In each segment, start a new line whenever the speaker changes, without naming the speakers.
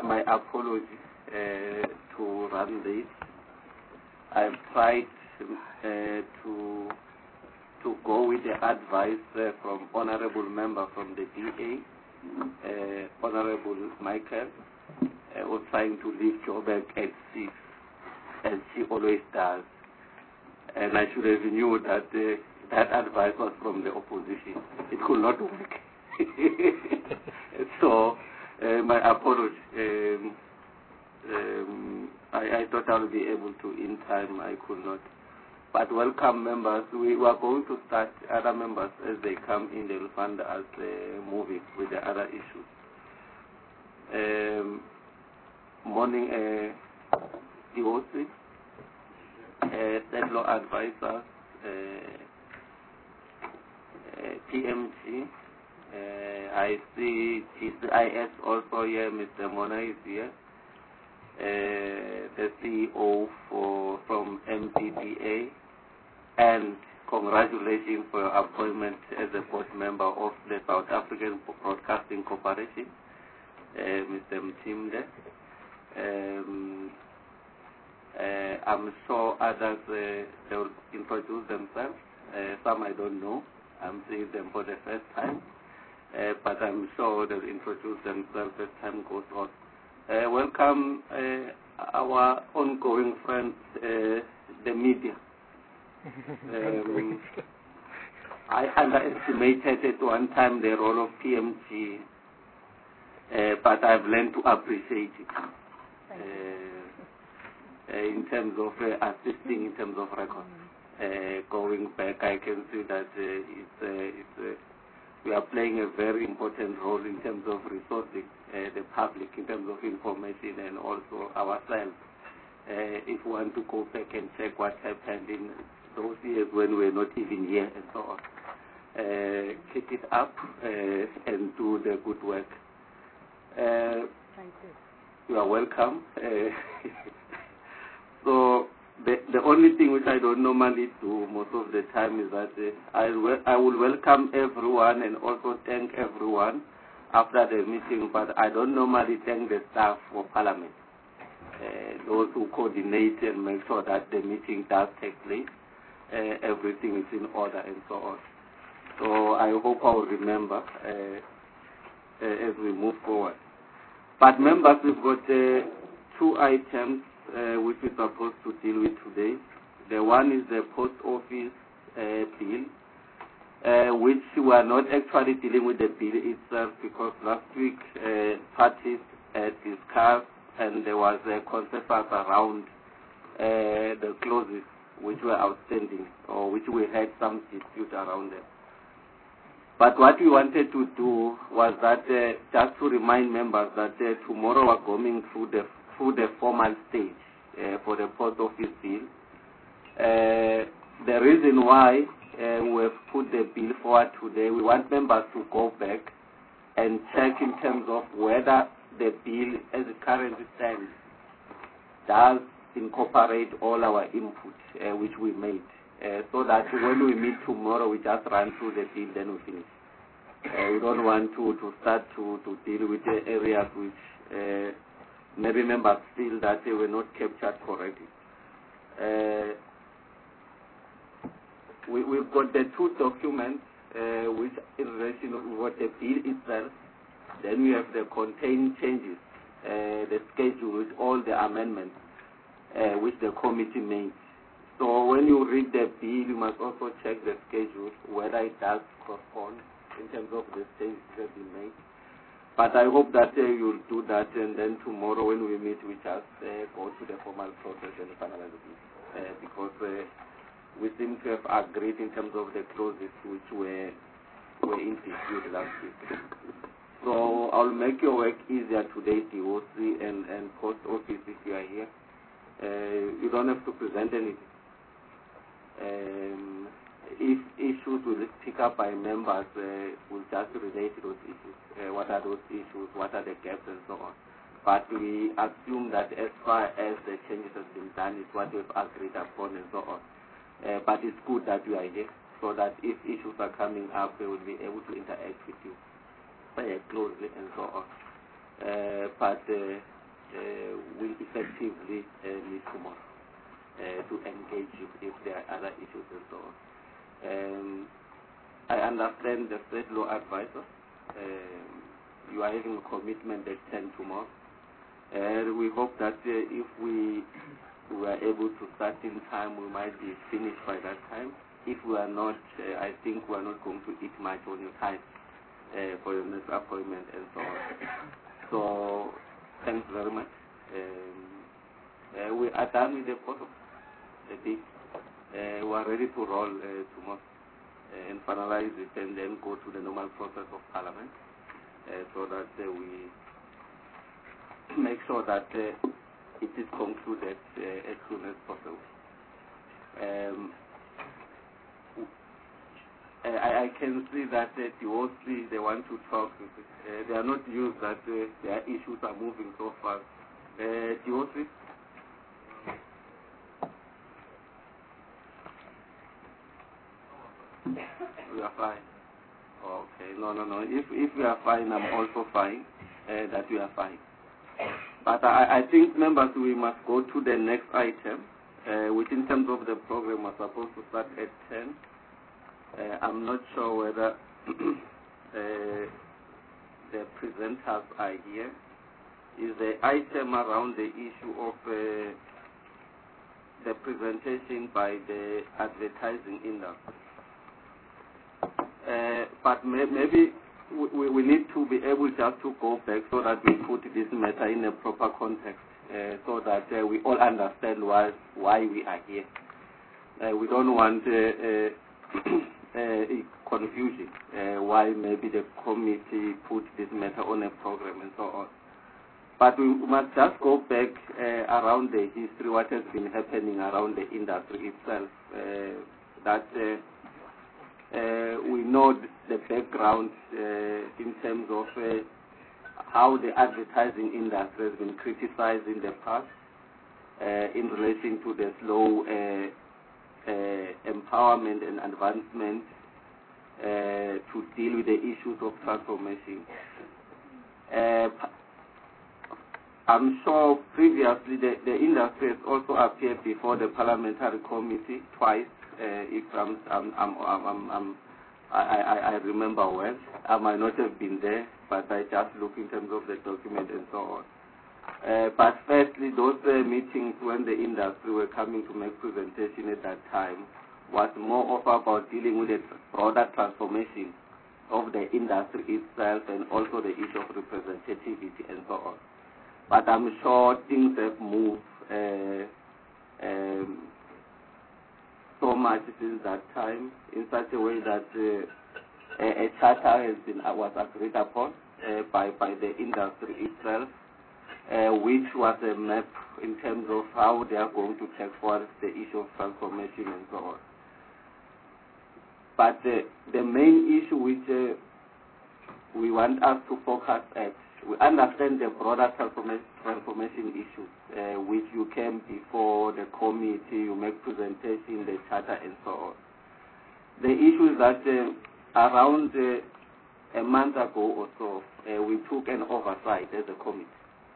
my apologies to run late. I've tried to go with the advice from Honorable Member from the DA, Honorable Michael, was trying to leave Joburg at 6, as she always does. And I should have knew that that advice was from the opposition. It could not work. So, my apologies. I thought I would be able to in time. I could not. But welcome, members. We were going to start other members as they come in. They will find us moving with the other issues. Morning, DOC, State Law Advisors, PMG. I see GCIS also here. Mr. Mona is here. The CEO from MPPA, and congratulations for your appointment as a board member of the South African Broadcasting Corporation, Mr. Mtimde. I'm sure others they will introduce themselves. Some I don't know. I'm seeing them for the first time, but I'm sure they'll introduce themselves as time goes on. Welcome our ongoing friends, the media. I underestimated at one time the role of PMG, but I've learned to appreciate it in terms of assisting, in terms of records. Going back, I can see that we are playing a very important role in terms of resourcing the public, in terms of information, and also ourselves. If we want to go back and check what happened in those years when we were not even here and so on, keep it up and do the good work. Thank you. You are welcome. So the only thing which I don't normally do most of the time is that I will welcome everyone and also thank everyone after the meeting, but I don't normally thank the staff for Parliament, those who coordinate and make sure that the meeting does take place, everything is in order and so on. So I hope I will remember as we move forward. But members, we've got 2 items which we're supposed to deal with today. The one is the post office bill, which we are not actually dealing with the bill itself because last week parties discussed and there was a consensus around the clauses which were outstanding or which we had some dispute around them. But what we wanted to do was that just to remind members that tomorrow we're going through the formal stage for the post office bill. The reason why we have put the bill forward today, we want members to go back and check in terms of whether the bill as it currently stands does incorporate all our input which we made, so that when we meet tomorrow we just run through the bill, then we finish. We don't want to start to deal with the areas which maybe members feel that they were not captured correctly. We've got the 2 documents which in relation to what the bill itself. Then we have the contained changes, the schedule with all the amendments which the committee made. So when you read the bill, you must also check the schedule, whether it does correspond in terms of the changes that have been made. But I hope that you'll do that, and then tomorrow when we meet, we just go to the formal process and finalize it. Because we seem to have agreed in terms of the clauses which were in dispute last week. So I'll make your work easier today, DOC and post office if you are here. You don't have to present anything. If issues will be picked up by members, we'll just relate to those issues. What are those issues? What are the gaps and so on? But we assume that as far as the changes have been done, it's what we've agreed upon and so on. But it's good that you are here so that if issues are coming up, we will be able to interact with you closely and so on. But will effectively meet tomorrow to engage if there are other issues and so on. I understand the state law advisor. You are having a commitment at 10 tomorrow. We hope that if we are able to start in time, we might be finished by that time. If we are not, I think we are not going to eat much on your time for your next appointment and so on. So, thanks very much. We are done with the photo. We are ready to roll tomorrow and finalize it and then go to the normal process of Parliament so that we make sure that it is concluded as soon as possible. I can see that the OC, they want to talk. They are not used that their issues are moving so fast. The OC? We are fine. Okay, no. If we are fine, I'm also fine. That we are fine. But I think, members, we must go to the next item, which in terms of the program was supposed to start at 10. I'm not sure whether the presenters are here. Is the item around the issue of the presentation by the advertising industry? But maybe we need to be able just to go back so that we put this matter in a proper context so that we all understand why we are here. We don't want confusion why maybe the committee put this matter on a program and so on. But we must just go back around the history, what has been happening around the industry itself, that we know the background in terms of how the advertising industry has been criticized in the past in relation to the slow empowerment and advancement to deal with the issues of transformation. I'm sure previously the industry has also appeared before the parliamentary committee twice. If I remember well, I might not have been there, but I just look in terms of the document and so on. But firstly, those meetings when the industry were coming to make presentation at that time was more of about dealing with the broader transformation of the industry itself and also the issue of representativity and so on. But I'm sure things have moved so much since that time in such a way that a charter was agreed upon by the industry itself, which was a map in terms of how they are going to take forward the issue of transformation and so on. But the main issue which we want us to focus at, we understand the broader transformation issues, which you came before the committee, you make presentation, the charter, and so on. The issue is that around a month ago or so, we took an oversight as a committee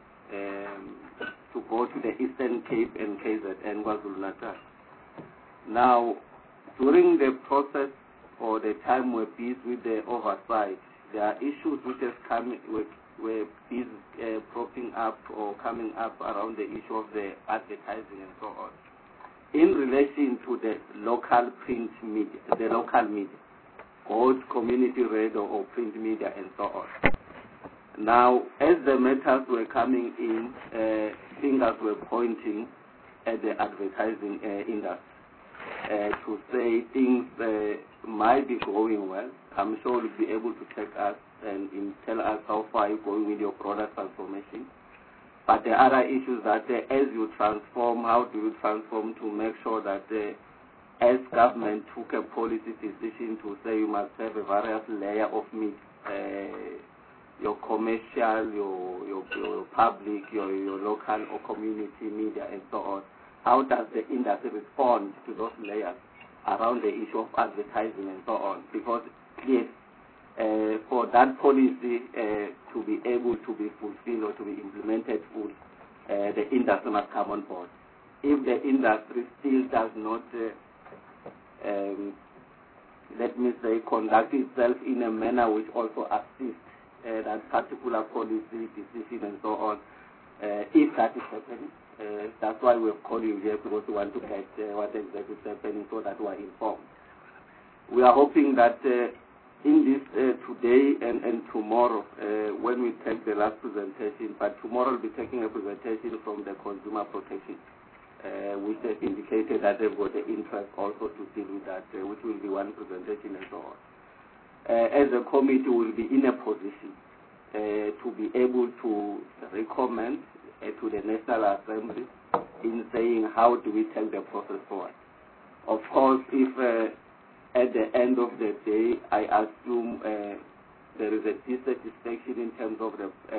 to go to the Eastern Cape and KZN, KwaZulu-Natal. Now, during the process or the time we're busy with the oversight, there are issues which have come were propping up or coming up around the issue of the advertising and so on, in relation to the local print media, the local media, both community radio or print media and so on. Now, as the matters were coming in, fingers were pointing at the advertising industry to say things might be going well. I'm sure you'll be able to take us and tell us how far you're going with your product transformation. But the other issues that as you transform, how do you transform to make sure that as government took a policy decision to say you must have a various layer of media, your commercial, your public, your local or community media and so on. How does the industry respond to those layers around the issue of advertising and so on? Because yes, for that policy to be able to be fulfilled or to be implemented fully, the industry must come on board. If the industry still does not, let me say, conduct itself in a manner which also assists that particular policy decision and so on, if that is happening, that's why we've called you here, because we want to get what exactly is happening so that we are informed. We are hoping that in this today and tomorrow, when we take the last presentation, but tomorrow we'll be taking a presentation from the Consumer Protection, which has indicated that they've got the interest also to deal with that, which will be one presentation and so on. As a committee, will be in a position to be able to recommend to the National Assembly in saying how do we take the process forward. Of course, if at the end of the day, I assume there is a dissatisfaction in terms of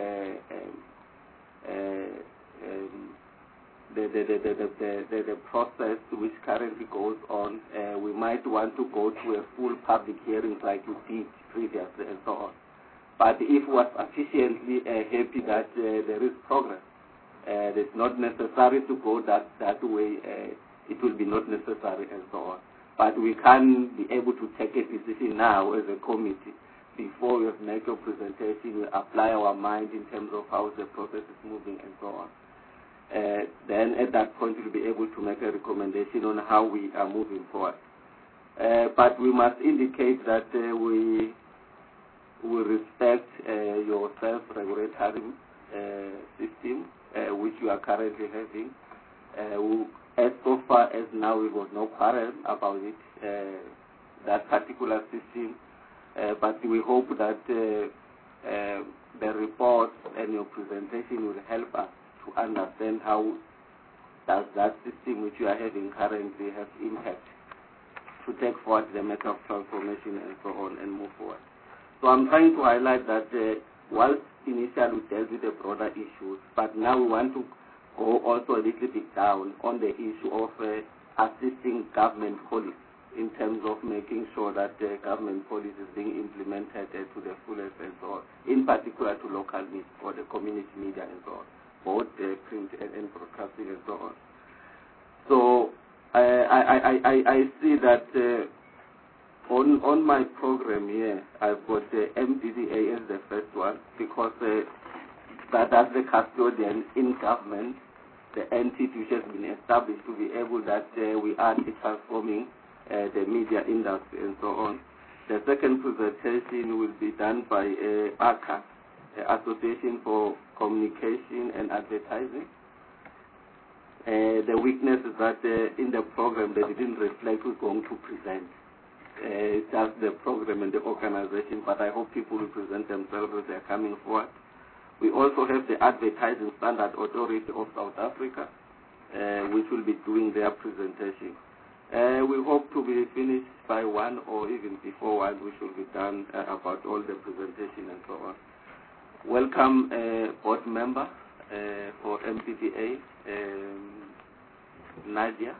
the process which currently goes on. We might want to go to a full public hearing like we did previously and so on. But if we are sufficiently happy that there is progress, it's not necessary to go that way. It will be not necessary and so on. But we can be able to take a decision now as a committee before we make a presentation. We apply our mind in terms of how the process is moving and so on. Then at that point we'll be able to make a recommendation on how we are moving forward. But we must indicate that we respect your self-regulatory system, which you are currently having. As so far as now, we got no quarrel about it, that particular system. But we hope that the report and your presentation will help us to understand how does that system which you are having currently have impact to take forward the matter of transformation and so on and move forward. So I'm trying to highlight that whilst initially we dealt with the broader issues, but now we want to go also a little bit down on the issue of assisting government policy in terms of making sure that the government policy is being implemented to the fullest and so on, in particular to local needs or the community media and so on, both print and broadcasting and so on. So I see that on my program here, I've got the MDDA as the first one, because that's the custodian in government, the entity which has been established to be able that we are transforming the media industry and so on. The second presentation will be done by ACA, Association for Communication and Advertising. The weakness is that in the program they didn't reflect who's going to present. Just the program and the organization, but I hope people will present themselves as they're coming forward. We also have the Advertising Standard Authority of South Africa, which will be doing their presentation. We hope to be finished by 1 or even before 1, which will be done about all the presentation and so on. Welcome, board member for MPDA, Nadia.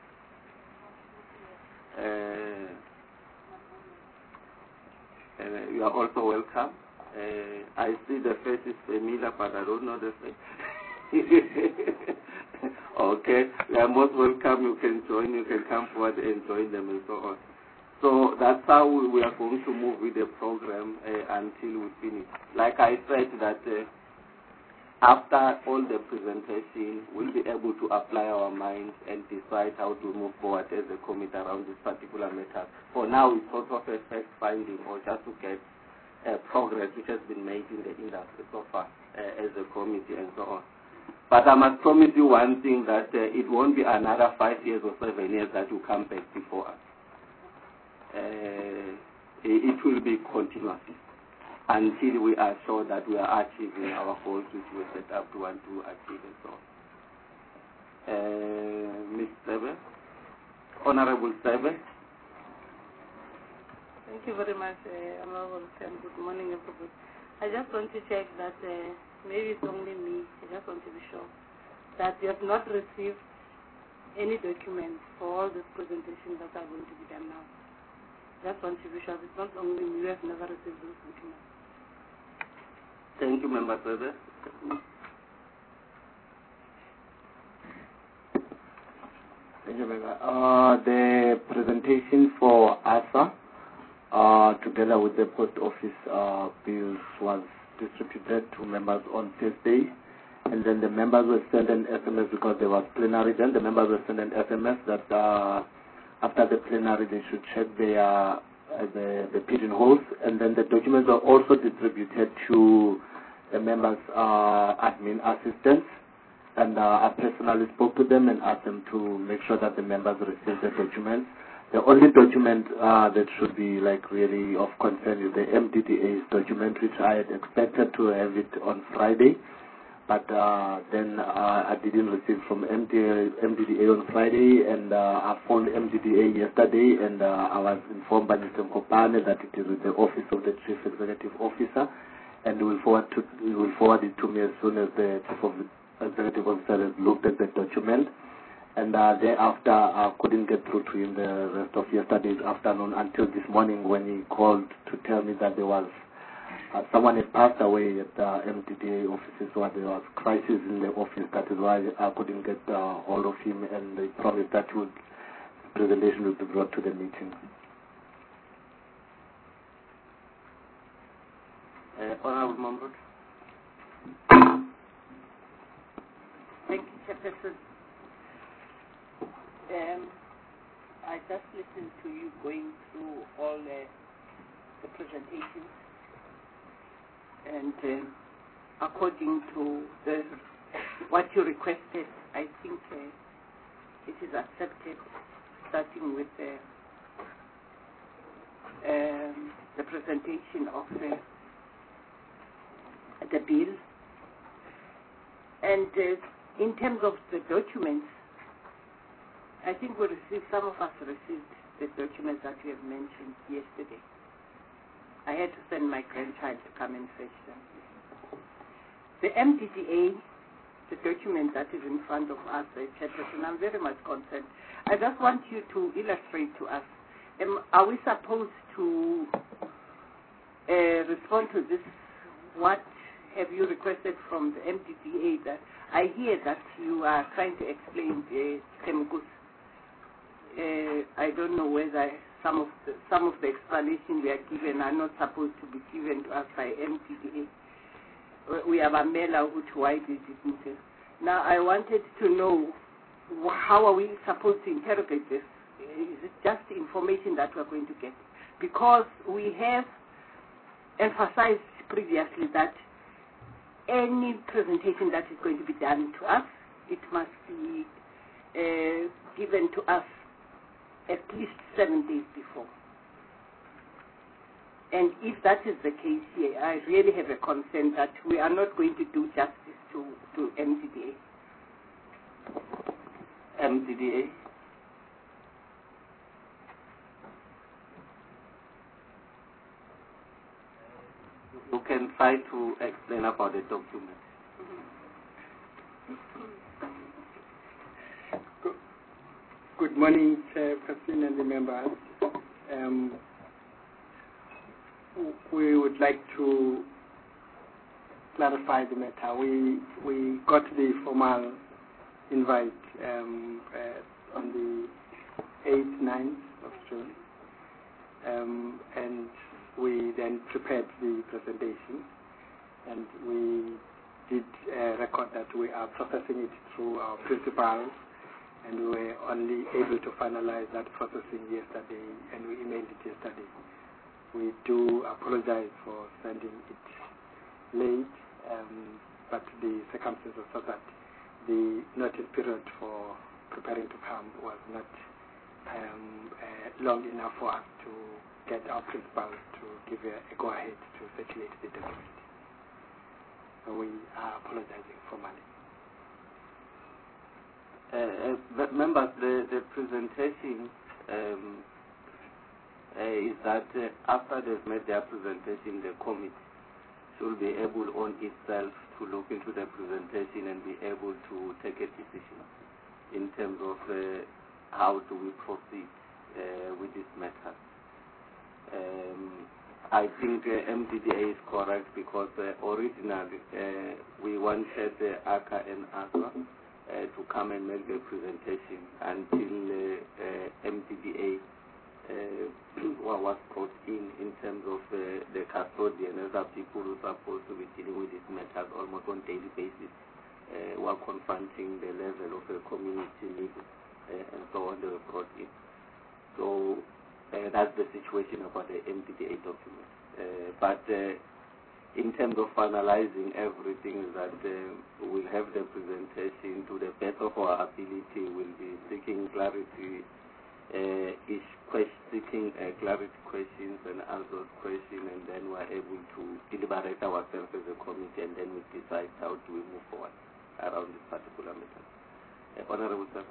You are also welcome. I see the face is familiar, but I don't know the face. Okay, you are most welcome. You can join, you can come forward and join them and so on. So that's how we are going to move with the program until we finish. Like I said, that after all the presentation, we'll be able to apply our minds and decide how to move forward as a committee around this particular matter. For now, it's sort of a fact-finding or just to get progress which has been made in the industry so far as a committee and so on. But I must promise you one thing, that it won't be another 5 years or 7 years that you come back before us. It will be continuous until we are sure that we are achieving our goals which we set up to want to achieve and so on. Ms. Sebe, Honorable Sebe.
Thank you very much, Honorable Sam. Good morning, everybody. I just want to check that maybe it's only me. I just want to be sure that you have not received any documents for all these presentations that are going to be done now. Just want to be sure it's not only me. You have never received those documents.
Thank you, Member Sebe.
Thank you, Member. The presentation for ASA, together with the post office bills, was distributed to members on Thursday, and then the members were sent an SMS because there was plenary. Then the members were sent an SMS that after the plenary they should check their the pigeonholes, and then the documents are also distributed to the members' admin assistants. And I personally spoke to them and asked them to make sure that the members receive the documents. The only document that should be like really of concern is the MDDA's document, which I had expected to have it on Friday, but then I didn't receive from MDDA on Friday, and I phoned MDDA yesterday, and I was informed by Mr. Kopane that it is with the Office of the Chief Executive Officer, and he will forward it to me as soon as the Chief of the Executive Officer has looked at the document. And thereafter, I couldn't get through to him the rest of yesterday's afternoon until this morning when he called to tell me that there was someone had passed away at the MDDA offices, so there was crisis in the office. That is why I couldn't get hold of him, and they promised that the presentation would be brought to the meeting.
Honorable Member.
Thank you, Chairperson. I just listened to you going through all the presentations, and according to what you requested, I think it is accepted, starting with the presentation of the bill. And in terms of the documents, I think some of us received the documents that you have mentioned yesterday. I had to send my grandchild to come and fetch them. The MDDA, the document that is in front of us, Chairperson, I'm very much concerned. I just want you to illustrate to us, are we supposed to respond to this? What have you requested from the MDDA? That I hear that you are trying to explain the Temgus. I don't know whether some of the explanation we are given are not supposed to be given to us by MDDA. We have a mail which why they didn't. Now I wanted to know how are we supposed to interrogate this? Is it just information that we are going to get? Because we have emphasized previously that any presentation that is going to be done to us, it must be given to us at least 7 days before. And if that is the case here, I really have a concern that we are not going to do justice to MDDA.
MDDA? You can try to explain about the document.
Good morning, Chairperson and the members. We would like to clarify the matter. We got the formal invite on the 8th, 9th of June, and we then prepared the presentation, and we did record that we are processing it through our principals, and we were only able to finalize that processing yesterday, and we emailed it yesterday. We do apologize for sending it late, but the circumstances so that the notice period for preparing to come was not long enough for us to get our principals to give a go-ahead to circulate the document. So we are apologizing formally.
Members, the presentation is that after they've made their presentation, the committee should be able on itself to look into the presentation and be able to take a decision in terms of how do we proceed with this matter. I think MDDA is correct because originally we wanted ACA and ASA to come and make the presentation until MDDA was brought in terms of the custodian. Other people who are supposed to be dealing with these matters almost on a daily basis were confronting the level of the community need and so on. They were brought in. So that's the situation about the MDDA document. But in terms of finalizing everything, that we'll have the presentation to the best of our ability. We'll be seeking clarity, seeking clarity questions and answers questions, and then we're able to deliberate ourselves as a committee, and then we decide how do we move forward around this particular matter. Honorable Sir.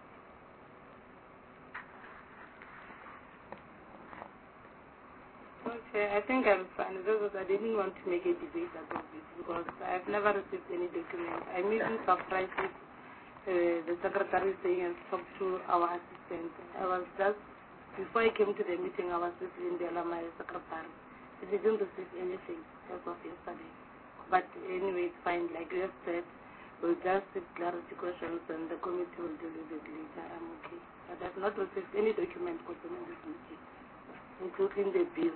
Okay, I think I'm fine because I didn't want to make a debate about this because I've never received any document. I'm even surprised with the secretary saying I spoke to our assistant. I was just, before I came to the meeting, I was just in the my secretary. I didn't receive anything as of yesterday. But anyway, it's fine. Like you have said, we'll just seek clarity questions and the committee will deal with it later. I'm okay. But I've not received any document concerning this meeting, including the bill.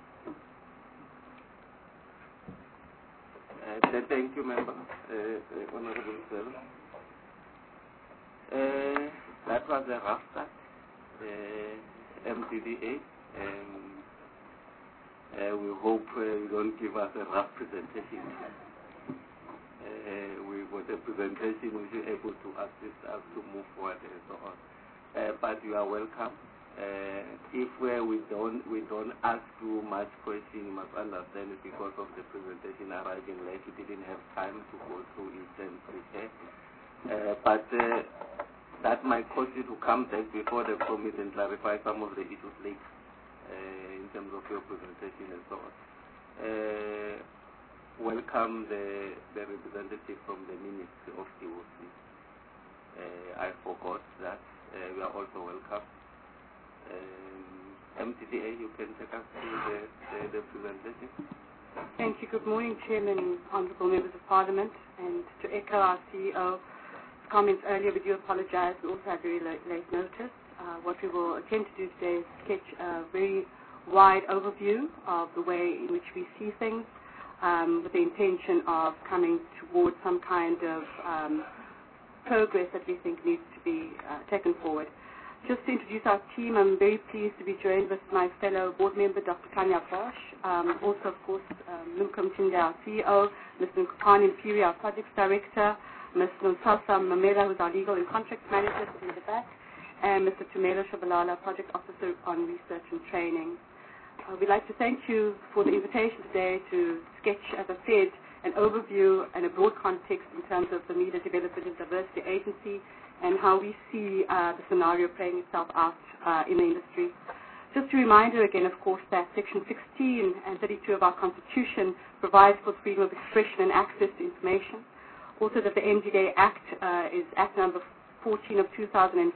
Thank you, Member. Honorable Sir. That was a rough start. MDDA. We hope you don't give us a rough presentation. We want a presentation which is able to assist us to move forward and so on. But you are welcome. If we don't ask too much question, you must understand it because of the presentation arriving late. We didn't have time to go through it and prepare. But that might cause you to come back before the committee and clarify some of the issues late in terms of your presentation and so on. Welcome the representative from the Ministry of DOC. I forgot that. We are also welcome. MDDA, you can take us through the presentation.
Thank you. Good morning, Chairman, Honourable Members of Parliament. And to echo our CEO's comments earlier, we do apologise. We also had very late notice. What we will attempt to do today is sketch a very wide overview of the way in which we see things, with the intention of coming towards some kind of progress that we think needs to be taken forward. Just to introduce our team, I'm very pleased to be joined with my fellow board member, Dr. Tanya Bosch, also, of course, Lumka Mtinde, our CEO, Mr. Nkupani Mpiri, our projects director, Mr. Nsasa Mamela, who's our legal and contracts manager in the back, and Mr. Tumelo Shabalala, project officer on research and training. We'd like to thank you for the invitation today to sketch, as I said, an overview and a broad context in terms of the Media Development and Diversity Agency and how we see the scenario playing itself out in the industry. Just a reminder again, of course, that Section 16 and 32 of our Constitution provides for freedom of expression and access to information. Also that the MDDA Act is Act number 14 of 2002,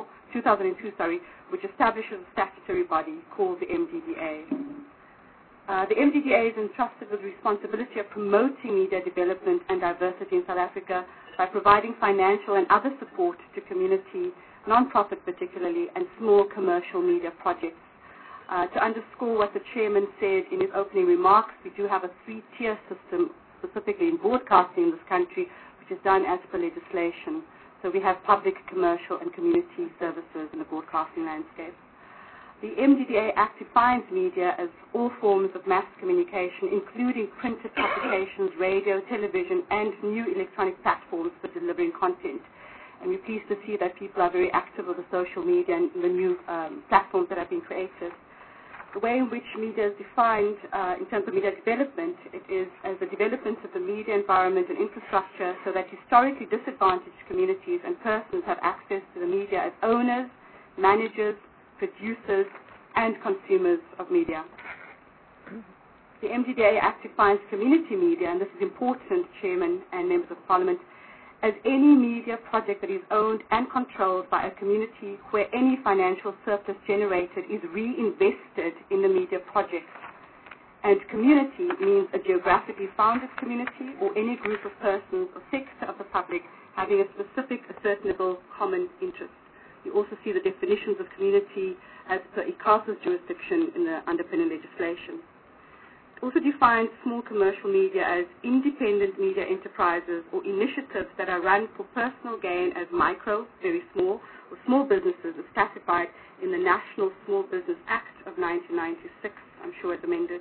which establishes a statutory body called the MDDA. The MDDA is entrusted with the responsibility of promoting media development and diversity in South Africa by providing financial and other support to community, non-profit particularly, and small commercial media projects. To underscore what the Chairman said in his opening remarks, we do have a three-tier system, specifically in broadcasting in this country, which is done as per legislation. So we have public, commercial, and community services in the broadcasting landscape. The MDDA Act defines media as all forms of mass communication, including printed publications, radio, television, and new electronic platforms for delivering content. And we're pleased to see that people are very active with the social media and the new platforms that have been created. The way in which media is defined in terms of media development, it is as the development of the media environment and infrastructure so that historically disadvantaged communities and persons have access to the media as owners, managers, producers, and consumers of media. The MDDA Act defines community media, and this is important, Chairman and Members of Parliament, as any media project that is owned and controlled by a community where any financial surplus generated is reinvested in the media project. And community means a geographically founded community or any group of persons or sector of the public having a specific, ascertainable common interest. You also see the definitions of community as per ICASA's jurisdiction in the underpinning legislation. It also defines small commercial media as independent media enterprises or initiatives that are run for personal gain as micro, very small, or small businesses as specified in the National Small Business Act of 1996, I'm sure it's amended.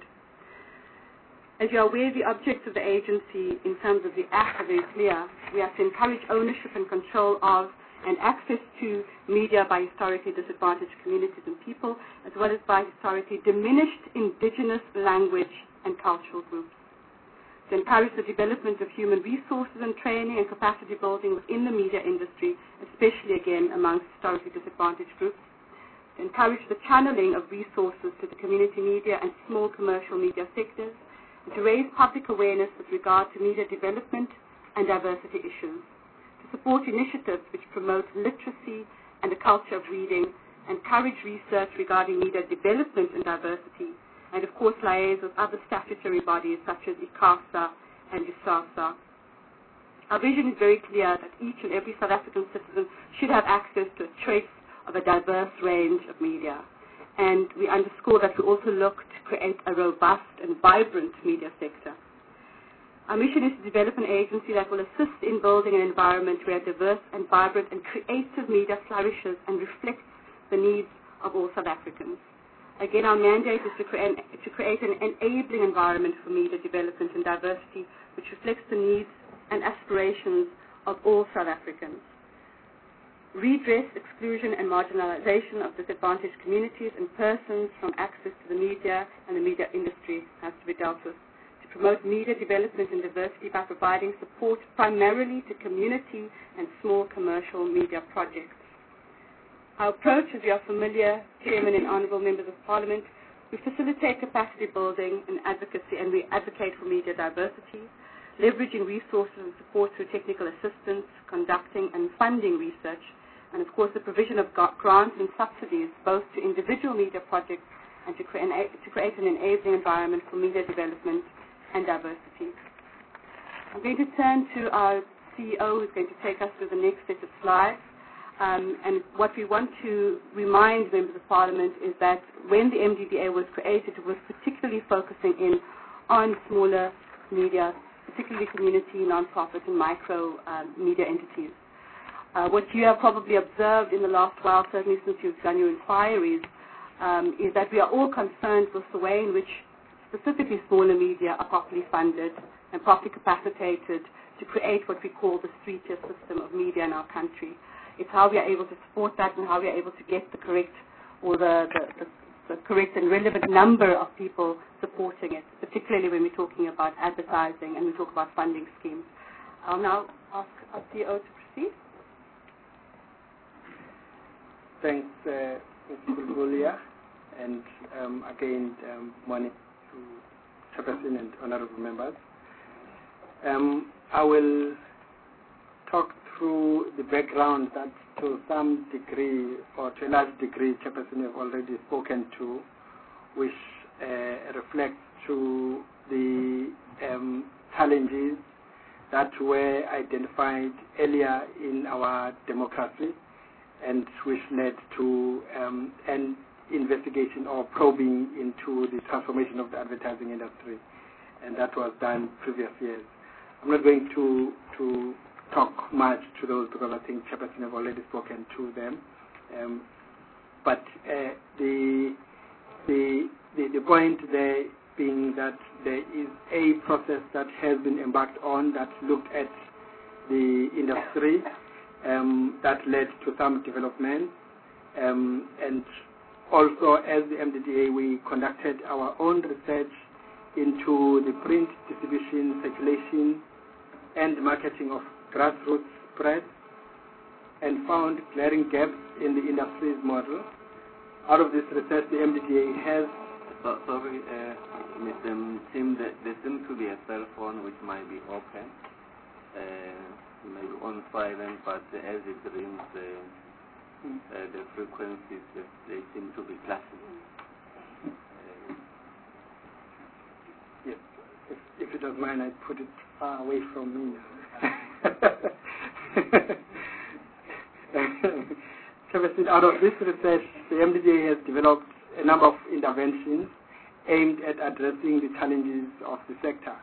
As you are aware, the objects of the agency in terms of the Act are very clear. We have to encourage ownership and control of and access to media by historically disadvantaged communities and people, as well as by historically diminished indigenous language and cultural groups. To encourage the development of human resources and training and capacity building within the media industry, especially again amongst historically disadvantaged groups. To encourage the channeling of resources to the community media and small commercial media sectors, and to raise public awareness with regard to media development and diversity issues. Support initiatives which promote literacy and a culture of reading, encourage research regarding media development and diversity, and of course liaise with other statutory bodies such as ICASA and ISASA. Our vision is very clear that each and every South African citizen should have access to a trace of a diverse range of media. And we underscore that we also look to create a robust and vibrant media sector. Our mission is to develop an agency that will assist in building an environment where diverse and vibrant and creative media flourishes and reflects the needs of all South Africans. Again, our mandate is to create an enabling environment for media development and diversity which reflects the needs and aspirations of all South Africans. Redress, exclusion and marginalization of disadvantaged communities and persons from access to the media and the media industry has to be dealt with. Promote media development and diversity by providing support primarily to community and small commercial media projects. Our approach, as you are familiar, Chairman and Honourable Members of Parliament, we facilitate capacity building and advocacy, and we advocate for media diversity, leveraging resources and support through technical assistance, conducting and funding research, and of course the provision of grants and subsidies both to individual media projects and to create an enabling environment for media development and diversity. I'm going to turn to our CEO who's going to take us through the next set of slides. And what we want to remind members of Parliament is that when the MDBA was created, it was particularly focusing in on smaller media, particularly community, non-profit and micro media entities. What you have probably observed in the last while, certainly since you've done your inquiries, is that we are all concerned with the way in which specifically smaller media are properly funded and properly capacitated to create what we call the three-tier system of media in our country. It's how we are able to support that and how we are able to get the correct or the correct and relevant number of people supporting it, particularly when we're talking about advertising and we talk about funding schemes. I'll now ask our CEO to proceed.
Thanks, Ms. Bulbulia, and again, morning to Chairperson and honorable members. I will talk through the background that to some degree or to a large degree Chairperson have already spoken to, which reflects to the challenges that were identified earlier in our democracy and which led to an investigation or probing into the transformation of the advertising industry, and that was done previous years. I'm not going to talk much to those because I think Chairperson have already spoken to them. But the point there being that there is a process that has been embarked on that looked at the industry that led to some development, and also as the MDDA we conducted our own research into the print distribution, circulation and marketing of grassroots spread and found glaring gaps in the industry's model. Out of this research, the MDDA has...
Sorry, Mr. Tim, there seems to be a cell phone which might be open, maybe on silent, but as it rings, the frequencies, they seem to be classic.
Yes. If you don't mind, I'd put it far away from me now. Out of this research, the MDDA has developed a number of interventions aimed at addressing the challenges of the sector.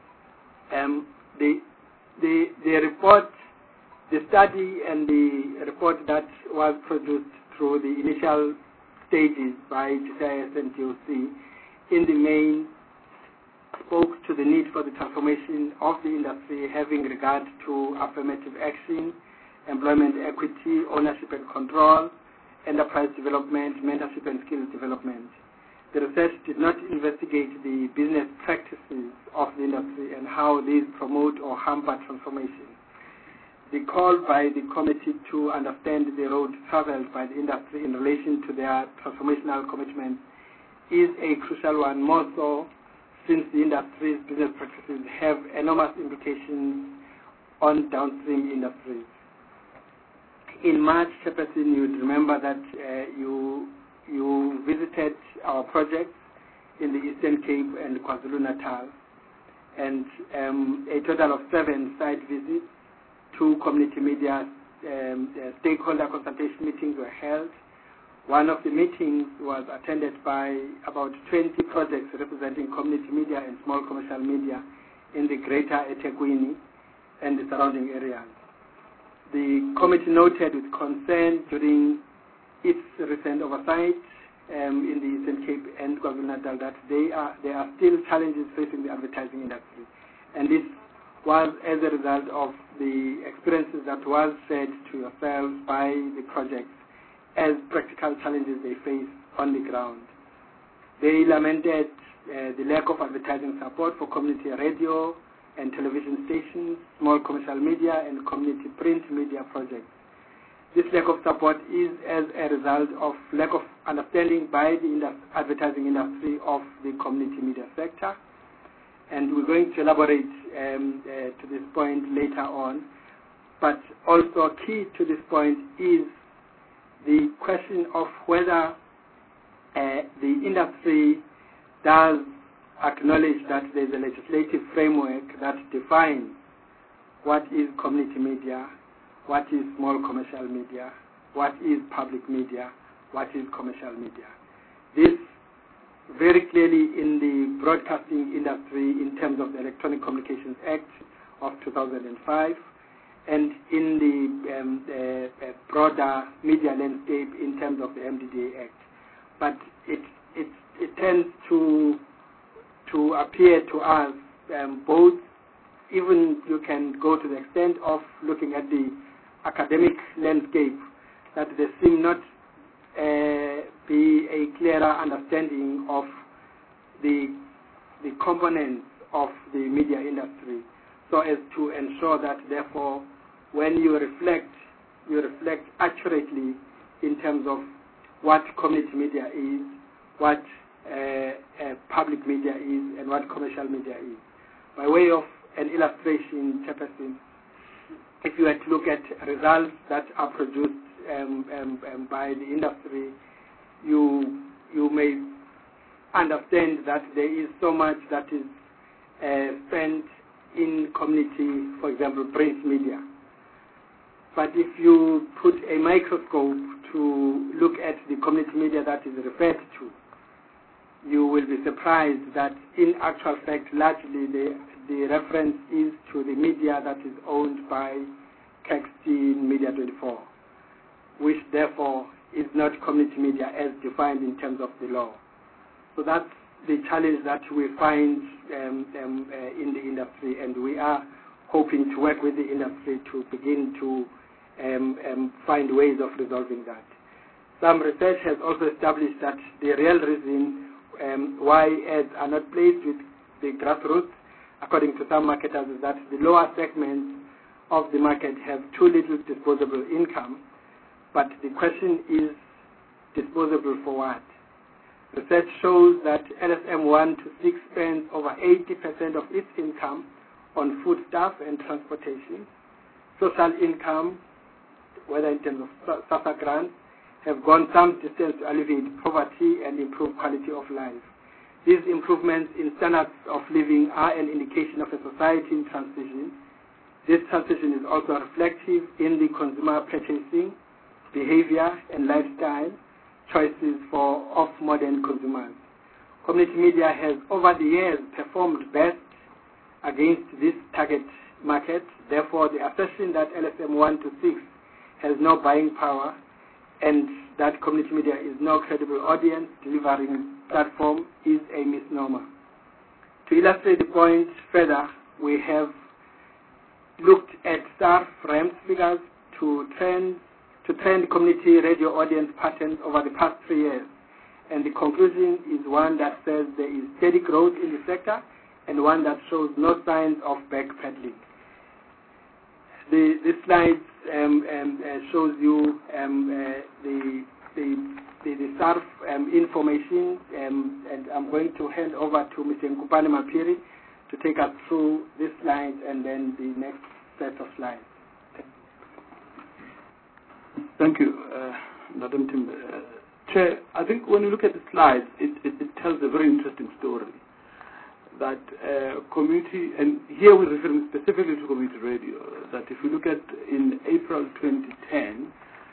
The report, the study and the report that was produced through the initial stages by GCIS and GOC in the main spoke to the need for the transformation of the industry having regard to affirmative action, employment equity, ownership and control, enterprise development, mentorship and skills development. The research did not investigate the business practices of the industry and how these promote or hamper transformation. The call by the committee to understand the road traveled by the industry in relation to their transformational commitment is a crucial one, more so since the industry's business practices have enormous implications on downstream industries. In March, Chairperson, you would remember that you visited our projects in the Eastern Cape and KwaZulu-Natal, and a total of 7 site visits, 2 community media stakeholder consultation meetings were held. One of the meetings was attended by about 20 projects representing community media and small commercial media in the greater eThekwini and the surrounding areas. The committee noted with concern during its recent oversight in the Eastern Cape and KwaZulu-Natal that there are still challenges facing the advertising industry. And this was as a result of the experiences that was said to yourselves by the projects as practical challenges they face on the ground. They lamented the lack of advertising support for community radio and television stations, small commercial media, and community print media projects. This lack of support is as a result of lack of understanding by the advertising industry of the community media sector. And we're going to elaborate to this point later on. But also key to this point is the question of whether the industry does acknowledge that there's a legislative framework that defines what is community media, what is small commercial media, what is public media, what is commercial media. This very clearly in the broadcasting industry in terms of the Electronic Communications Act of 2005 and in the broader media landscape in terms of the MDDA Act. But it tends to appear to us both, even you can go to the extent of looking at the academic landscape, that there seem not be a clearer understanding of the components of the media industry, so as to ensure that therefore when you reflect accurately in terms of what community media is, what public media is, and what commercial media is. By way of an illustration, Chairperson, if you were to look at results that are produced by the industry, you may understand that there is so much that is spent in community, for example, print media. But if you put a microscope to look at the community media that is referred to, you will be surprised that in actual fact, largely the reference is to the media that is owned by Caxton Media 24, which therefore is not community media as defined in terms of the law. So that's the challenge that we find in the industry, and we are hoping to work with the industry to begin to find ways of resolving that. Some research has also established that the real reason why ads are not placed with the grassroots, according to some marketers, is that the lower segments of the market have too little disposable income. But the question is, disposable for what? Research shows that LSM 1 to 6 spends over 80% of its income on foodstuff and transportation. Social income, whether in terms of SASSA grants, have gone some distance to alleviate poverty and improve quality of life. These improvements in standards of living are an indication of a society in transition. This transition is also reflective in the consumer purchasing behavior and lifestyle choices of modern consumers. Community media has over the years performed best against this target market. Therefore, the assertion that LSM 1 to 6 has no buying power and that community media is no credible audience delivering platform is a misnomer. To illustrate the point further, we have looked at SARF RAMS figures to trend community radio audience patterns over the past 3 years. And the conclusion is one that says there is steady growth in the sector and one that shows no signs of backpedaling. This slide shows you the SARF information, and I'm going to hand over to Mr. Nkupane Mapiri to take us through this slide and then the next set of slides.
Thank you, Madam Timber. Chair, I think when you look at the slides, it tells a very interesting story. That community, and here we're referring specifically to community radio, that if you look at in April 2010,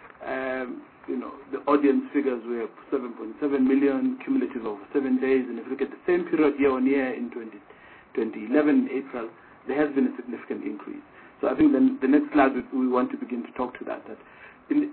the audience figures were 7.7 million cumulative over 7 days, and if you look at the same period year on year in 2011 April, there has been a significant increase. So I think then the next slide we want to begin to talk to that in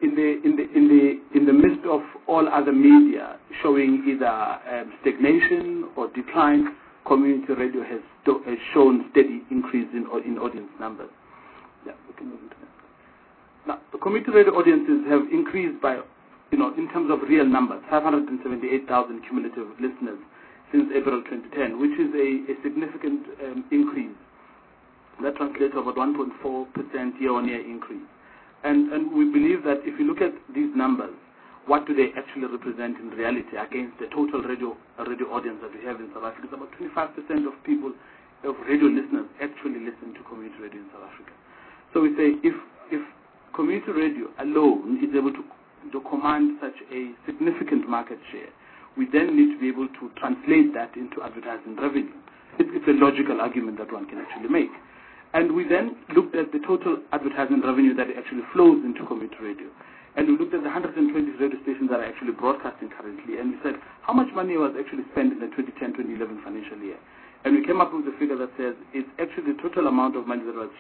the midst of all other media showing either stagnation or decline, community radio has shown steady increase in audience numbers. Yeah, we can move into that. Now, the community radio audiences have increased by, in terms of real numbers, 578,000 cumulative listeners since April 2010, which is a significant increase. That translates to about 1.4% year-on-year increase. And we believe that if you look at these numbers, what do they actually represent in reality against the total radio audience that we have in South Africa? It's about 25% of people, of radio listeners, actually listen to community radio in South Africa. So we say if community radio alone is able to command such a significant market share, we then need to be able to translate that into advertising revenue. It's a logical argument that one can actually make. And we then looked at the total advertising revenue that actually flows into community radio. And we looked at the 120 radio stations that are actually broadcasting currently, and we said how much money was actually spent in the 2010-2011 financial year. And we came up with a figure that says it's actually the total amount of money that was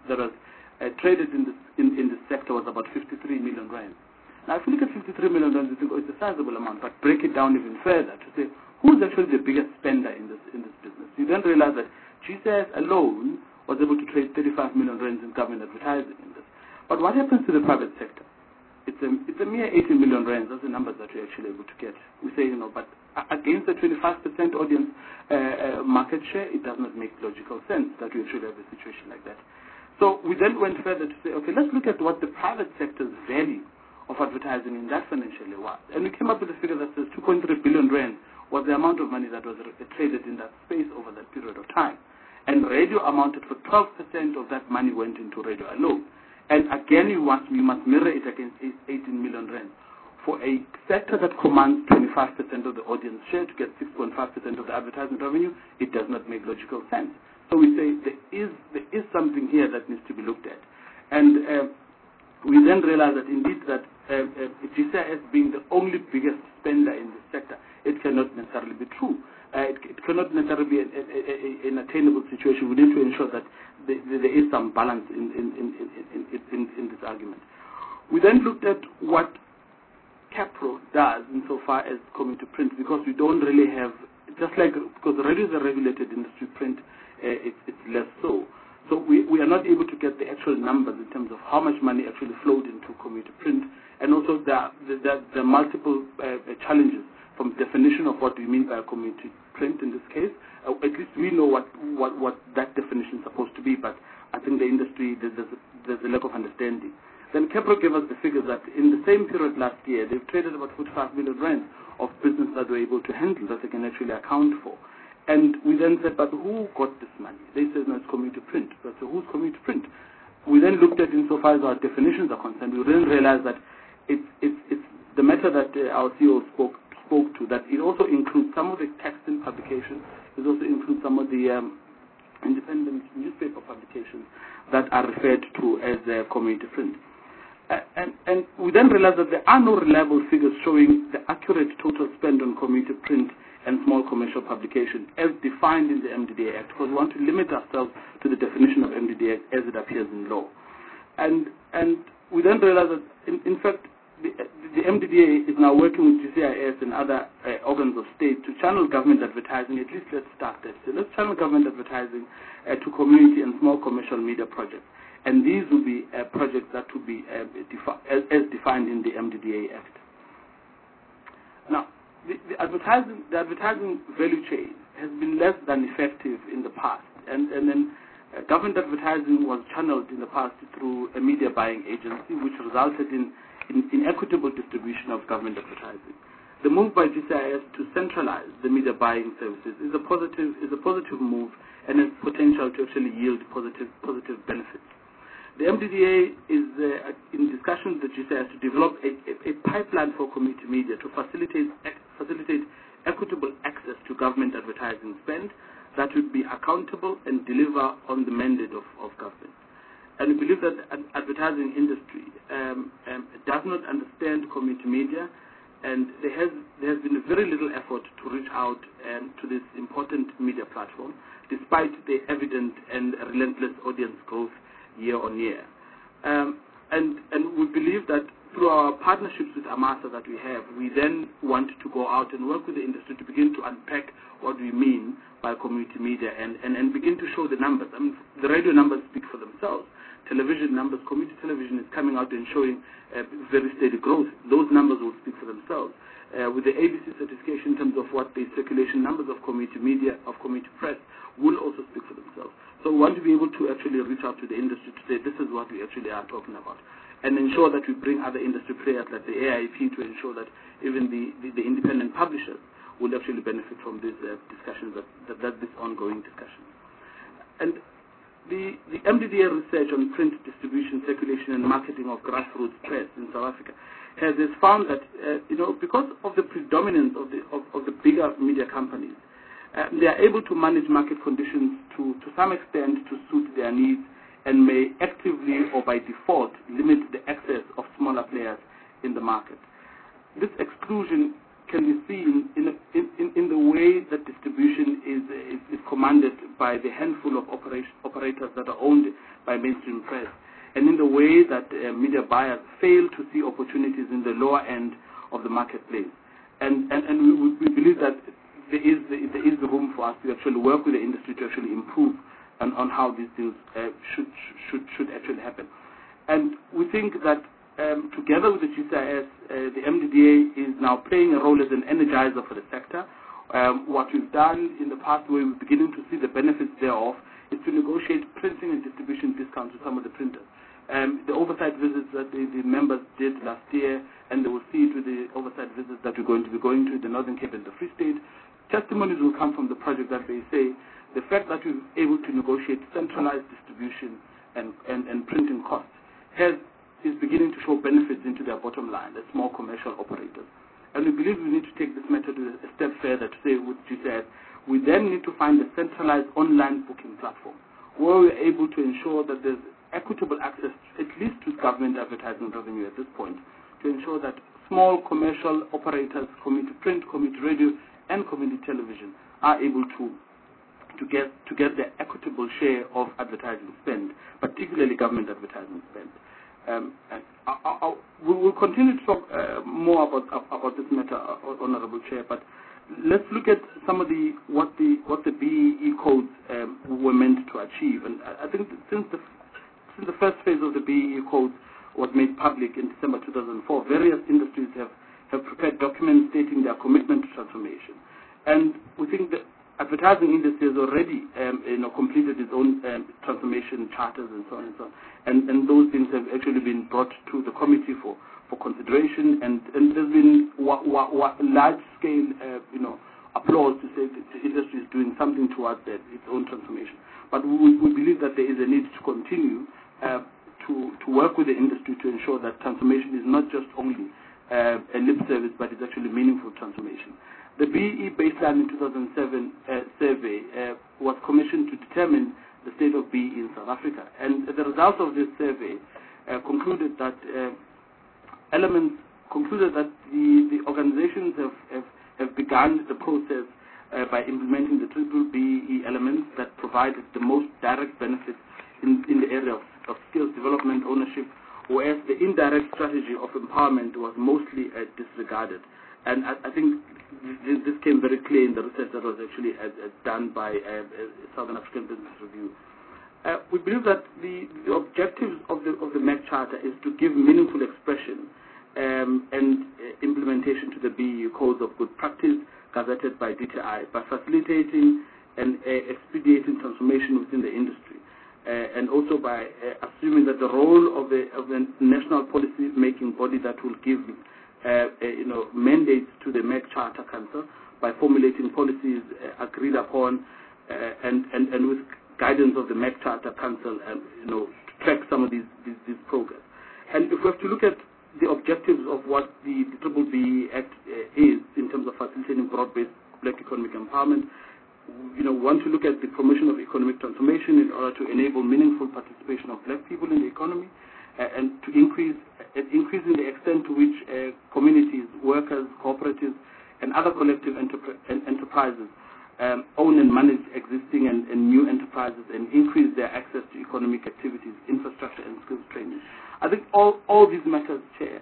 traded in this sector was about 53 million rand. Now, if you look at 53 million rand, you think, it's a sizable amount, but break it down even further to say who's actually the biggest spender in this business. You then realize that GCIS alone was able to trade 35 million rand in government advertising in this. But what happens to the private sector? It's a mere 18 million rands. That's the numbers that we're actually able to get. We say, but against the 25% audience market share, it does not make logical sense that we should have a situation like that. So we then went further to say, okay, let's look at what the private sector's value of advertising in that financial year was. And we came up with a figure that says 2.3 billion rand was the amount of money that was traded in that space over that period of time. And radio amounted for 12% of that money went into radio alone. And again, you must mirror it against 18 million rand. For a sector that commands 25% of the audience share to get 6.5% of the advertising revenue, it does not make logical sense. So we say there is something here that needs to be looked at. And we then realize that indeed that GCIS being the only biggest spender in this sector, it cannot necessarily be true. It cannot necessarily be an attainable situation. We need to ensure that there is some balance in this argument. We then looked at what CAPRO does insofar as community print, because we don't really have, just like, because the radio is a regulated industry, print, it's less so. So we are not able to get the actual numbers in terms of how much money actually flowed into community print, and also the multiple challenges from definition of what we mean by a community print in this case. At least we know what that definition is supposed to be, but I think the industry, there's a lack of understanding. Then CAPRO gave us the figures that in the same period last year, they've traded about 45 million rand of business that they're able to handle, that they can actually account for. And we then said, but who got this money? They said, no, it's community print. But so who's community print? We then looked at insofar as our definitions are concerned. We then realized that it's the matter that our CEO spoke spoke to, that it also includes some of the text and publications. It also includes some of the independent newspaper publications that are referred to as community print. And we then realized that there are no reliable figures showing the accurate total spend on community print and small commercial publication as defined in the MDDA Act, because we want to limit ourselves to the definition of MDDA as it appears in law. And we then realized that, in fact, the MDDA is now working with GCIS and other organs of state to channel government advertising. At least let's start that. So let's channel government advertising to community and small commercial media projects. And these will be projects that will be as defined in the MDDA Act. Now, the advertising value chain has been less than effective in the past, and then government advertising was channeled in the past through a media buying agency, which resulted in inequitable distribution of government advertising. The move by GCIS to centralize the media buying services is a positive move and has potential to actually yield positive benefits. The MDDA is in discussion with the GCIS to develop a pipeline for community media to facilitate equitable access to government advertising spend that would be accountable and deliver on the mandate of government. And we believe that the advertising industry does not understand community media, and there has been very little effort to reach out to this important media platform, despite the evident and relentless audience growth year on year. And we believe that through our partnerships with AMASA that we have, we then want to go out and work with the industry to begin to unpack what we mean by community media and begin to show the numbers. I mean, the radio numbers speak for themselves. Television numbers, community television is coming out and showing very steady growth. Those numbers will speak for themselves. With the ABC certification in terms of what the circulation numbers of community media, of community press, will also speak for themselves. So we want to be able to actually reach out to the industry to say this is what we actually are talking about, and ensure that we bring other industry players like the AIP to ensure that even the independent publishers will actually benefit from these discussions, this ongoing discussion. And the MDDA research on print distribution, circulation, and marketing of grassroots press in South Africa has found that because of the predominance of the bigger media companies, they are able to manage market conditions to some extent to suit their needs, and may actively or by default limit the access of smaller players in the market. This exclusion can be seen in the way that distribution is commanded by the handful of operators that are owned by mainstream press, and in the way that media buyers fail to see opportunities in the lower end of the marketplace. And we believe that there is room for us to actually work with the industry to actually improve on how these things should actually happen. And we think that together with the GCIS, the MDDA is now playing a role as an energizer for the sector. What we've done in the past, where we're beginning to see the benefits thereof, is to negotiate printing and distribution discounts with some of the printers. The oversight visits that the members did last year, and they will see it with the oversight visits that we're going to be going to the Northern Cape and the Free State, testimonies will come from the project that they say the fact that we're able to negotiate centralized distribution and printing costs is beginning to show benefits into their bottom line, the small commercial operators. And we believe we need to take this method a step further to say what you said. We then need to find a centralized online booking platform where we're able to ensure that there's equitable access, at least to government advertising revenue at this point, to ensure that small commercial operators, community print, community radio, and community television are able to get their equitable share of advertising spend, particularly government advertising spend. We will continue to talk more about this matter, Honorable Chair, but let's look at some of what the BEE codes were meant to achieve. And I think since the first phase of the BEE codes was made public in December 2004, various industries have prepared documents stating their commitment to transformation. And we think that advertising industry has already completed its own transformation charters and so on and so on. And those things have actually been brought to the committee for consideration, and there's been large-scale applause to say that the industry is doing something towards its own transformation. But we believe that there is a need to continue to work with the industry to ensure that transformation is not just only a lip service, but it's actually meaningful transformation. The BEE baseline in 2007 survey was commissioned to determine the state of BEE in South Africa. And the results of this survey concluded that the organizations have begun the process by implementing the triple BEE elements that provided the most direct benefits in the area of skills development, ownership, whereas the indirect strategy of empowerment was mostly disregarded. And I think this came very clear in the research that was actually done by Southern African Business Review. We believe that the objectives of the MEC Charter is to give meaningful expression and implementation to the BEE codes of good practice gazetted by DTI by facilitating and expediting transformation within the industry, and also by assuming that the role of the national policy making body that will give mandates to the MEC Charter Council by formulating policies agreed upon and with guidance of the MEC Charter Council to track some of these progress. And if we have to look at the objectives of what the Triple BEE Act is in terms of facilitating broad-based black economic empowerment, we want to look at the promotion of economic transformation in order to enable meaningful participation of black people in the economy and to increase in the extent to which communities, workers, cooperatives, and other collective enterprises own and manage existing and new enterprises and increase their access to economic activities, infrastructure, and skills training. I think all these matters, Chair,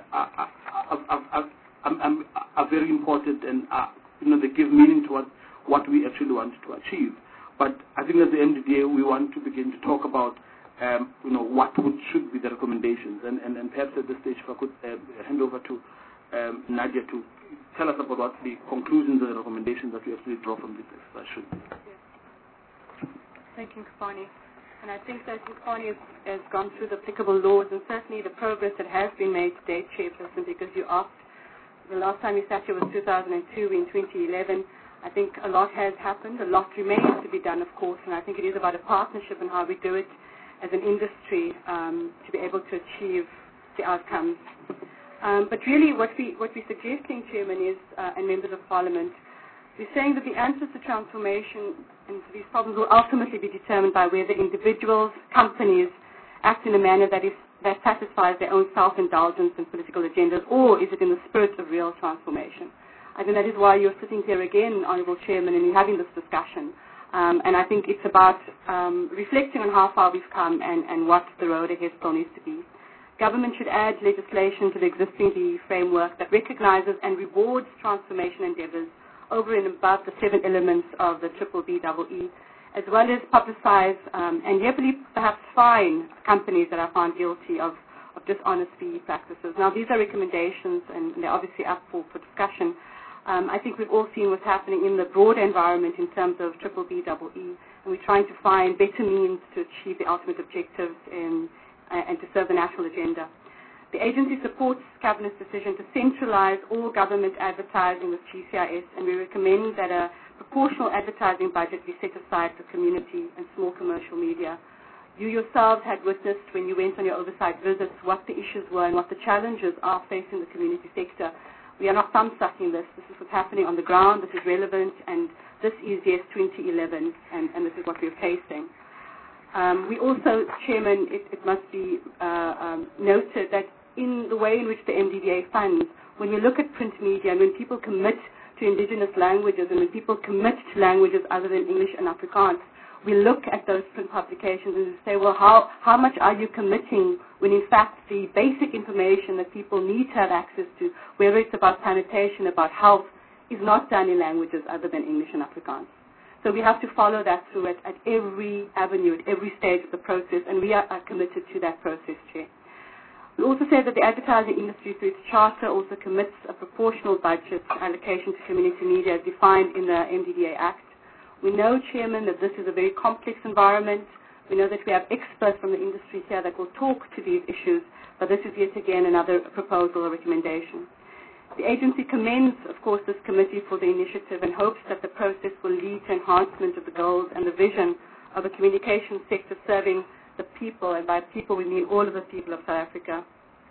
are very important, and they give meaning to what we actually want to achieve. But I think as the MDDA, we want to begin to talk about what should be the recommendations, and perhaps at this stage, if I could hand over to Nadia to tell us about what the conclusions and the recommendations that we actually draw from this exercise should be.
Thank you, Kufani. And I think that Kufani has gone through the applicable laws and certainly the progress that has been made to date, Chairperson, because you asked, the last time you sat here was 2002, in 2011. I think a lot has happened, a lot remains to be done, of course, and I think it is about a partnership and how we do it as an industry to be able to achieve the outcomes. But really what we're suggesting, Chairman, is, and members of Parliament, we're saying that the answers to transformation and to these problems will ultimately be determined by whether individuals, companies act in a manner that satisfies their own self-indulgence and political agendas, or is it in the spirit of real transformation? I think that is why you're sitting here again, Honourable Chairman, and you're having this discussion. And I think it's about reflecting on how far we've come and what the road ahead still needs to be. Government should add legislation to the existing BEE framework that recognizes and rewards transformation endeavors over and above the 7 elements of the Triple BEE, as well as publicize and heavily perhaps fine companies that are found guilty of dishonest BEE practices. Now, these are recommendations, and they're obviously up for discussion. I think we've all seen what's happening in the broader environment in terms of Triple BEE, and we're trying to find better means to achieve the ultimate objectives and to serve the national agenda. The agency supports Cabinet's decision to centralize all government advertising with GCIS, and we recommend that a proportional advertising budget be set aside for community and small commercial media. You yourselves had witnessed when you went on your oversight visits what the issues were and what the challenges are facing the community sector. We are not thumb-sucking this. This is what's happening on the ground. This is relevant, and this is, yes, 2011, and this is what we're facing. We also, Chairman, it must be noted that in the way in which the MDDA funds, when we look at print media and when people commit to indigenous languages and when people commit to languages other than English and Afrikaans, we look at those print publications and say, well, how much are you committing when in fact the basic information that people need to have access to, whether it's about sanitation, about health, is not done in languages other than English and Afrikaans. So we have to follow that through at every avenue, at every stage of the process, and we are committed to that process, Chair. We also say that the advertising industry, through its charter, also commits a proportional budget allocation to community media as defined in the MDDA Act. We know, Chairman, that this is a very complex environment. We know that we have experts from the industry here that will talk to these issues, but this is yet again another proposal or recommendation. The agency commends, of course, this committee for the initiative and hopes that the process will lead to enhancement of the goals and the vision of a communications sector serving the people, and by people we mean all of the people of South Africa.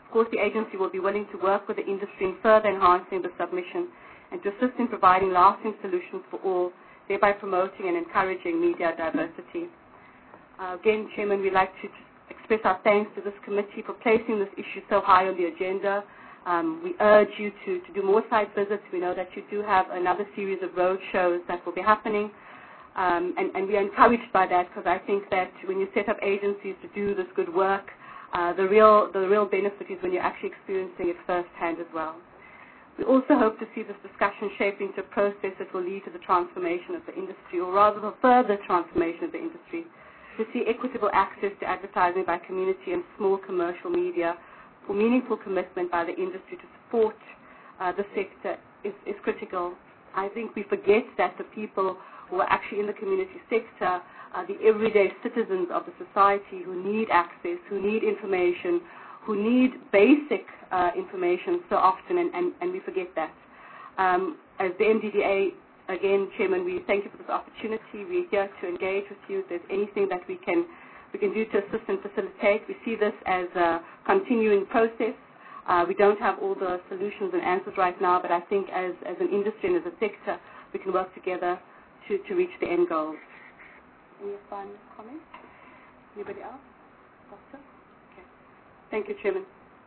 Of course, the agency will be willing to work with the industry in further enhancing the submission and to assist in providing lasting solutions for all, thereby promoting and encouraging media diversity. Again, Chairman, we'd like to express our thanks to this committee for placing this issue so high on the agenda. We urge you to do more site visits. We know that you do have another series of road shows that will be happening. And we are encouraged by that, because I think that when you set up agencies to do this good work, the real benefit is when you're actually experiencing it firsthand as well. We also hope to see this discussion shaped into a process that will lead to the transformation of the industry, or rather the further transformation of the industry, to see equitable access to advertising by community and small commercial media, for meaningful commitment by the industry to support the sector is critical. I think we forget that the people who are actually in the community sector are the everyday citizens of the society who need access, who need information, who need basic information so often, and we forget that. As the MDDA, again, Chairman, we thank you for this opportunity. We're here to engage with you. If there's anything that we can do to assist and facilitate, we see this as a continuing process. We don't have all the solutions and answers right now, but I think as an industry and as a sector, we can work together to reach the end goals. Any final comments? Anybody else? Doctor? Okay. Thank you, Chairman.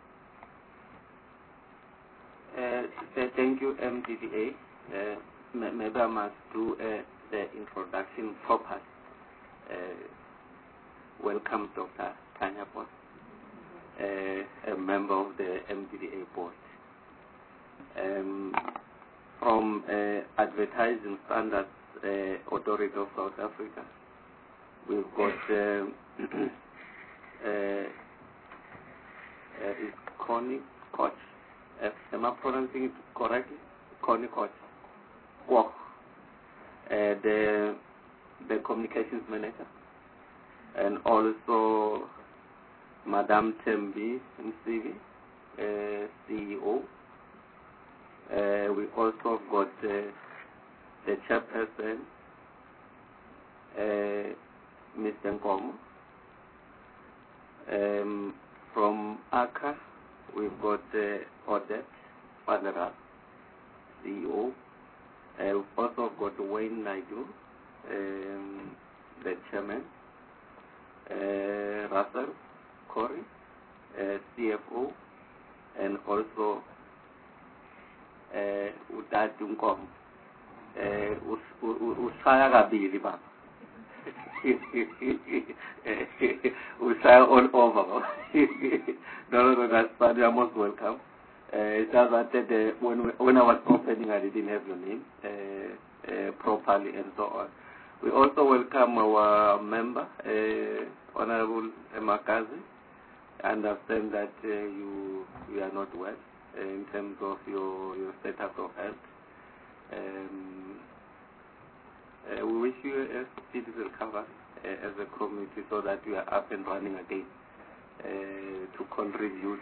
Thank you, MDDA. Maybe I must do the introduction properly. Welcome, Dr. Tanya Pot, a member of the MDDA board. From Advertising Standards Authority of South Africa, we've got is Connie Koch. Am I pronouncing it correctly? Connie Koch. Wow. The communications manager, and also Madame Tembi Msivi, CEO. We also got the chairperson, Mr. Nkomo. From ACA, we've got Odette Fadera, CEO. We've also got Wayne Naidu, the chairman. Russell Corey, CFO, and also Udati Nkomo. Usaya kabili baba. Usaya all over. No, that's fine. You're most welcome. It's just that when I was opening, I didn't have your name properly and so on. We also welcome our member, Honorable Makazi. I understand that you are not well in terms of your status of health. We wish you a speedy recovery as a community, so that you are up and running again to contribute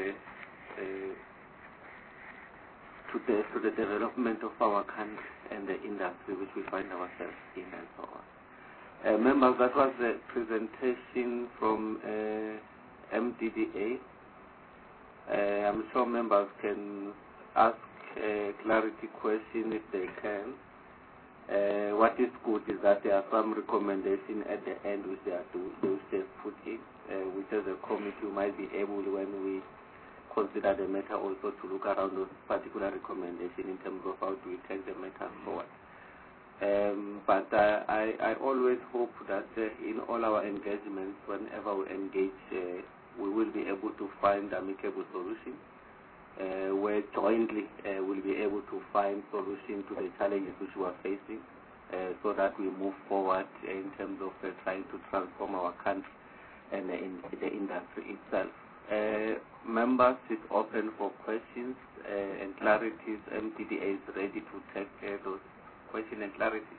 to the development of our country and the industry which we find ourselves in, and so on. Members, that was the presentation from MDDA. I'm sure members can ask clarity question if they can. What is good is that there are some recommendations at the end which they put in, which as a committee might be able, when we consider the matter, also to look around those particular recommendations in terms of how do we take the matter forward. But I always hope that in all our engagements, whenever we engage, we will be able to find amicable solutions, where jointly we'll be able to find solutions to the challenges which we are facing, so that we move forward in terms of trying to transform our country and the industry itself. Members, it's open for questions and clarities. MDDA is ready to take those questions and clarities.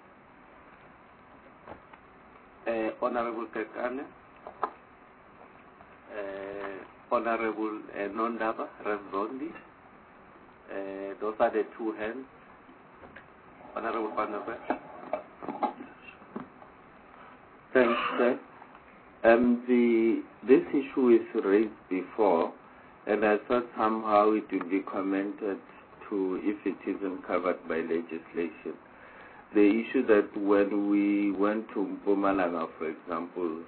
Honorable Kekane, Honorable Nondaba Rezondi, those are the two hands. Honorable Panova.
Thanks, sir. This issue is raised before,
and I thought somehow it will be commented to if it isn't covered by legislation. The issue that when we went to Mpumalanga, for example,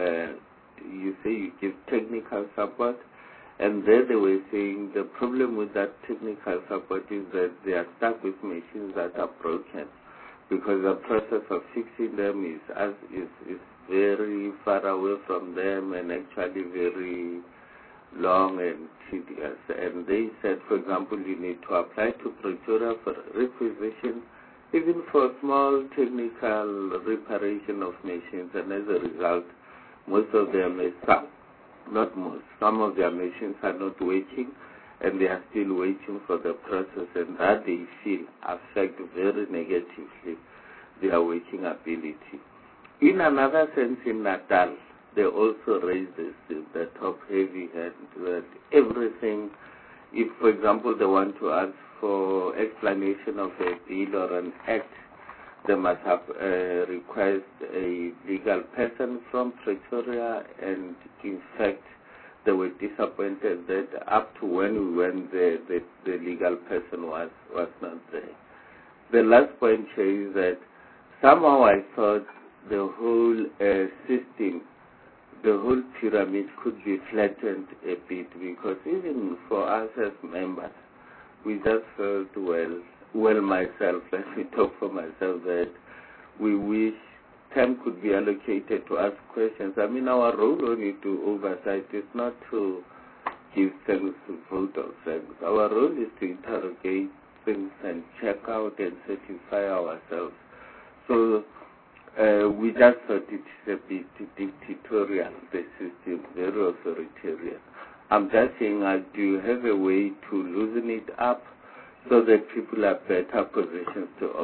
you say you give technical support, and there they were saying the problem with that technical support is that they are stuck with machines that are broken, because the process of fixing them is very far away from them and actually very long and tedious. And they said, for example, you need to apply to Pretoria for requisition, even for small technical reparation of machines, and as a result, most of them not most, some of their machines are not working, and they are still waiting for the process, and that they feel affect very negatively their working ability. In another sense, in Natal, they also raised this, the top-heavy hand, that everything, if, for example, they want to ask for explanation of a bill or an act, they must have request a legal person from Pretoria, and in fact, they were disappointed that up to when we went there, the legal person was not there. The last point here is that somehow I thought the whole system, the whole pyramid could be flattened a bit, because even for us as members, we just felt, well myself, let me talk for myself, that we wish time could be allocated to ask questions. I mean, our role only to oversight is not to give things to vote of things. Our role is to interrogate things and check out and certify ourselves. So we just thought it is a bit dictatorial, the system, very authoritarian. I'm just saying, do you have a way to loosen it up so that people are better positioned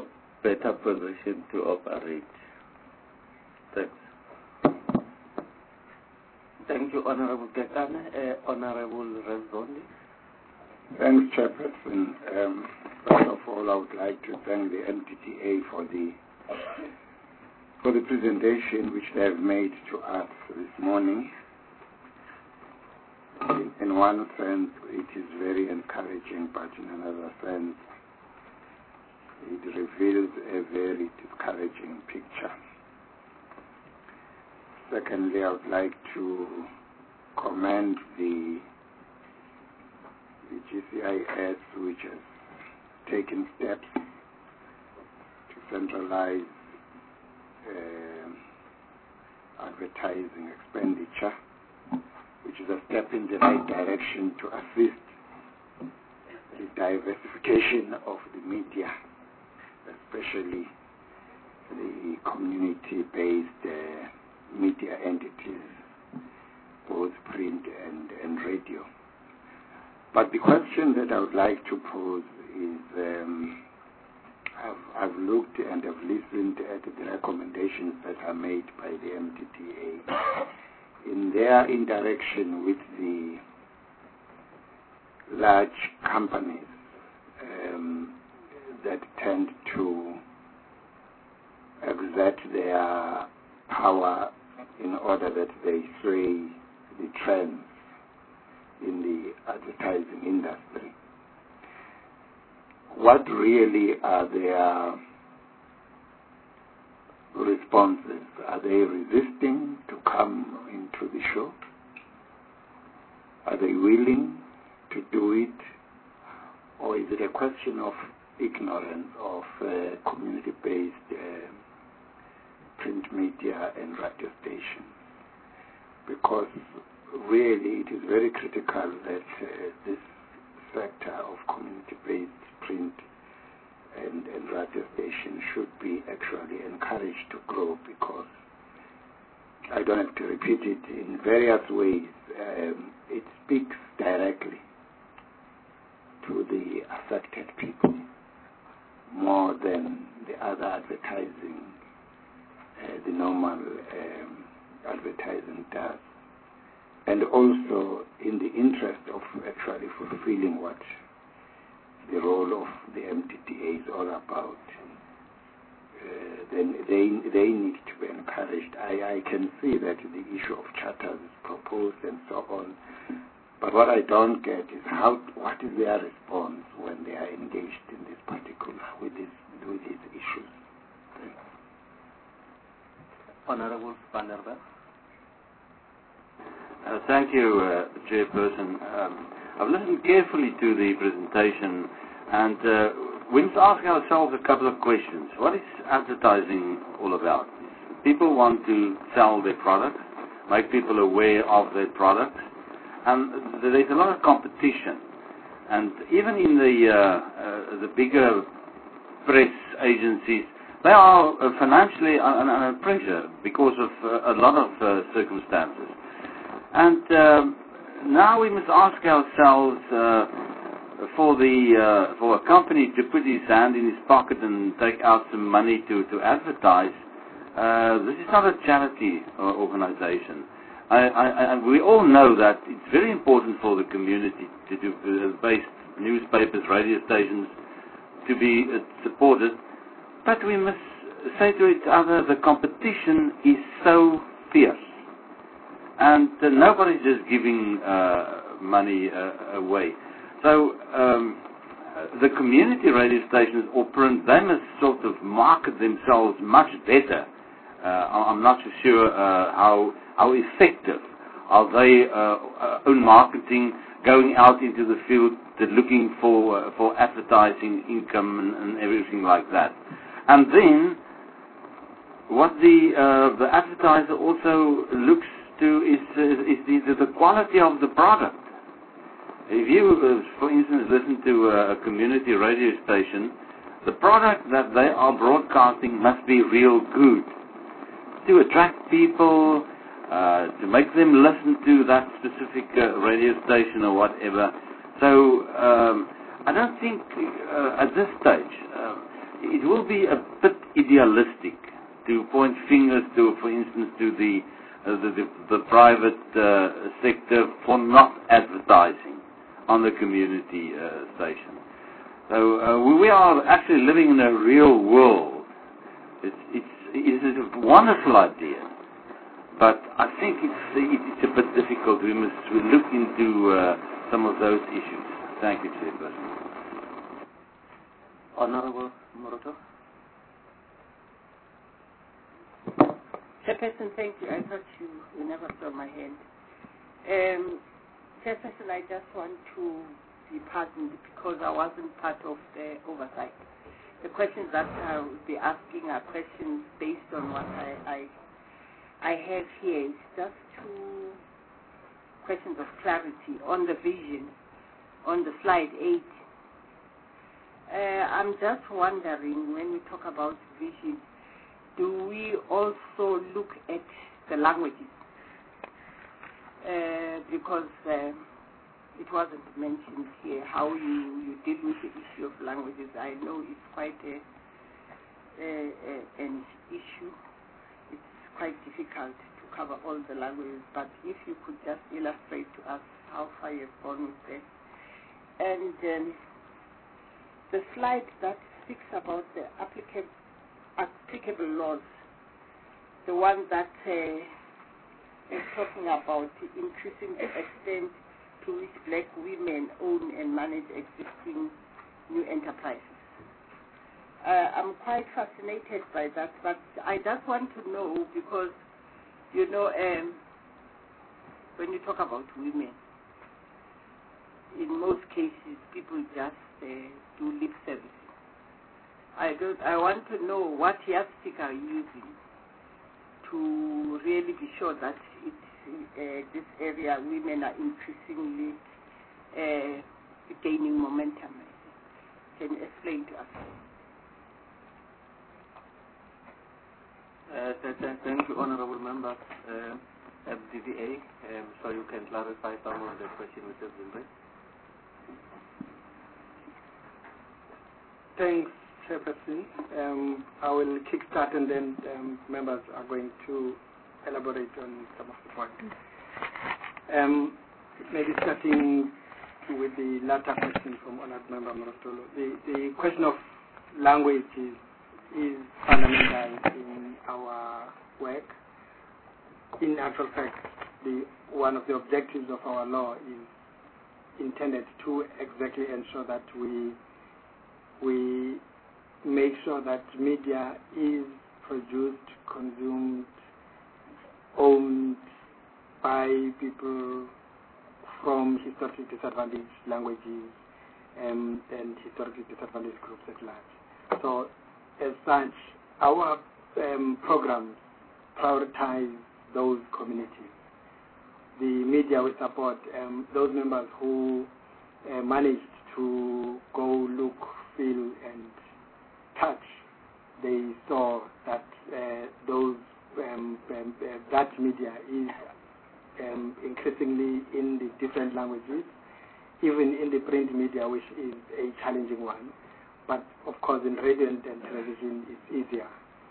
to operate? Thanks.
Thank you, Honorable Tekane. Honorable Rezondi.
Thanks, Chairperson. First of all, I would like to thank the MTTA for the presentation which they have made to us this morning. In one sense, it is very encouraging, but in another sense, it reveals a very discouraging picture. Secondly, I would like to commend the GCIS, which has taken steps to centralize advertising expenditure, which is a step in the right direction to assist the diversification of the media, especially the community-based media entities, both print and radio. But the question that I would like to pose is, I've looked and have listened at the recommendations that are made by the MTTA in their interaction with the large companies that tend to exert their power in order that they sway the trends in the advertising industry. What really are their responses? Are they resisting to come into the show? Are they willing to do it? Or is it a question of ignorance of community-based print media and radio stations? Because really it is very critical that this sector of community-based print and radio station should be actually encouraged to grow, because I don't have to repeat it in various ways. It speaks directly to the affected people more than the other advertising, the normal advertising does. And also in the interest of actually fulfilling what the role of the MTTA is all about, then they need to be encouraged. I can see that the issue of charters is proposed and so on, But what I don't get is what is their response when they are engaged in this particular, with these issues. Thanks.
Honorable Van der Berg.
Thank you, Chairperson. I've listened carefully to the presentation, and we must ask ourselves a couple of questions. What is advertising all about? People want to sell their products, make people aware of their products, and there's a lot of competition. And even in the bigger press agencies, they are financially under pressure because of a lot of circumstances. And now we must ask ourselves, for a company to put his hand in his pocket and take out some money to advertise, this is not a charity organization. We all know that it's very important for the community to do based newspapers, radio stations to be supported, but we must say to each other the competition is so fierce, and nobody's just giving money away. So the community radio stations or print, they must sort of market themselves much better. I'm not so sure how effective are they own marketing, going out into the field, looking for advertising income and everything like that. And then what the advertiser also looks to is the quality of the product. If you, for instance, listen to a community radio station, the product that they are broadcasting must be real good to attract people, to make them listen to that specific radio station or whatever. So I don't think at this stage it will be a bit idealistic to point fingers to, for instance, to the private sector for not advertising on the community station. So we are actually living in a real world. It's a wonderful idea, but I think it's a bit difficult. We must look into some of those issues. Thank you, Chairperson.
Honorable Moroto.
Chairperson, thank you. I thought you never saw my hand. Chairperson, I just want to be pardoned because I wasn't part of the oversight. The questions that I will be asking are questions based on what I have here. It's just two questions of clarity on the vision, on the slide 8. I'm just wondering, when we talk about vision, do we also look at the languages? Because it wasn't mentioned here how you deal with the issue of languages. I know it's quite an issue. It's quite difficult to cover all the languages, but if you could just illustrate to us how far you've gone with that. And the slide that speaks about the applicable laws, the one that is talking about increasing the extent to which black women own and manage existing new enterprises. I'm quite fascinated by that, but I just want to know because, you know, when you talk about women, in most cases, people just do lip servicing. I want to know what yardstick are you using to really be sure that this area women are increasingly gaining momentum. Can you explain to us?
Thank you, honorable members. FDVA, so you can clarify some of the questions which have been raised.
Thanks, Chairperson. I will kickstart and then members are going to elaborate on some of the points. Maybe starting with the latter question from Honourable Member Morotolo. The question of language is fundamental in our work. In actual fact, one of the objectives of our law is intended to exactly ensure that we make sure that media is produced, consumed, owned by people from historically disadvantaged languages and historically disadvantaged groups at large. So, as such, our programs prioritize those communities. The media we support, those members who managed to go look, feel, and touch, they saw that that media is increasingly in the different languages, even in the print media, which is a challenging one. But of course, in radio and television, it's easier.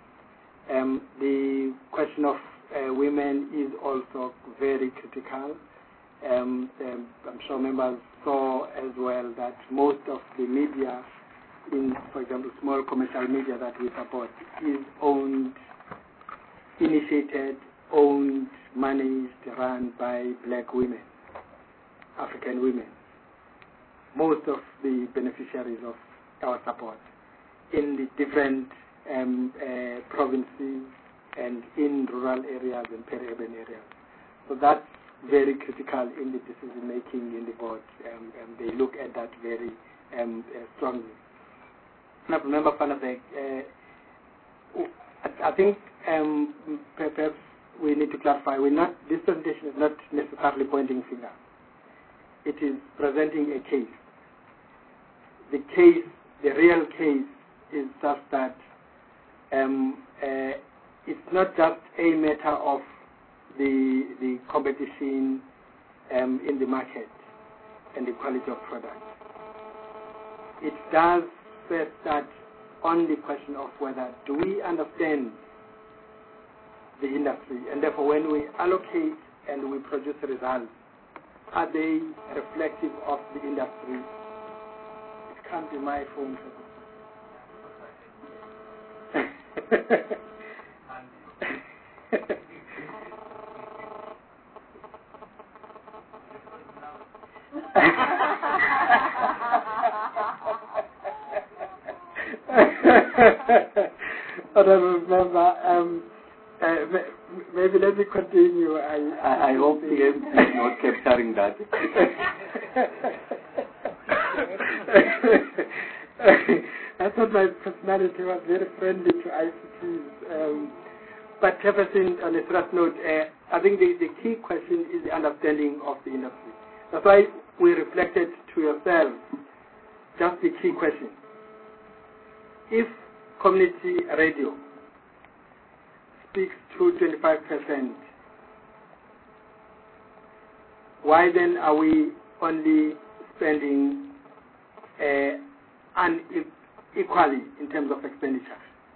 The question of women is also very critical. I'm sure members saw as well that most of the media, in, for example, small commercial media that we support, is owned, initiated, owned, managed, run by black women, African women. Most of the beneficiaries of our support in the different provinces and in rural areas and peri-urban areas. So that's very critical in the decision making in the board, and they look at that very strongly. Now, remember, I think perhaps we need to clarify. This presentation is not necessarily pointing fingers. It is presenting a case. The case, the real case, is just that it's not just a matter of the competition in the market and the quality of product. It does first start on the question of whether do we understand the industry, and therefore when we allocate and we produce results, are they reflective of the industry? It can't be my phone. I don't remember. Maybe let me continue.
I hope the MC is not capturing that.
I thought my personality was very friendly to ICTs. But Jefferson, on a serious note, I think the key question is the understanding of the industry. That's why we reflected to yourself just the key question. If community radio speaks to 25%, why then are we only spending unequally in terms of expenditure?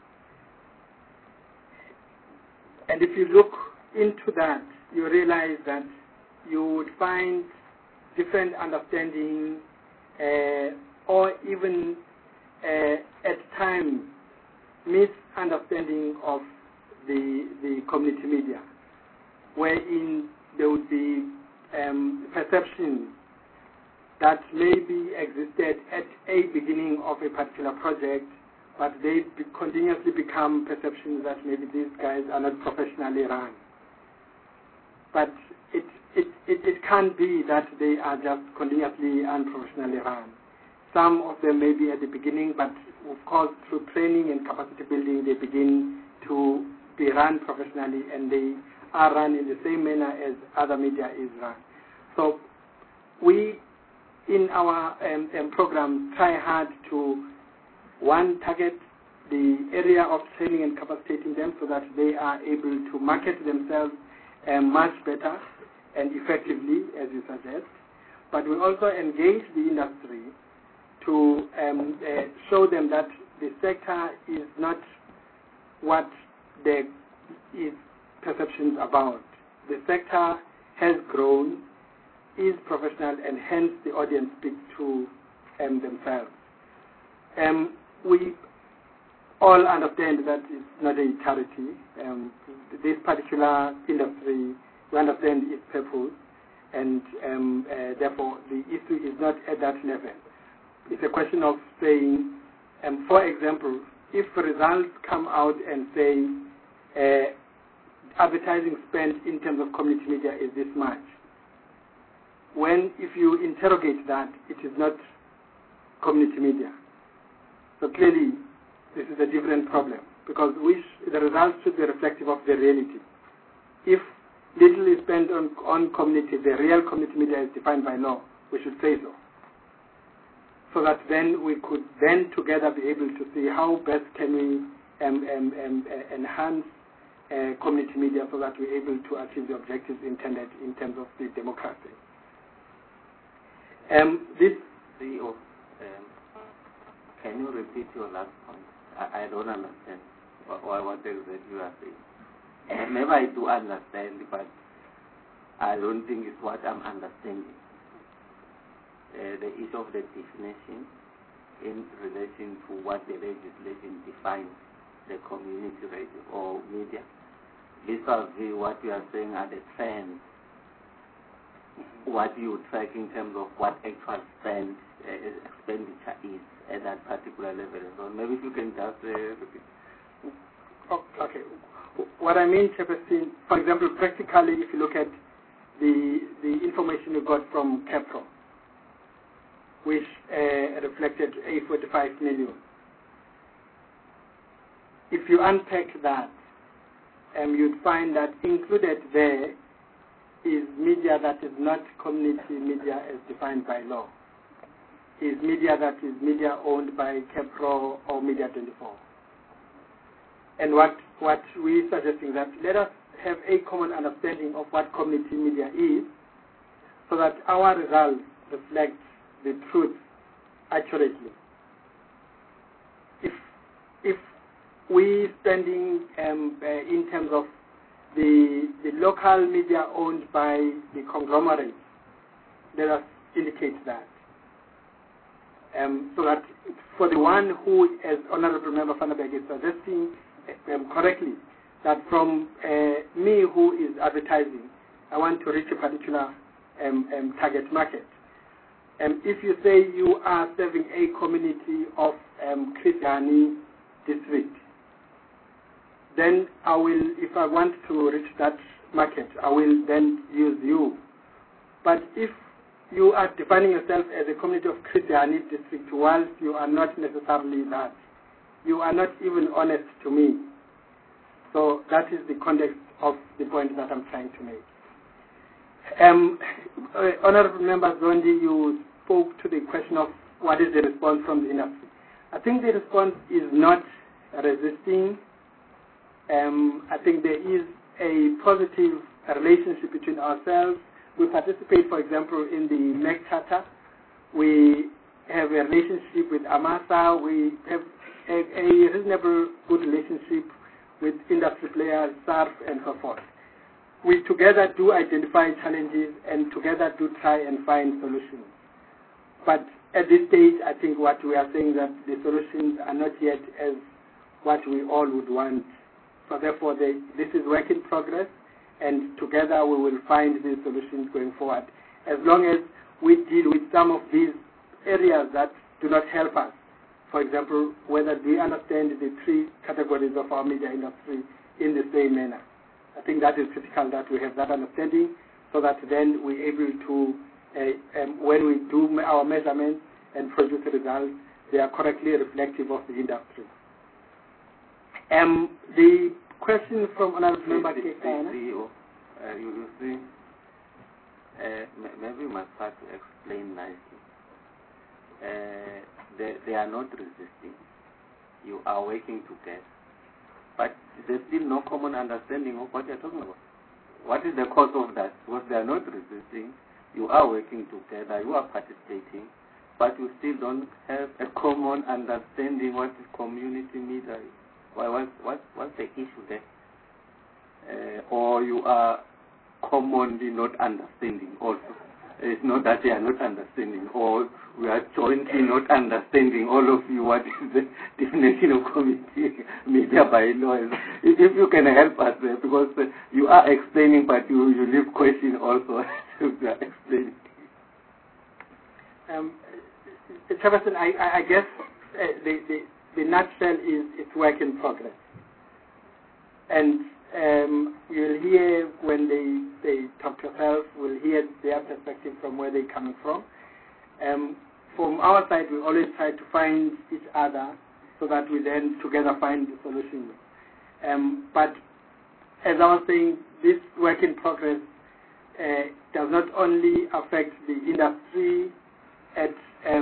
And if you look into that, you realize that you would find different understanding or even at times misunderstanding of the community media, wherein there would be perceptions that maybe existed at a beginning of a particular project, but they continuously become perceptions that maybe these guys are not professionally run. But it can't be that they are just continuously unprofessionally run. Some of them may be at the beginning, but of course through training and capacity building they begin to be run professionally, and they are run in the same manner as other media is run. So we, in our program, try hard to, one, target the area of training and capacitating them so that they are able to market themselves much better and effectively, as you suggest. But we also engage the industry to show them that the sector is not what there is perceptions about. The sector has grown, is professional, and hence the audience speaks to themselves. We all understand that it's not a charity. This particular industry, we understand its purpose, and therefore the issue is not at that level. It's a question of saying, for example, if results come out and say advertising spent in terms of community media is this much, if you interrogate that, it is not community media. So clearly, this is a different problem, because the results should be reflective of the reality. If little is spent on community, the real community media is defined by law, we should say so. So that then we could then together be able to see how best can we enhance community media so that we're able to achieve the objectives intended in terms of the democracy. This
CEO, can you repeat your last point? I don't understand what exactly you are saying. Maybe I do understand, but I don't think it's what I'm understanding. The issue of the definition in relation to what the legislation defines the community radio or media. Vis-a-vis what you are saying are the trends, what you track in terms of what actual expenditure is at that particular level. So maybe if you can just repeat.
Okay. What I mean, Chairperson, for example, practically, if you look at the information you got from CAPRO, which reflected A45 million. If you unpack that, you'd find that included there is media that is not community media as defined by law. Is media that is media owned by CAPRO or Media 24. And what we're suggesting that let us have a common understanding of what community media is, so that our results reflect the truth accurately. If we spending in terms of the local media owned by the conglomerate, let us indicate that. So that for the one who, as Honorable Member Van der Berg is suggesting correctly, that from me who is advertising, I want to reach a particular target market. If you say you are serving a community of Christiani district, then I will, if I want to reach that market, I will then use you. But if you are defining yourself as a community of Christiani district, whilst you are not necessarily that, you are not even honest to me. So that is the context of the point that I'm trying to make. Honorable Member Zondi, you spoke to the question of what is the response from the industry. I think the response is not resisting. I think there is a positive relationship between ourselves. We participate, for example, in the MEC Charter. We have a relationship with AMASA. We have a reasonable good relationship with industry players, SARF, and so forth. We together do identify challenges and together do try and find solutions. But at this stage, I think what we are saying that the solutions are not yet as what we all would want. So therefore, this is work in progress, and together we will find these solutions going forward. As long as we deal with some of these areas that do not help us. For example, whether we understand the three categories of our media industry in the same manner. I think that is critical that we have that understanding, so that then we're able to, when we do our measurements and produce results, they are correctly reflective of the industry. The question from another member,
CEO, you see, maybe we must start to explain nicely. They are not resisting. You are working together. But there's still no common understanding of what you're talking about. What is the cause of that? Because they are not resisting. You are working together. You are participating. But you still don't have a common understanding what is community media is. What's the issue there? Or you are commonly not understanding also. It's not that they are not understanding, or we are jointly not understanding, all of you, what is the definition of community media by law. If you can help us there, because you are explaining, but you leave question also.
you are explaining.
Chairperson, I guess the nutshell is it's work in progress. And you'll hear when they talk to yourself, we'll hear their perspective from where they're coming from. From our side, we always try to find each other so that we then together find the solution. But as I was saying, this work in progress does not only affect the industry at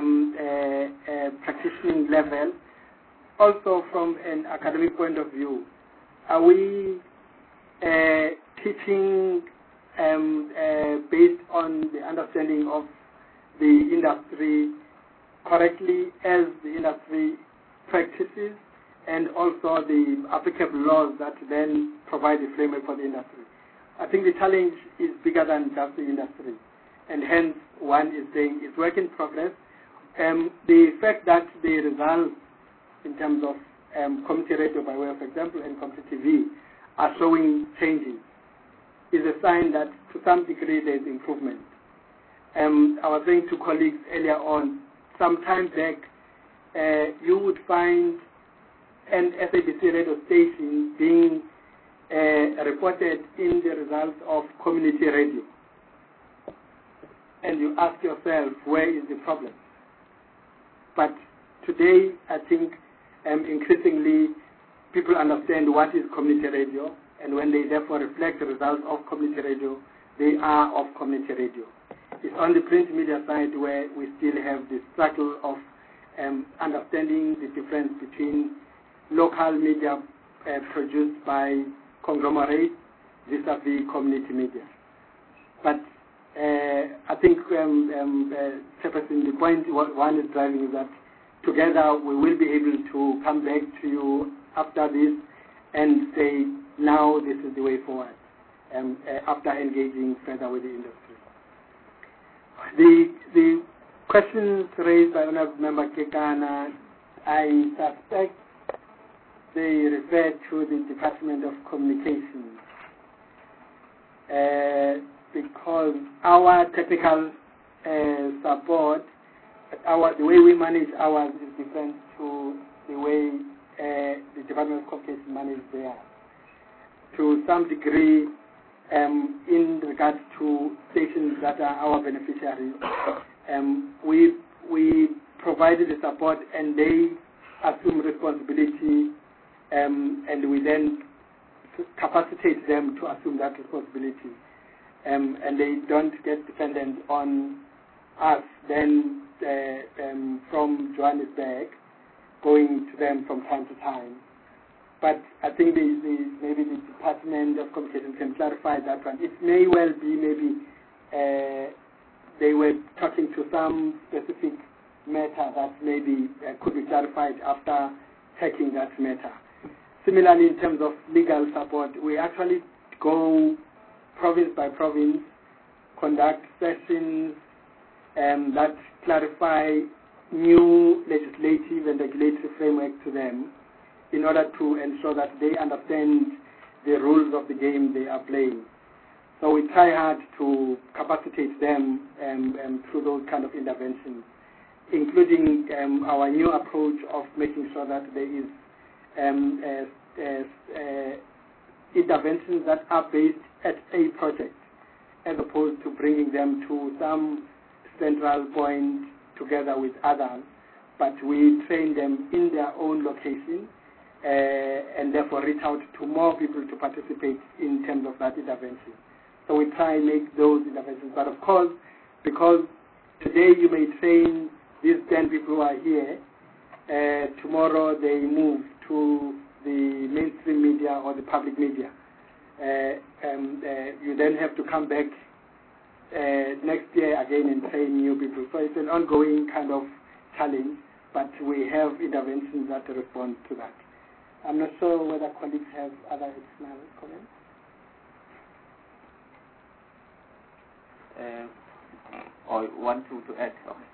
practicing level, also from an academic point of view. Are we teaching based on the understanding of the industry correctly as the industry practices, and also the applicable laws that then provide the framework for the industry? I think the challenge is bigger than just the industry, and hence one is saying it's work in progress. The fact that the results in terms of community radio, by way of example, and community TV are showing changes is a sign that to some degree there is improvement. I was saying to colleagues earlier on, some time back, you would find an SABC radio station being reported in the results of community radio. And you ask yourself, where is the problem? But today, I think increasingly people understand what is community radio, and when they therefore reflect the results of community radio, they are of community radio. It's on the print media side where we still have the struggle of understanding the difference between local media produced by conglomerates vis-a-vis community media. But I think, Chairperson, the point one is driving is that together we will be able to come back to you after this and say, now this is the way forward, after engaging further with the industry. The questions raised by Honourable Member Kekana, I suspect they refer to the Department of Communications, because our technical support, the way we manage ours is different to the way the Department of Communications manages theirs. To some degree, in regards to stations that are our beneficiaries, we provided the support and they assume responsibility, and we then capacitate them to assume that responsibility. And they don't get dependent on us then from Johannesburg going to them from time to time. But I think maybe the Department of Communications can clarify that one. It may well be maybe they were talking to some specific matter that maybe could be clarified after taking that matter. Similarly, in terms of legal support, we actually go province by province, conduct sessions that clarify new legislative and regulatory framework to them in order to ensure that they understand the rules of the game they are playing. So we try hard to capacitate them through those kind of interventions, including our new approach of making sure that there is interventions that are based at a project, as opposed to bringing them to some central point together with others, but we train them in their own location and therefore reach out to more people to participate in terms of that intervention. So we try and make those interventions. But of course, because today you may train these 10 people who are here, tomorrow they move to the mainstream media or the public media. You then have to come back next year again and train new people. So it's an ongoing kind of challenge, but we have interventions that respond to that. I'm not sure whether colleagues have other additional comments.
Or want to add?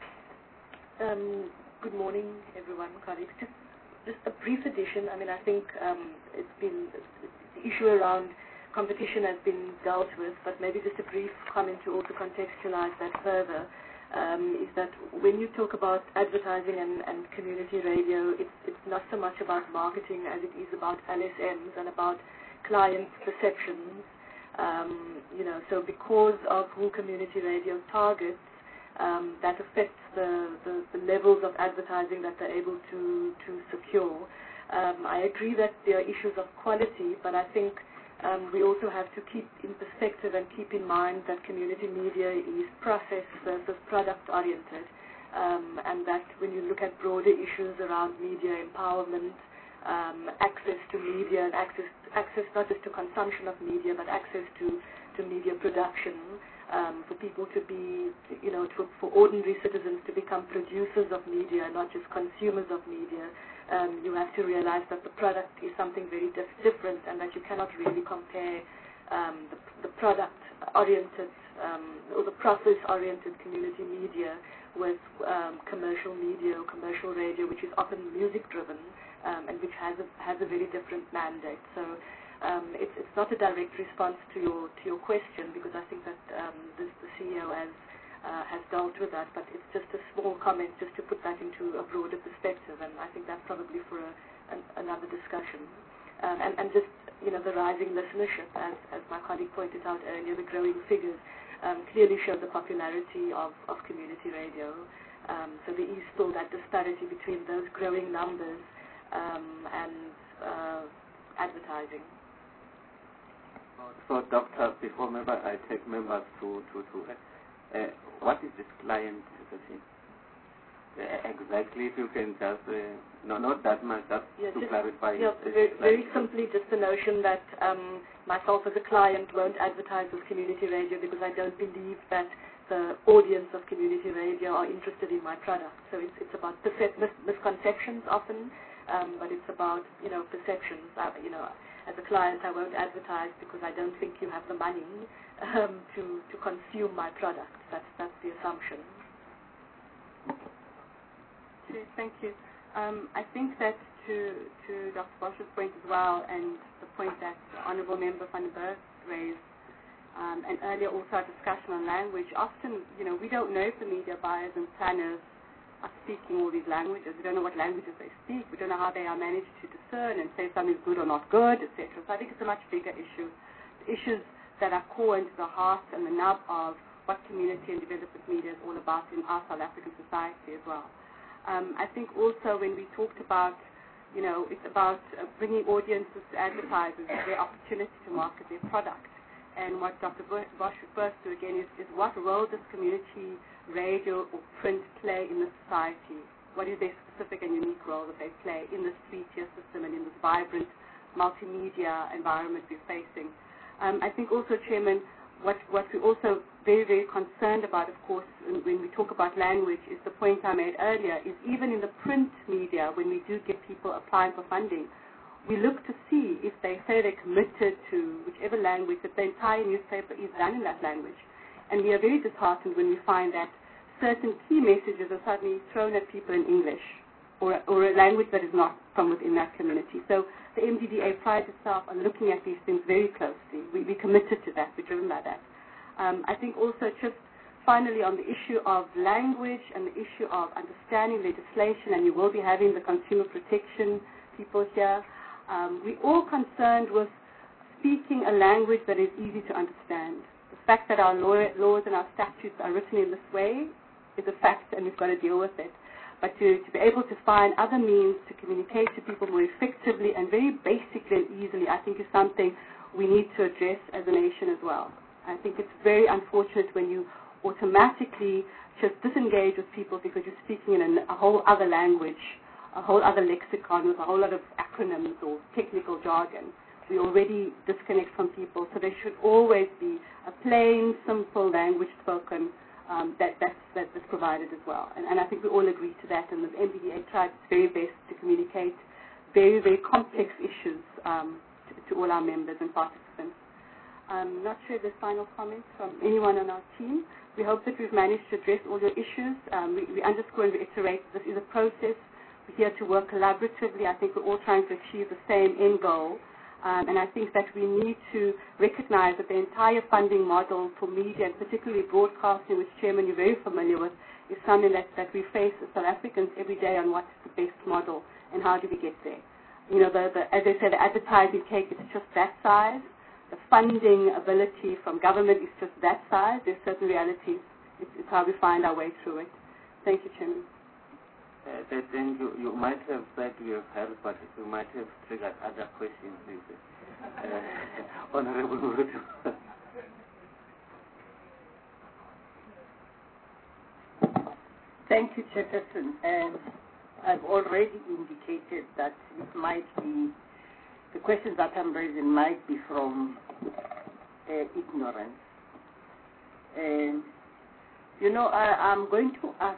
Good morning, everyone, colleagues. Just a brief addition. I mean, I think it's been the issue around competition has been dealt with, but maybe just a brief comment to also contextualize that further, is that when you talk about advertising and community radio, it's not so much about marketing as it is about LSMs and about client perceptions. So because of who community radio targets, that affects the levels of advertising that they're able to secure. I agree that there are issues of quality, but I think we also have to keep in perspective and keep in mind that community media is process versus product oriented, and that when you look at broader issues around media empowerment, access to media and access not just to consumption of media, but access to media production, for people to be, for ordinary citizens to become producers of media, not just consumers of media. You have to realize that the product is something very different, and that you cannot really compare the product-oriented or the process-oriented community media with commercial media or commercial radio, which is often music-driven and which has a very different mandate. So it's not a direct response to your question, because I think that the CEO has dealt with that, but it's just a small comment just to put that into a broader perspective, and I think that's probably for another discussion. And just, the rising listenership, as my colleague pointed out earlier, the growing figures clearly show the popularity of community radio. So there is still that disparity between those growing numbers and advertising.
So, Doctor, before I take members to what is this client association? Exactly, if you can just, not that much, just to clarify.
Yeah, very simply, just the notion that myself as a client won't advertise with community radio because I don't believe that the audience of community radio are interested in my product. So it's about misconceptions often, but it's about, perceptions. As a client, I won't advertise because I don't think you have the money to consume my product. That's the assumption.
Okay, thank you. I think that to Dr. Bosch's point as well, and the point that the Honourable Member van der Berg raised, and earlier also our discussion on language, often, we don't know if the media buyers and planners are speaking all these languages. We don't know what languages they speak. We don't know how they are managed to discern and say something's good or not good, etc. So I think it's a much bigger issue. The issues that are core into the heart and the nub of what community and development media is all about in our South African society as well. I think also when we talked about, it's about bringing audiences to advertisers, their opportunity to market their product. And what Dr. Bosch refers to again is what role does community radio or print play in the society? What is their specific and unique role that they play in this three-tier system and in this vibrant multimedia environment we're facing? I think also, Chairman, what we're also very, very concerned about, of course, when we talk about language, is the point I made earlier, is even in the print media, when we do get people applying for funding, we look to see if they say they're committed to whichever language, that the entire newspaper is done in that language. And we are very disheartened when we find that certain key messages are suddenly thrown at people in English or a language that is not from within that community. So the MDDA prides itself on looking at these things very closely. We're committed to that. We're driven by that. I think also just finally on the issue of language and the issue of understanding legislation, and you will be having the consumer protection people here, we're all concerned with speaking a language that is easy to understand. The fact that our laws and our statutes are written in this way is a fact, and we've got to deal with it. But to be able to find other means to communicate to people more effectively and very basically and easily, I think is something we need to address as a nation as well. I think it's very unfortunate when you automatically just disengage with people because you're speaking in a whole other language, a whole other lexicon with a whole lot of acronyms or technical jargon. We already disconnect from people, so there should always be a plain, simple language spoken that's provided as well. And I think we all agree to that, and the MDDA tried its very best to communicate very, very complex issues to all our members and participants. I'm not sure if there's final comments from anyone on our team. We hope that we've managed to address all your issues. We underscore and reiterate this is a process. We're here to work collaboratively. I think we're all trying to achieve the same end goal.
And I think that we need to recognize that the entire funding model for media, and particularly broadcasting, which, Chairman, you're very familiar with, is something that we face as South Africans every day on what's the best model and how do we get there. You know, as I said, the advertising cake is just that size. The funding ability from government is just that size. There's certain realities. It's how we find our way through it. Thank you, Chairman.
Then you might have said you have heard, but you might have triggered other questions. Honorable Ruto.
Thank you, Chairperson. And I've already indicated that it might be, the questions that I'm raising might be from ignorance. And, you know, I'm going to ask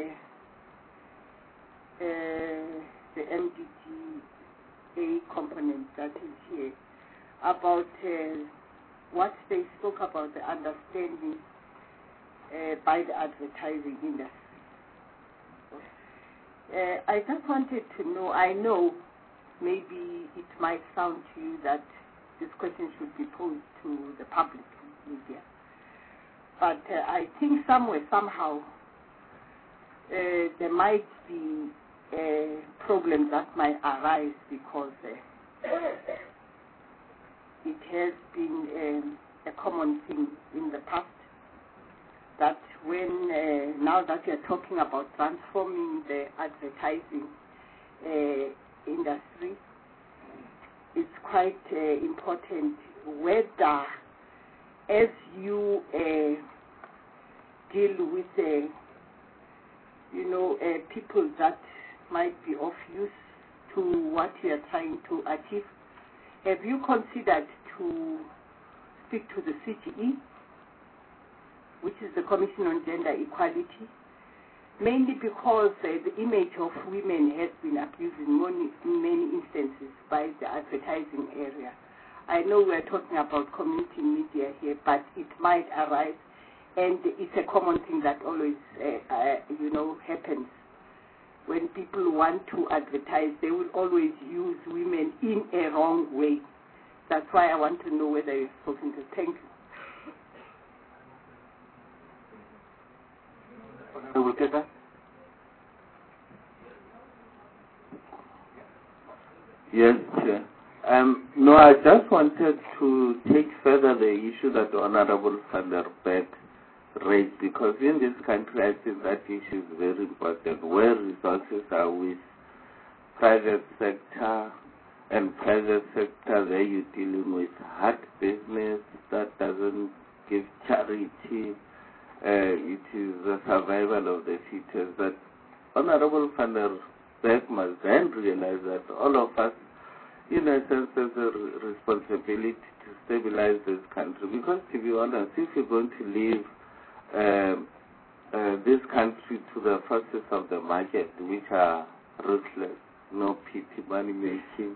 the MDGA component that is here about what they spoke about, the understanding by the advertising industry. I just wanted to know, I know maybe it might sound to you that this question should be posed to the public media, but I think somewhere, somehow, there might be problems that might arise because it has been a common thing in the past that when, now that you're talking about transforming the advertising industry, it's quite important whether, as you deal with, people that might be of use to what you're trying to achieve, have you considered to speak to the CGE, which is the Commission on Gender Equality, mainly because the image of women has been abused in many instances by the advertising area. I know we're talking about community media here, but it might arise, and it's a common thing that always, happens. When people want to advertise, they will always use women in a wrong way. That's why I want to know whether you've spoken to. Thank you.
Yes, Chair. No, I just wanted to take further the issue that Honorable Van der Berg raised, because in this country I think that issue is very important, where resources are with private sector, and private sector there you're dealing with hard business that doesn't give charity. It is the survival of the fittest. That Honorable Van der Berg must then realize that all of us, in a sense, have a responsibility to stabilize this country. Because, to be honest, if you're going to leave this country to the forces of the market, which are ruthless, no pity, money making,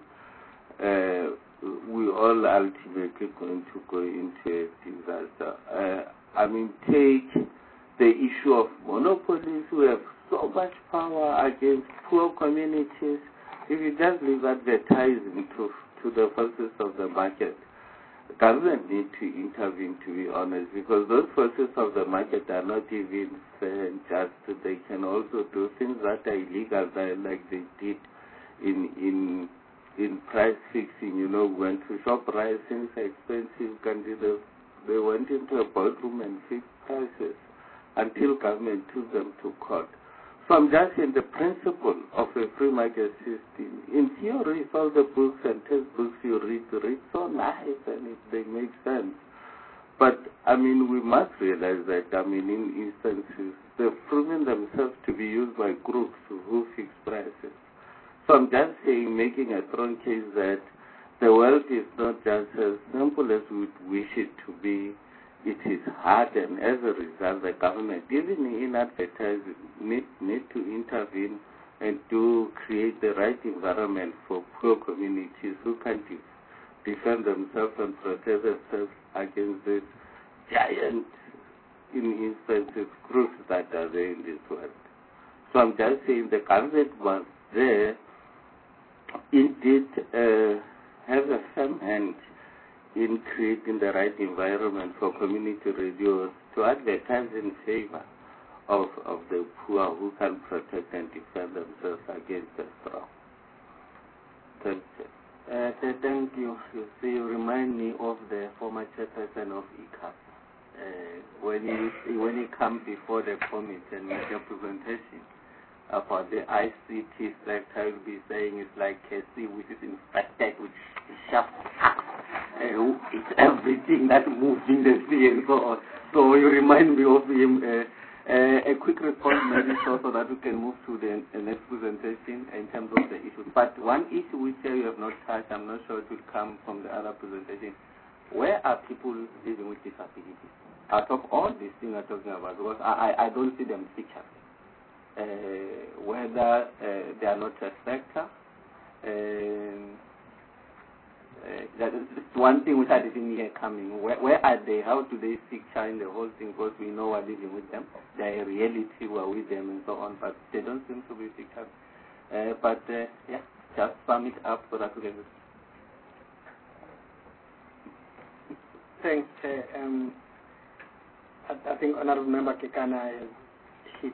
we all ultimately going to go into a disaster. Take the issue of monopolies who have so much power against poor communities. If you just leave advertising to the forces of the market, the government need to intervene, to be honest, because those forces of the market are not even fair and just. They can also do things that are illegal, like they did in price fixing. Went to shop rice, things are expensive, candidates. They went into a boardroom and fixed prices until government took them to court. So I'm just in the principle of a free market system. In theory, all the books and textbooks you read so nice and they make sense. But, we must realize that, in instances, they've proven themselves to be used by groups who fix prices. So I'm just saying, making a strong case that the world is not just as simple as we would wish it to be. It is hard, and as a result, the government, even in advertising, need to intervene and to create the right environment for poor communities who can't defend themselves and protect themselves against this giant, in instances, groups that are there in this world. So I'm just saying the government was there, indeed, has a firm hand in creating the right environment for community radios to advertise in favor of the poor who can protect and defend themselves against the strong. Thank you. Thank you. You see, you remind me of the former chairperson of ICAS. When he comes before the committee and make a presentation about the ICT sector, he'll be saying it's like a sea which is infected with sharp hacks. It's everything that moves in the sea and so on. So you remind me of him. A quick response maybe so that we can move to the next presentation in terms of the issues. But one issue which you have not touched, I'm not sure it will come from the other presentation. Where are people living with disabilities? Out of all these things we're talking about, because I don't see them featured. Whether they are not a sector, that is one thing which I didn't hear coming. Where are they? How do they feature in the whole thing? Because we know we're living with them. They're a reality, we're with them and so on, but they don't seem to be featured. Yeah, just sum it up so that we can...
Thanks, Chair. I think Honorable Member Kekana has hit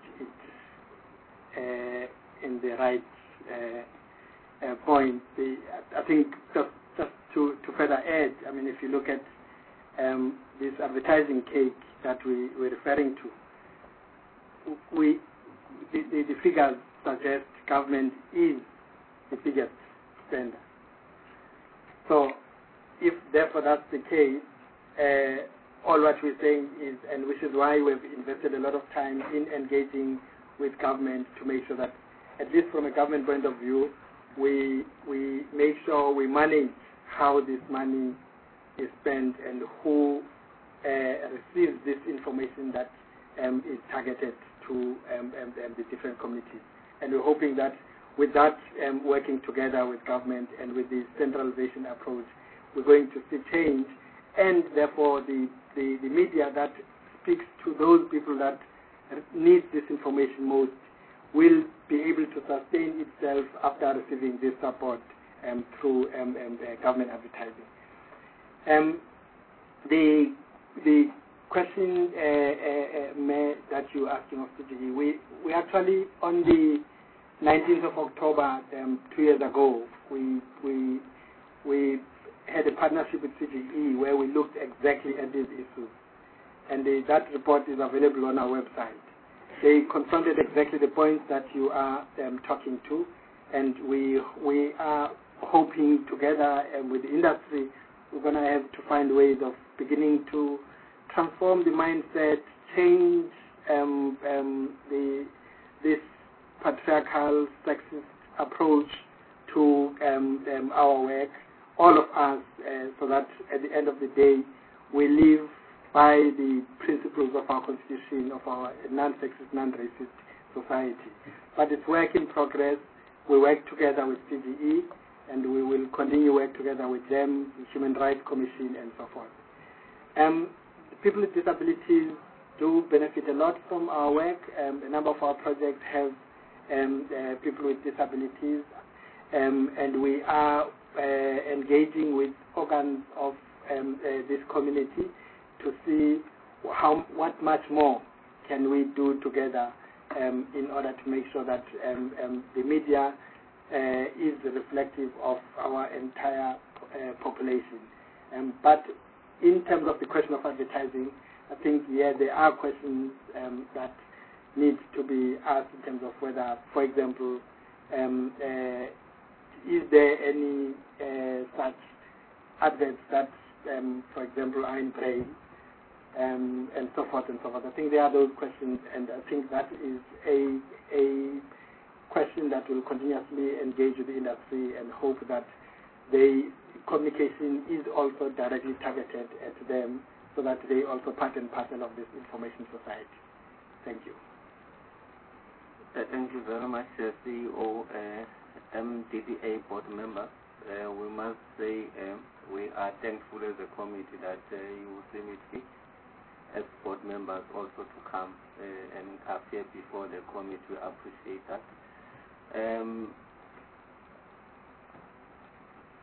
it in the right point. I think just to further add, I mean, if you look at this advertising cake that we were referring to, the figures suggest government is the biggest spender. So, if therefore that's the case, all what we're saying is, and which is why we've invested a lot of time in engaging with government to make sure that, at least from a government point of view, we make sure we manage how this money is spent and who receives this information that is targeted to the different communities. And we're hoping that with that working together with government and with the centralization approach, we're going to see change, and therefore the media that speaks to those people that need this information most will be able to sustain itself after receiving this support through government advertising. The question that you're asking of CGE, we actually, on the 19th of October 2 years ago, we had a partnership with CGE where we looked exactly at these issues, and that report is available on our website. They confronted exactly the points that you are talking to, and we are hoping together with the industry, we're going to have to find ways of beginning to transform the mindset, change this patriarchal, sexist approach to our work, all of us, so that at the end of the day, we live by the principles of our constitution, of our non-sexist, non-racist society. But it's work in progress. We work together with CGE, and we will continue work together with them, the Human Rights Commission, and so forth. People with disabilities do benefit a lot from our work. A number of our projects have people with disabilities, and we are engaging with organs of this community to see what much more can we do together in order to make sure that the media is reflective of our entire population. But in terms of the question of advertising, I think, there are questions that need to be asked in terms of whether, for example, is there any such adverts that, for example, are in braille, and so forth and so forth. I think there are those questions, and I think that is a question that will continuously engage with the industry and hope that the communication is also directly targeted at them so that they also part and parcel of this information society. Thank you.
Thank you very much, CEO, MDDA board members. We must say we are thankful as a committee that you will see me fit as board members also to come and appear before the committee. We appreciate that.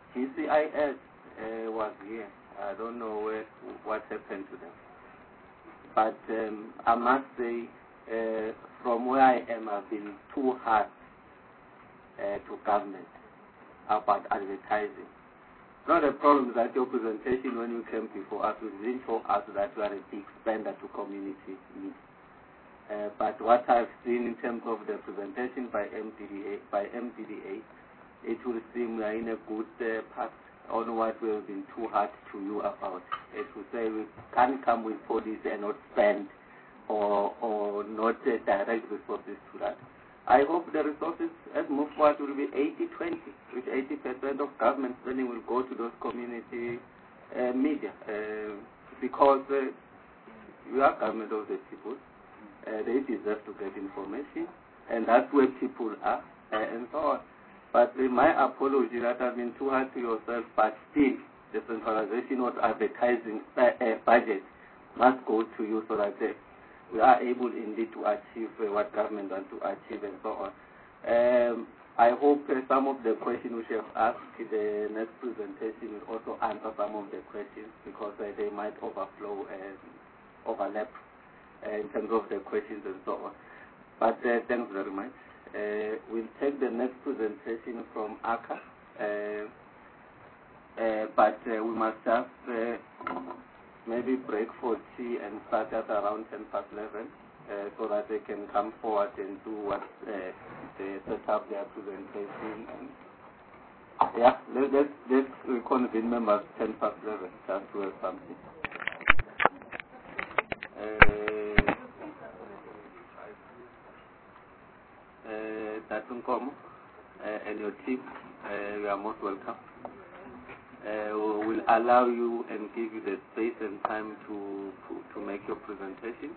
GCIS was here. I don't know what happened to them. But I must say, from where I am, I've been too hard to government about advertising. Not a problem that your presentation when you came before us, you didn't show us that you are a big spender to community needs. But what I've seen in terms of the presentation by MPDA, it will seem we are in a good path on what we have been too hard to you about. It will say we can't come with policy and not spend or not direct resources to that. I hope the resources as move forward will be 80-20, which 80% of government spending will go to those community media, because you are government of the people. They deserve to get information, and that's where people are, and so on. But my apology that I've been too hard to yourself, but still the centralization of advertising budget must go to you so that we are able indeed to achieve what government wants to achieve and so on. I hope some of the questions which you have asked in the next presentation will also answer some of the questions, because they might overflow and overlap in terms of the questions and so on. But thanks very much. We'll take the next presentation from ACA, but we must just maybe break for tea and start at around 11:10, so that they can come forward and do what they set up their presentation. And yeah, let's reconvene members 11:10, just to have something. Datunkomo and your team, you are most welcome. We'll allow you and give you the space and time to make your presentation.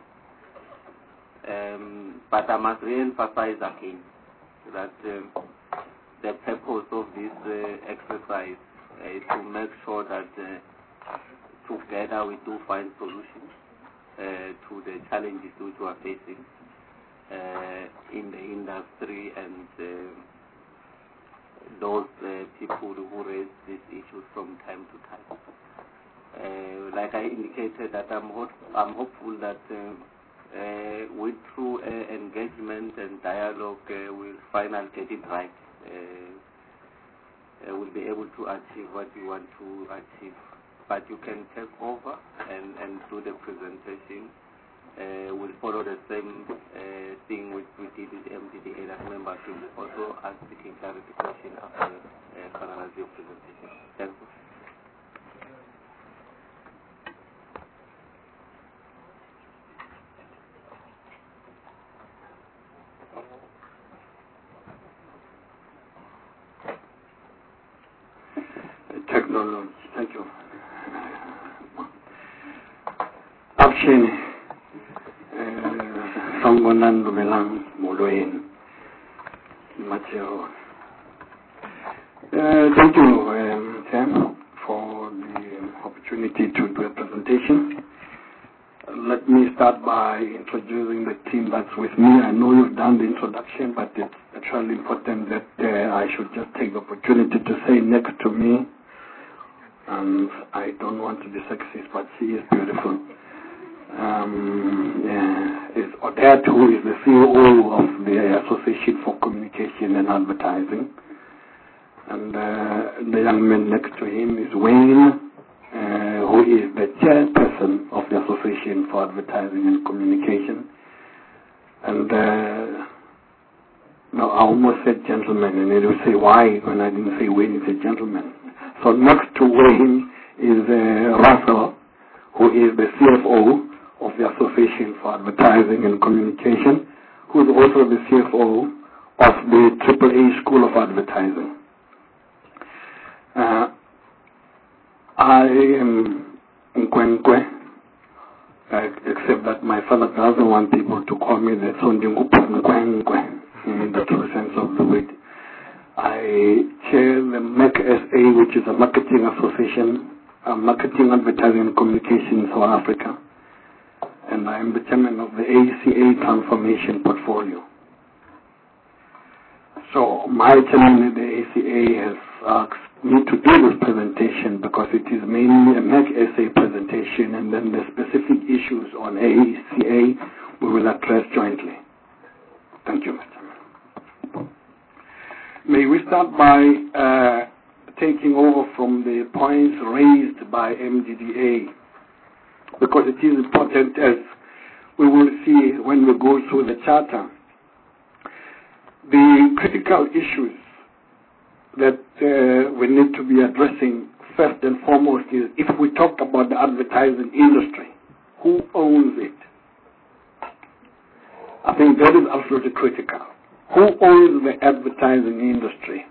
But I must re-emphasize again that the purpose of this exercise is to make sure that together we do find solutions to the challenges which we are facing in the industry, and those people who raise these issues from time to time. Like I indicated, that I'm hopeful that through engagement and dialogue, we'll finally get it right. We'll be able to achieve what we want to achieve. But you can take over and do the presentation. We'll follow the same thing which we did with MPDA, that members will also ask seeking clarification after finalizing your presentation. Thank you.
Technology, thank you. Action. Sangonan Dumelang Moloen Mateo. Thank you, Sam, for the opportunity to do a presentation. Let me start by introducing the team that's with me. I know you've done the introduction, but it's actually important that I should just take the opportunity to say next to me, and I don't want to be sexist, but she is beautiful. Is Odette, who is the CEO of the Association for Communication and Advertising. And the young man next to him is Wayne, who is the chairperson of the Association for Advertising and Communication. And no, I almost said gentleman, and they will say why when I didn't say Wayne is a gentleman. So next to Wayne is Russell, who is the CFO of the Association for Advertising and Communication, who is also the CFO of the AAA School of Advertising. I am Nkwenkwe, except that my father doesn't want people to call me the Nkwenkwe in the true sense of the word. I chair the MEC SA, which is a marketing association, marketing, advertising and communication in South Africa. And I am the chairman of the ACA Transformation Portfolio. So my chairman of the ACA has
asked me to do this presentation because it is mainly a MEC essay presentation, and then the specific issues on AECA we will address jointly. Thank you, Mr. May we start by taking over from the points raised by MDDA, because it is important, as we will see when we go through the charter. The critical issues that we need to be addressing first and foremost is, if we talk about the advertising industry, who owns it? I think that is absolutely critical. Who owns the advertising industry?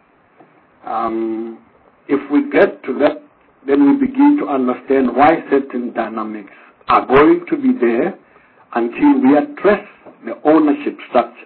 If we get to that, then we begin to understand why certain dynamics are going to be there until we address the ownership structures.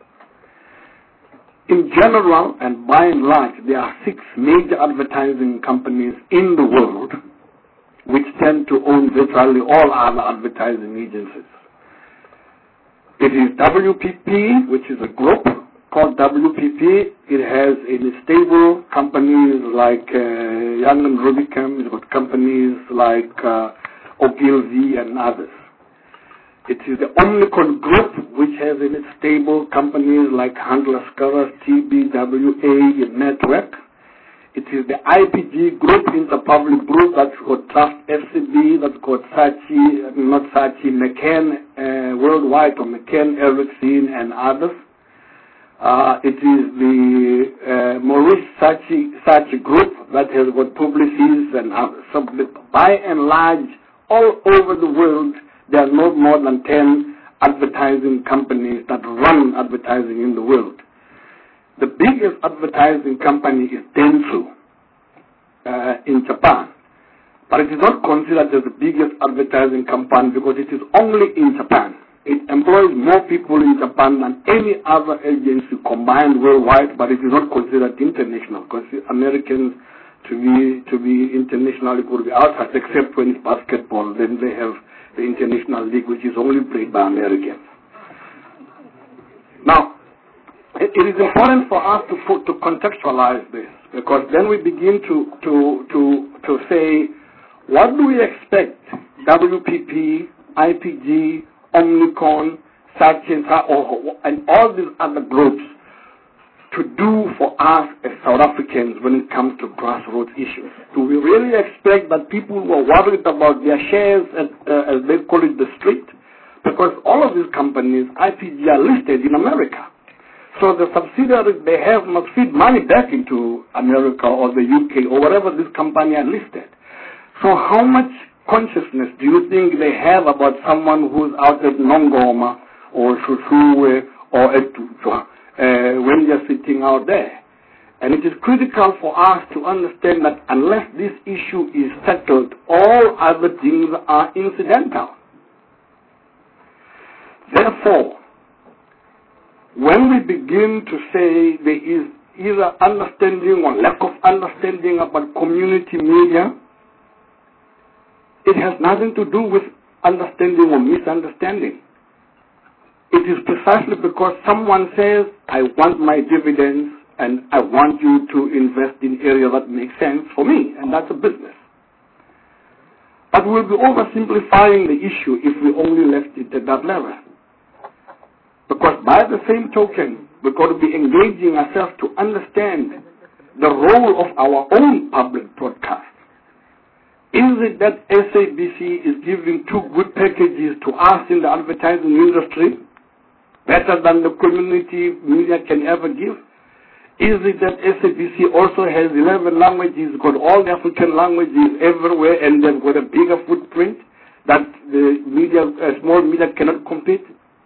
In general and by and large, there are 6 major advertising companies in the world which tend to own virtually all other advertising agencies. It is WPP, which is a group called WPP. It has in its stable companies like Young and Rubicam. It's got companies like Ogilvy and others. It is the Omnicom Group, which has in its stable companies like Handler Scurras, TBWA Network. It is the IPG Group, Interpublic Group, that's got Trust FCB, that's got McCann Worldwide, or McCann Erickson and others. It is the Maurice Saatchi Group that has got Publicis and others. So by and large, all over the world, there are not more than 10 advertising companies that run advertising in the world. The biggest advertising company is Dentsu in Japan. But it is not considered as the biggest advertising company because it is only in Japan. It employs more people in Japan than any other agency combined worldwide, but it is not considered international because Americans, to be international, it would be outside, except when it's basketball. Then they have the International League, which is only played by Americans. Now, it is important for us to contextualize this, because then we begin to say, what do we expect WPP, IPG, Omnicom, and all these other groups to do for us as South Africans when it comes to grassroots issues? Do we really expect that people who are worried about their shares, as they call it, the street? Because all of these companies, IPG, are listed in America. So the subsidiaries they have must feed money back into America or the UK or wherever this company are listed. So how much consciousness do you think they have about someone who's out at Nongoma or Shushuwe or at when they're sitting out there? And it is critical for us to understand that unless this issue is settled, all other things are incidental. Therefore, when we begin to say there is either understanding or lack of understanding about community media, it has nothing to do with understanding or misunderstanding. It is precisely because someone says, I want my dividends and I want you to invest in areas that make sense for me, and that's a business. But we'll be oversimplifying the issue if we only left it at that level. Because by the same token, we've got to be engaging ourselves to understand the role of our own public broadcast. Is it that SABC is giving 2 good packages to us in the advertising industry, better than the community media can ever give? Is it that SABC also has 11 languages, got all the African languages everywhere, and they've got a bigger footprint that the media, small media cannot compete?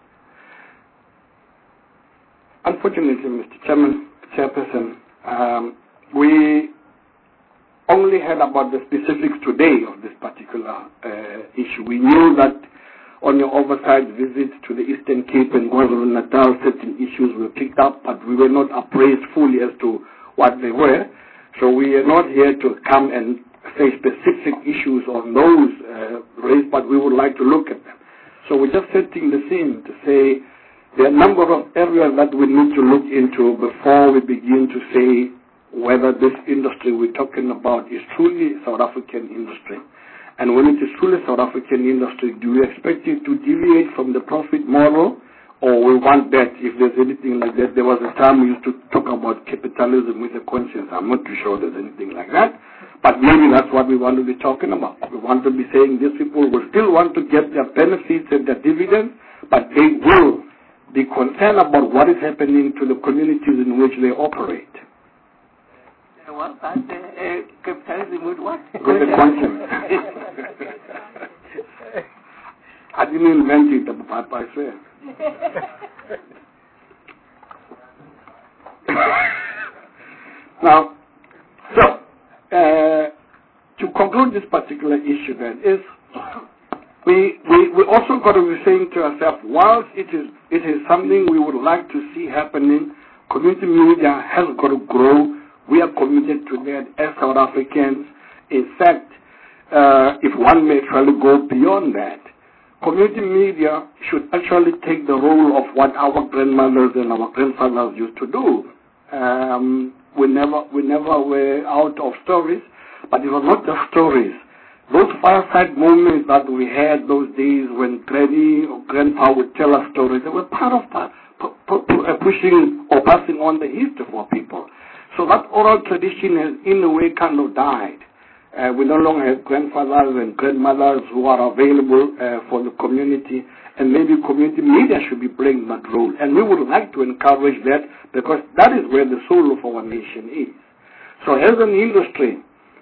Unfortunately, Mr. Chairperson, we only heard about the specifics today of this particular issue. We knew that on your oversight visit to the Eastern Cape and KwaZulu-Natal, certain issues were picked up, but we were not appraised fully as to what they were. So we are not here to come and say specific issues on those raised, but we would like to look at them. So we're just setting the scene to say there are a number of areas that we need to look into before we begin to say
whether this industry we're talking about is truly South African industry. And when it is truly South African industry, do we expect it to deviate from the profit model? Or we want that, if there's anything like that? There was a time we used to talk about capitalism with a conscience. I'm not too sure there's anything like that. But maybe that's what we want to be talking about. We want to be saying these people will still want to get their benefits and their dividends, but they will be concerned about what is happening to the communities in which they operate.
What about capitalism with what?
With a conscience. I didn't invent it, I swear. Now, so, to conclude this particular issue then is, we also got to be saying to ourselves, whilst it is something we would like to see happening, community media has got to grow. We are committed to that as South Africans. In fact, if one may actually go beyond that, community media should actually take the role of what our grandmothers and our grandfathers used to do. We never were out of stories, but it was not just stories. Those fireside moments that we had those days when Granny or Grandpa would tell us stories, they were part of pushing or passing on the history for people. So that oral tradition has, in a way, kind of died. We no longer have grandfathers and grandmothers who are available for the community, and maybe community media should be playing that role. And we would like to encourage that, because that is where the soul of our nation is. So as an industry,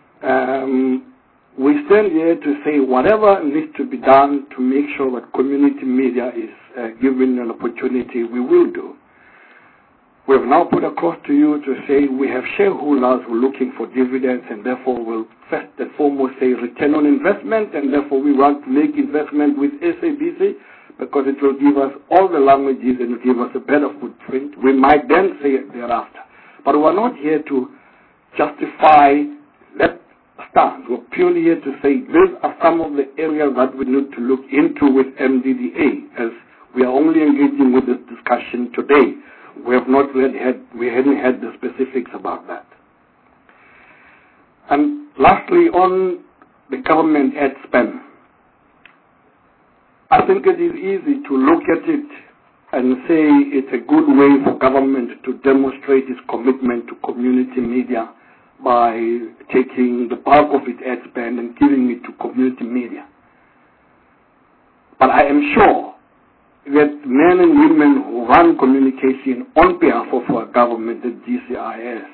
we stand here to say whatever needs to be done to make sure that community media is given an opportunity, we will do. We have now put across to you to say we have shareholders who are looking for dividends, and therefore will first and foremost say return on investment, and therefore we want to make investment with SABC because it will give us all the languages and give us a better footprint. We might then say it thereafter. But we are not here to justify that stance. We're purely here to say these are some of the areas that we need to look into with MDDA, as we are only engaging with this discussion today. We have not really we hadn't had the specifics about that. And lastly, on the government ad spend, I think it is easy to look at it and say it's a good way for government to demonstrate its commitment to community media by taking the bulk of its ad spend and giving it to community media. But I am sure that men and women who run communication on behalf of our government, the GCIS,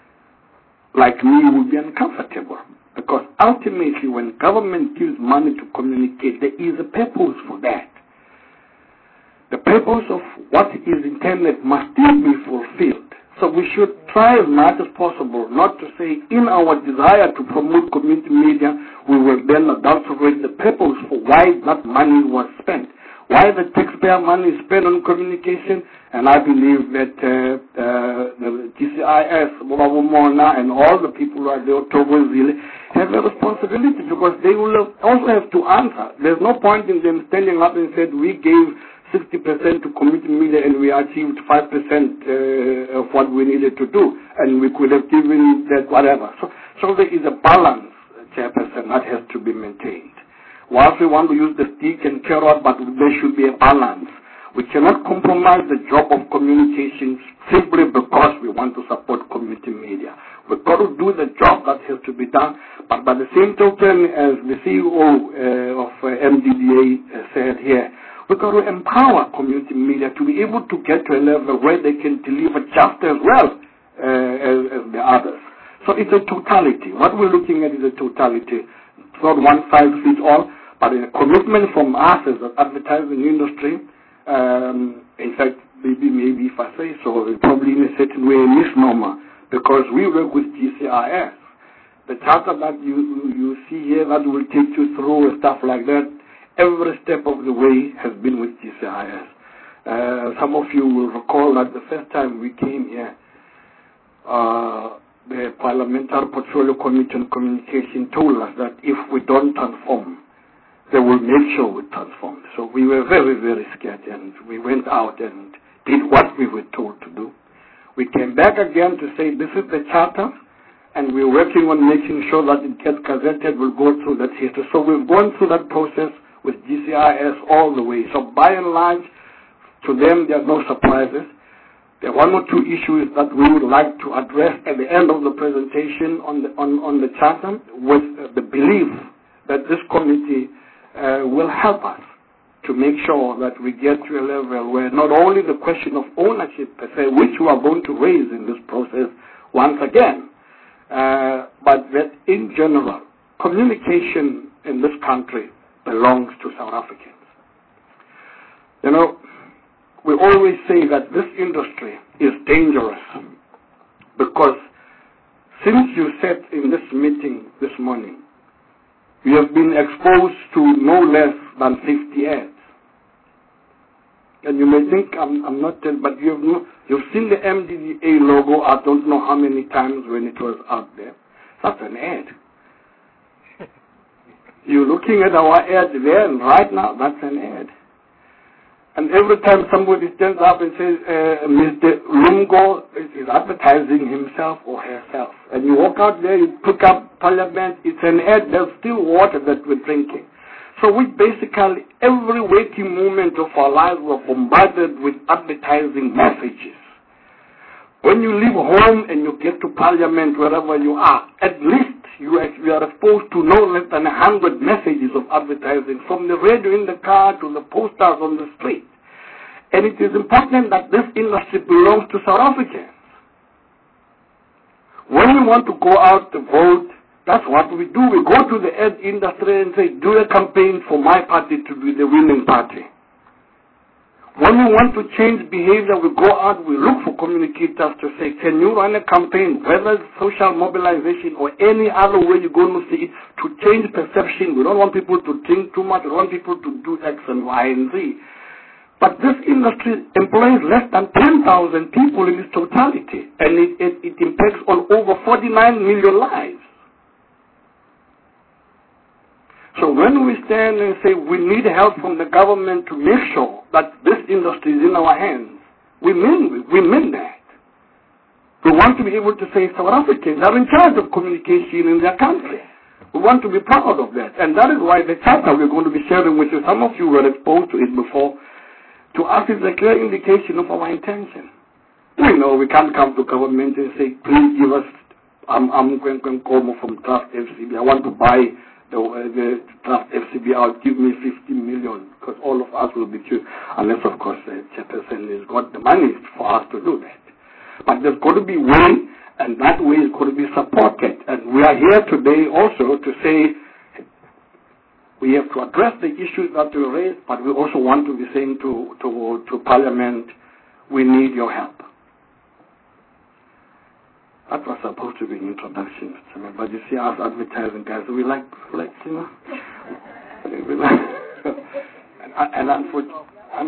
like me, will be uncomfortable. Because ultimately, when government gives money to communicate, there is a purpose for that. The purpose of what is intended must still be fulfilled. So we should try as much as possible not to say in our desire to promote community media, we will then adulterate the purpose for why that money was spent. Why the taxpayer money is spent on communication, and I believe that the GCIS, Mona, and all the people who are there, have a responsibility, because they will also have to answer. There's no point in them standing up and said, we gave 60% to community media and we achieved 5% of what we needed to do, and we could have given that whatever. So there is a balance, Chairperson, that has to be maintained. Whilst we want to use the stick and carrot, but there should be a balance. We cannot compromise the job of communications simply because we want to support community media. We've got to do the job that has to be done, but by the same token, as the CEO of MDDA said here, we've got to empower community media to be able to get to a level where they can deliver just as well as the others. So it's a totality. What we're looking at is a totality. It's not one size fits all, but a commitment from us as an advertising industry. In fact, maybe if I say so, it's probably in a certain way a misnomer, because we work with GCIS. The charter that you see here that will take you through and stuff like that, every step of the way has been with GCIS. Some of you will recall that the first time we came here, the Parliamentary Portfolio Committee on Communication told us that if we don't transform, they will make sure we transform. So we were very, very scared, and we went out and did what we were told to do.
We came back again to say this is the charter, and we're working on making sure that it gets gazetted. We'll go through that history. So we've gone through that process with GCIS all the way. So by and large, to them, there are no surprises. There are one or two issues that we would like to address at the end of the presentation on the charter, with the belief that this committee will help us to make sure that we get to a level where not only the question of ownership per se, which we are going to raise in this process once again, but that in general, communication in this country belongs to South Africans. You know, we always say that this industry is dangerous because since you sat in this meeting this morning, you have been exposed to no less than 50 ads. And you may think I'm not telling, but you've seen the MDDA logo, I don't know how many times when it was out there. That's an ad. You're looking at our ad there, and right now, that's an ad. And every time somebody stands up and says, Mr. Lungo is advertising himself or herself, and you walk out there, you pick up Parliament, it's an ad, there's still water that we're drinking. So we basically, every waking moment of our lives, we're bombarded with advertising messages. When you leave home and you get to Parliament, wherever you are, at least you are exposed to no less than 100 messages of advertising, from the radio in the car to the posters on the street. And it is important that this industry belongs to South Africans. When we want to go out to vote, that's what we do. We go to the ad industry and say, do a campaign for my party to be the winning party. When we want to change behavior, we go out, we look for communicators to say, can you run a campaign, whether it's social mobilization or any other way you're going to see it, to change perception. We don't want people to think too much. We want people to do X and Y and Z. But this industry employs less than 10,000 people in its totality, and it impacts on over 49 million lives. So when we stand and say we need help from the government to make sure that this industry is in our hands, we mean that. We want to be able to say South Africans are in charge of communication in their country. We want to be proud of that. And that is why the charter we're going to be sharing with you, some of you were exposed to it before, to us is a clear indication of our intention. We know we can't come to government and say, please give us, I'm going to come from Trust FCB, I want to buy the Trust FCB out, give me 50 million, because all of us will be too, unless of course the chairperson has got the money for us to do that. But there's got to be a way, and that way is going to be supported. And we are here today also to say we have to address the issues that we raised, but we also want to be saying to Parliament, we need your help. That was supposed to be an introduction, but you see us advertising guys, we like, you know, we like, and unfortunately,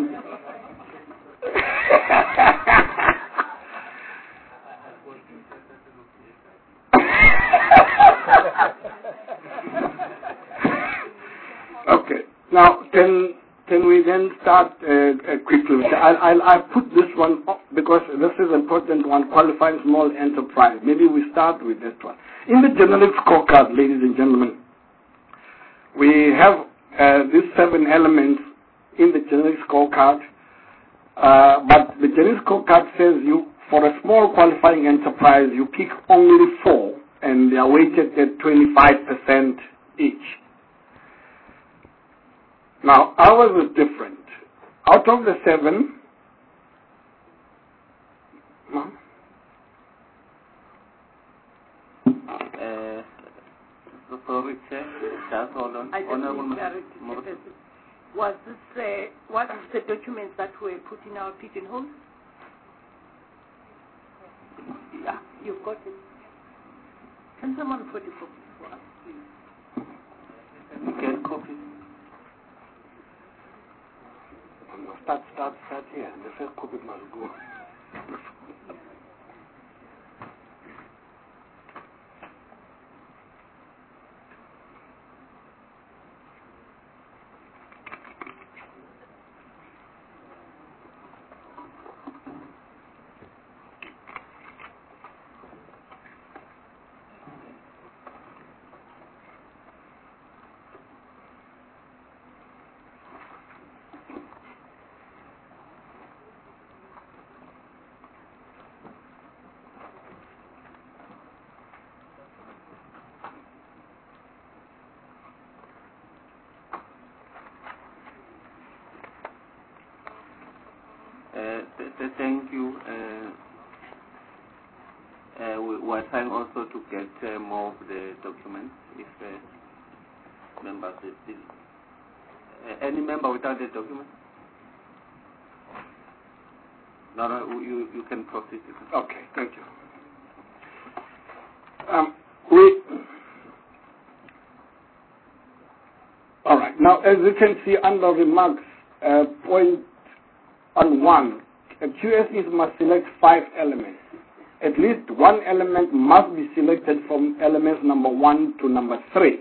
okay, now can we then start quickly? I put this one up because this is an important one, qualifying small enterprise. Maybe we start with that one. In the generic scorecard, ladies and gentlemen, we have these 7 elements in the generic scorecard, but the generic scorecard says for a small qualifying enterprise, you pick only 4, and they are weighted at 25% each. Now, ours is different. Out of the 7,
sorry, Chair, just hold on.
Was this what are the documents that were put in our pigeonhole? Yeah, you've got it. Can someone put it for us, please?
You can copy.
Start here. The first copy must go.
Thank you. We're trying also to get more of the documents if members are still. Any member without the document? No, you can proceed.
Okay, thank you. All right. Now, as you can see under remarks, point on 1, QSEs must select 5 elements. At least one element must be selected from elements number 1 to number 3.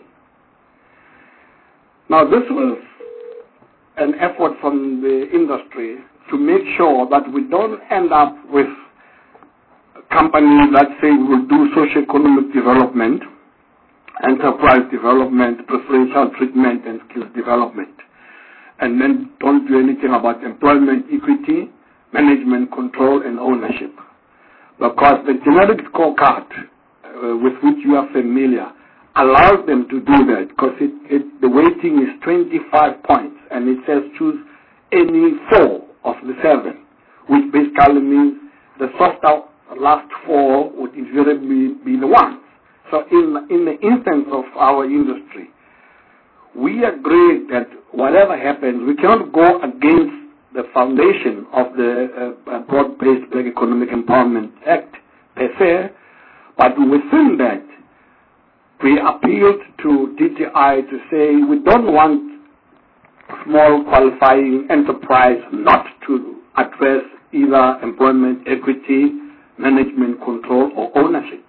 Now, this was an effort from the industry to make sure that we don't end up with companies that say we will do socio-economic development, enterprise development, preferential treatment, and skills development, and then don't do anything about employment equity, management control, and ownership. Because the generic scorecard with which you are familiar allows them to do that, because the weighting is 25 points, and it says choose any 4 of the 7, which basically means the last 4 would invariably be the ones. So in the instance of our industry, we agree that whatever happens, we cannot go against the foundation of the Broad-Based Black Economic Empowerment Act per se, but within that, we appealed to DTI to say we don't want small qualifying enterprise not to address either employment equity, management control, or ownership.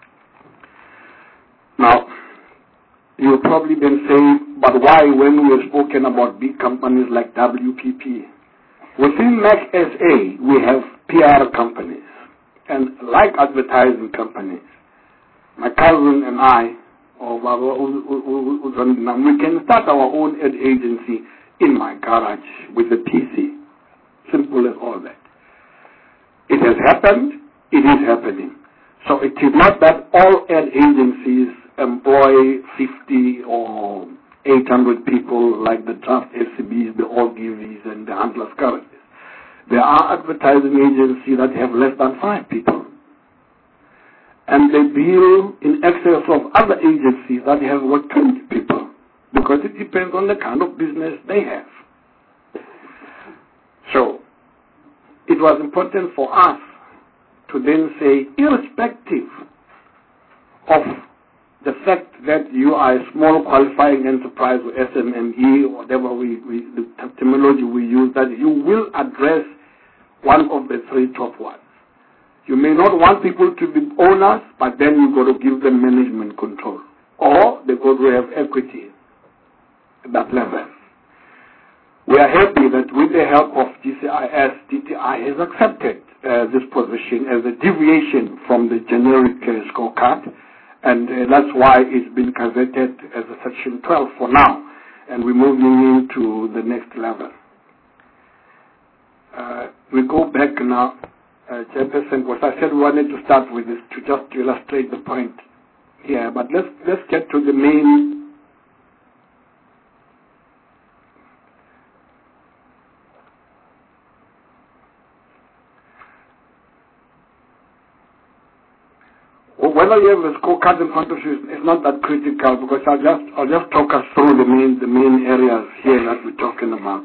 Now, you'll probably then say, but why when we have spoken about big companies like WPP? Within MAC SA, we have PR companies, and like advertising companies, my cousin and I, we can start our own ad agency in my garage with a PC. Simple as all that. It has happened, it is happening. So it is not that all ad agencies employ 50 or 800 people like the Trust FCBs, the All-Givies, and the Handlers Currencies. There are advertising agencies that have less than 5 people. And they bill in excess of other agencies that have about 20 people, because it depends on the kind of business they have. So it was important for us to then say, irrespective of the fact that you are a small qualifying enterprise or SMME or whatever the terminology we use, that you will address one of the 3 top ones. You may not want people to be owners, but then you've got to give them management control. Or they've got to have equity at that level. We are happy that with the help of GCIS, DTI has accepted this position as a deviation from the generic scorecard, and that's why it's been gazetted as a Section 12 for now, and we're moving into the next level. We go back now. Chairperson, what I said we wanted to start with is to just illustrate the point here, but let's get to the main. Whether you have a scorecard in front of you is not that critical, because I'll just talk us through the main areas here that we're talking about.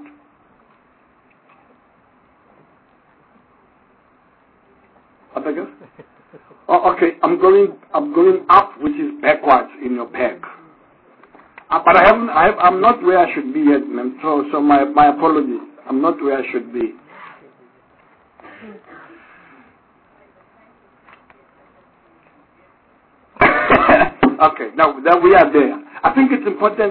Oh, okay, I'm going up, which is backwards in your pack. But I'm not where I should be yet, ma'am. So my apologies. I'm not where I should be. Okay, now that we are there, I think it's important.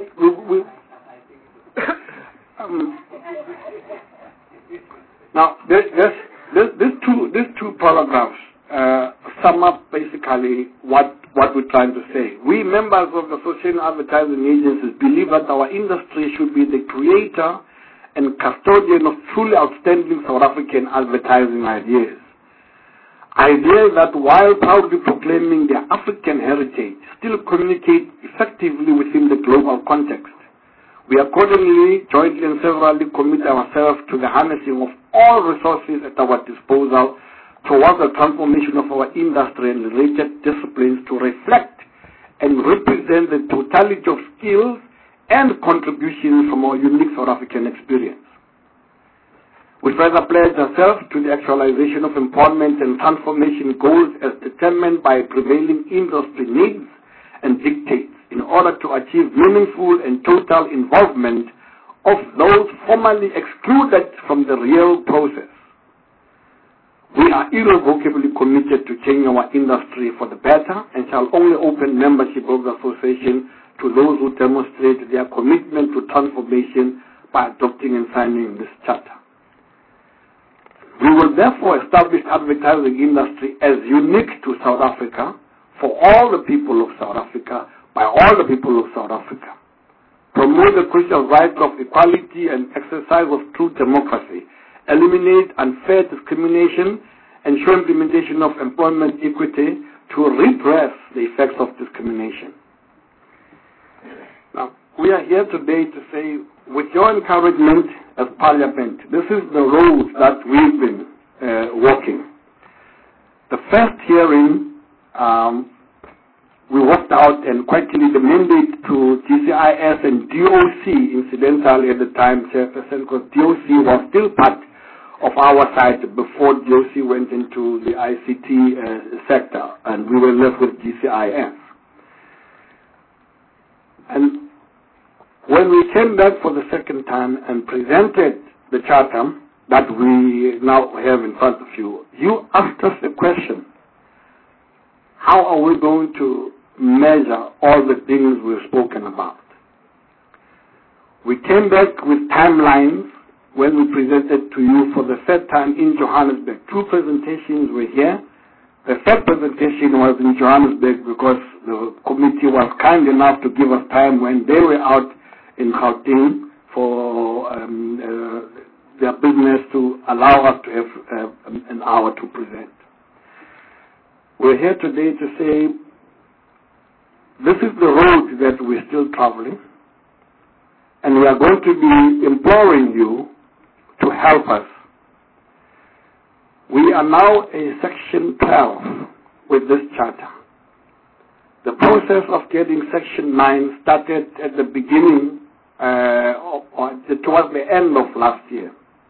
Now these two paragraphs sum up basically what we're trying to say. We members of the Association of Advertising Agencies believe that our industry should be the creator and custodian of truly outstanding South African advertising ideas. Ideas that, while proudly proclaiming their African heritage, still communicate effectively within the global context. We accordingly, jointly and severally commit ourselves to the harnessing of all resources at our disposal towards the transformation of our industry and related disciplines to reflect and represent the totality of skills and contributions from our unique South African experience. We further pledge ourselves to the actualization of empowerment and transformation goals as determined by prevailing industry needs and dictates in order to achieve meaningful and total involvement of those formerly excluded from the real process. We are irrevocably committed to changing our industry for the better and shall only open membership of the association to those who demonstrate their commitment to transformation by adopting and signing this charter. We will therefore establish advertising industry as unique to South Africa for all the people of South Africa, by all the people of South Africa. Promote the crucial rights of equality and exercise of true democracy. Eliminate unfair discrimination, ensure implementation of employment equity to redress the effects of discrimination. Now, we are here today to say, with your encouragement as Parliament, this is the road that we've been walking. The first hearing, we worked out and quite clearly the mandate to GCIS and DOC, incidentally at the time, Chairperson, because DOC was still part of our side before DOC went into the ICT sector, and we were left with GCIS. And when we came back for the second time and presented the charter that we now have in front of you, you asked us the question, how are we going to measure all the things we've spoken about? We came back with timelines when we presented to you for the third time in Johannesburg. Two presentations were here. The third presentation was in Johannesburg because the committee was kind enough to give us time when they were out in Gauteng for their business to allow us to have an hour to present. We're here today to say this is the road that we're still traveling, and we are going to be imploring you to help us. We are now in Section 12 with this charter. The process of getting Section 9 started at the beginning, or towards the end of last year.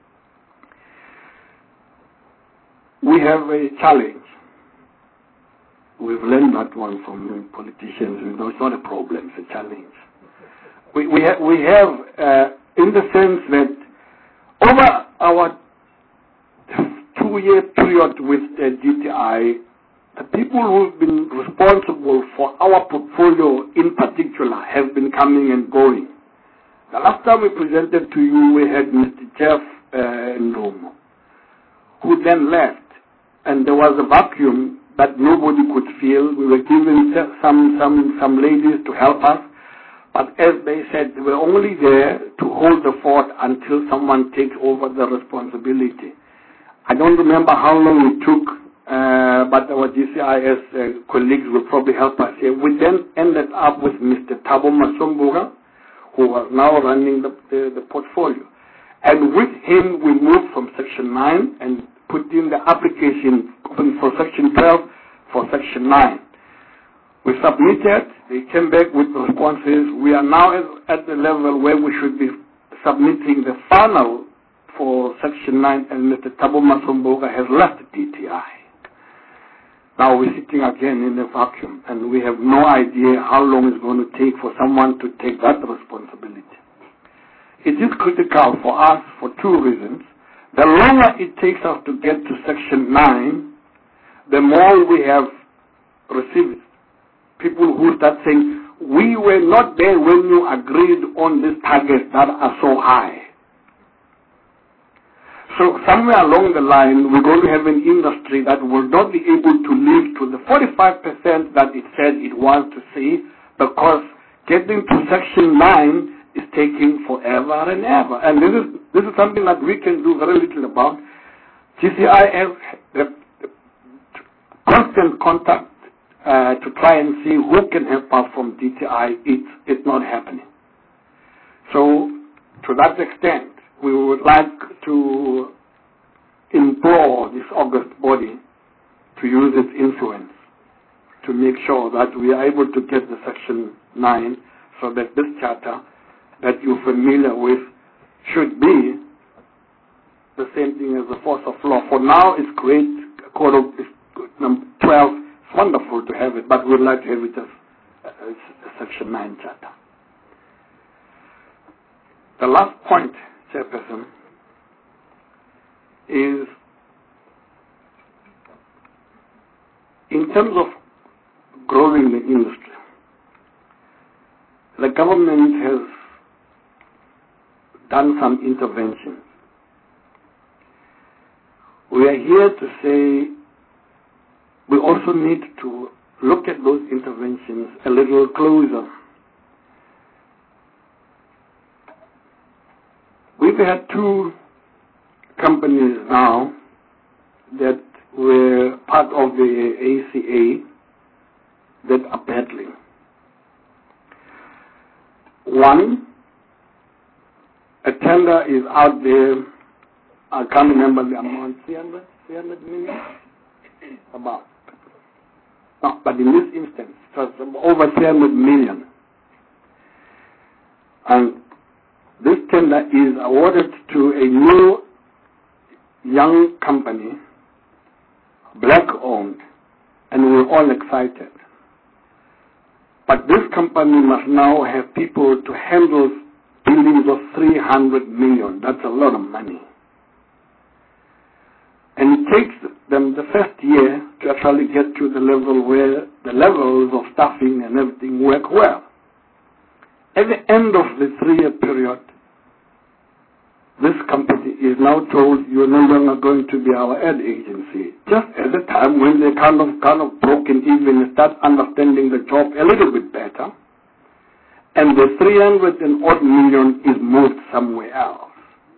We have a challenge. We've learned that one from politicians. We know it's not a problem, it's a challenge. We have in the sense that over our 2-year period with GTI, the people who've been responsible for our portfolio in particular have been coming and going. The last time we presented to you, we had Mr. Jeff Ndomo, who then left, and there was a vacuum that nobody could fill. We were given some ladies to help us, but as they said, they were only there to hold the fort until someone takes over the responsibility. I don't remember how long it took, but our GCIS colleagues will probably help us here. We then ended up with Mr. Thabo Masombuga, who was now running the portfolio. And with him, we moved from Section 9 and put in the application for Section 12 for Section 9. We submitted, they came back with responses. We are now at the level where we should be submitting the final for Section 9, and Mr. Thabo Masombuga has left DTI. Now we're sitting again in a vacuum, and we have no idea how long it's going to take for someone to take that responsibility. It is critical for us for two reasons. The longer it takes us to get to Section 9, the more we have received people who start saying, we were not there when you agreed on these targets that are so high. So somewhere along the line, we're going to have an industry that will not be able to live to the 45% that it said it wants to see, because getting to Section 9 is taking forever and ever. And this is something that we can do very little about. GCIS has constant contact to try and see who can help us from DTI. It's not happening. So, to that extent, we would like to implore this august body to use its influence to make sure that we are able to get the Section 9 so that this charter that you're familiar with should be the same thing as the force of law. For now, it's great. Code of number 12, it's wonderful to have it, but we'd like to have it as a Section 9 charter. The last point, Chairperson, is in terms of growing the industry. The government has done some intervention. We are here to say we also need to look at those interventions a little closer. We've had two companies now that were part of the ACA that are battling. One, a tender is out there, I can't remember the amount, 300 million? About. No, but in this instance, it was over 300 million. And this tender is awarded to a new young company, black-owned, and we're all excited. But this company must now have people to handle billings of 300 million. That's a lot of money. And it takes them the first year to actually get to the level where the levels of staffing and everything work well. At the end of the 3-year period, this company is now told you're no longer going to be our ad agency. Just at the time when they kind of broken even and start understanding the job a little bit better, and the 300 and odd million is moved somewhere else.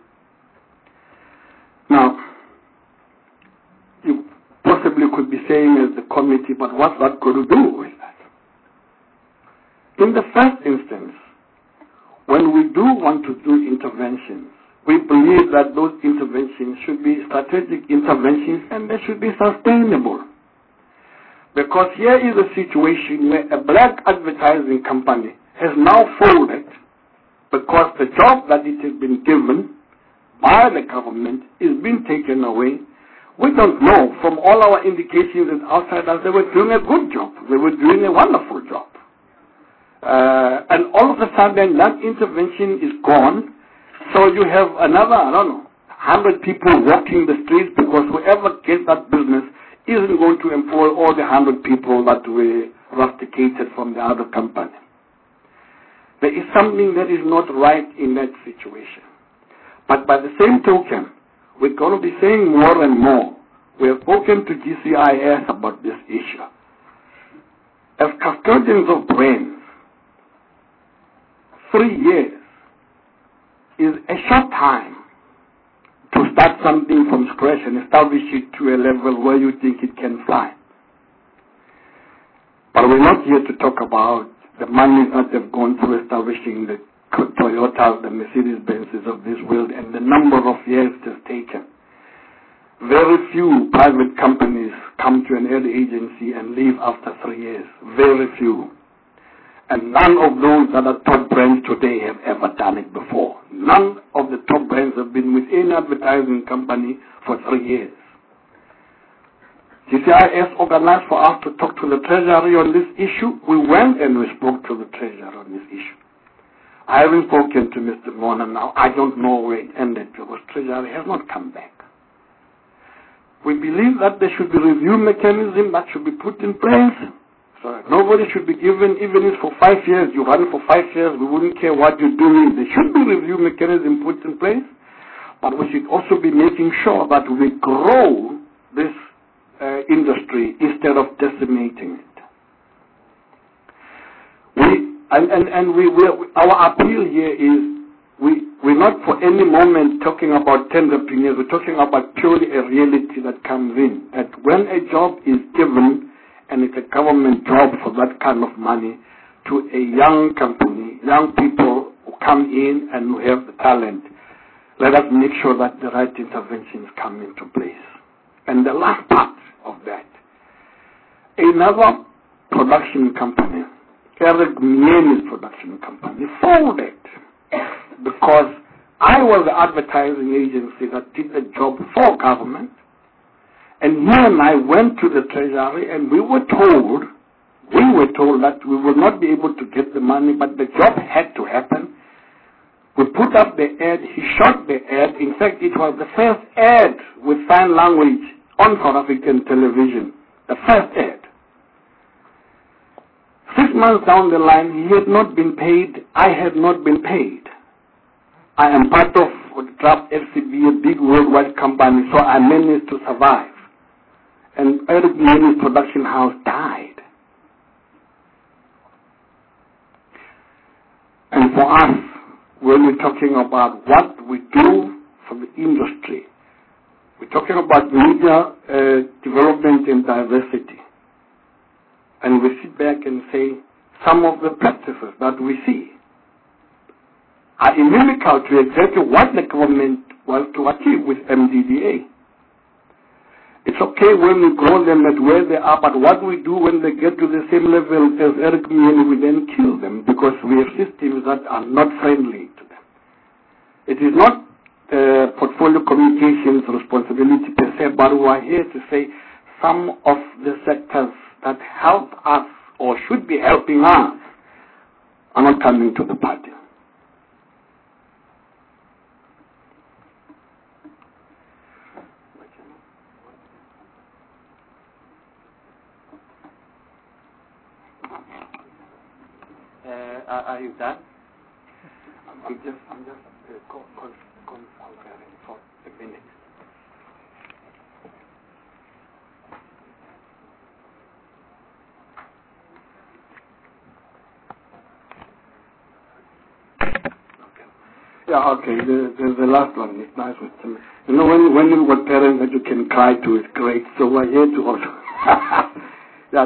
Now, you possibly could be saying as the committee, but what's that going to do with that? In the first instance, when we do want to do interventions, we believe that those interventions should be strategic interventions and they should be sustainable. Because here is a situation where a black advertising company has now folded because the job that it has been given by the government is being taken away. We don't know. From all our indications and outsiders, they were doing a good job. They were doing a wonderful job. And all of a sudden, that intervention is gone. So you have another, 100 people walking the streets because whoever gets that business isn't going to employ all the 100 people that were rusticated from the other company. There is something that is not right in that situation. But by the same token, we're going to be saying more and more. We have spoken to GCIS about this issue. As custodians of brains, 3 years is a short time to start something from scratch and establish it to a level where you think it can fly. But we're not here to talk about the money that they've gone through establishing the Toyotas, the Mercedes-Benzes of this world, and the number of years it has taken. Very few private companies come to an ad agency and leave after 3 years. Very few. And none of those that are top brands today have ever done it before. None of the top brands have been with any advertising company for 3 years. GCIS organized for us to talk to the Treasury on this issue. We went and we spoke to the Treasury on this issue. I haven't spoken to Mr. Mona now. I don't know where it ended because Treasury has not come back. We believe that there should be review mechanism that should be put in place. So nobody should be given, even if for 5 years, you run for 5 years, we wouldn't care what you're doing. There should be review mechanism put in place, but we should also be making sure that we grow this industry instead of decimating it. Our appeal here is we're not for any moment talking about tenderpreneurs. We're talking about purely a reality that comes in. That when a job is given, and it's a government job for that kind of money, to a young company, young people who come in and we have the talent, let us make sure that the right interventions come into place. And the last part of that, another production company, Eric Mieni's production company, folded because I was the advertising agency that did the job for government. And he and I went to the Treasury and we were told that we will not be able to get the money, but the job had to happen. We put up the ad, he shot the ad. In fact, it was the first ad with sign language on South African television. The first ad. 6 months down the line, he had not been paid. I had not been paid. I am part of Draft FCB, a big worldwide company, so I managed to survive. And Eric Mieni's production house died. And for us, when we're talking about what we do for the industry, we're talking about media development and diversity. And we sit back and say some of the practices that we see are inimical to exactly what the government wants to achieve with MDDA. It's okay when we grow them at where they are, but what we do when they get to the same level as Eric Mieni, we then kill them because we have systems that are not friendly to them. It is not portfolio communications responsibility per se, but we are here to say some of the sectors that help us or should be helping us are not coming to the party.
Are you done?
I'm just conferring for a minute. Yeah, okay. The last one is nice with them. You know, when you've got parents that you can cry to, it's great. So we're here to also. Yeah,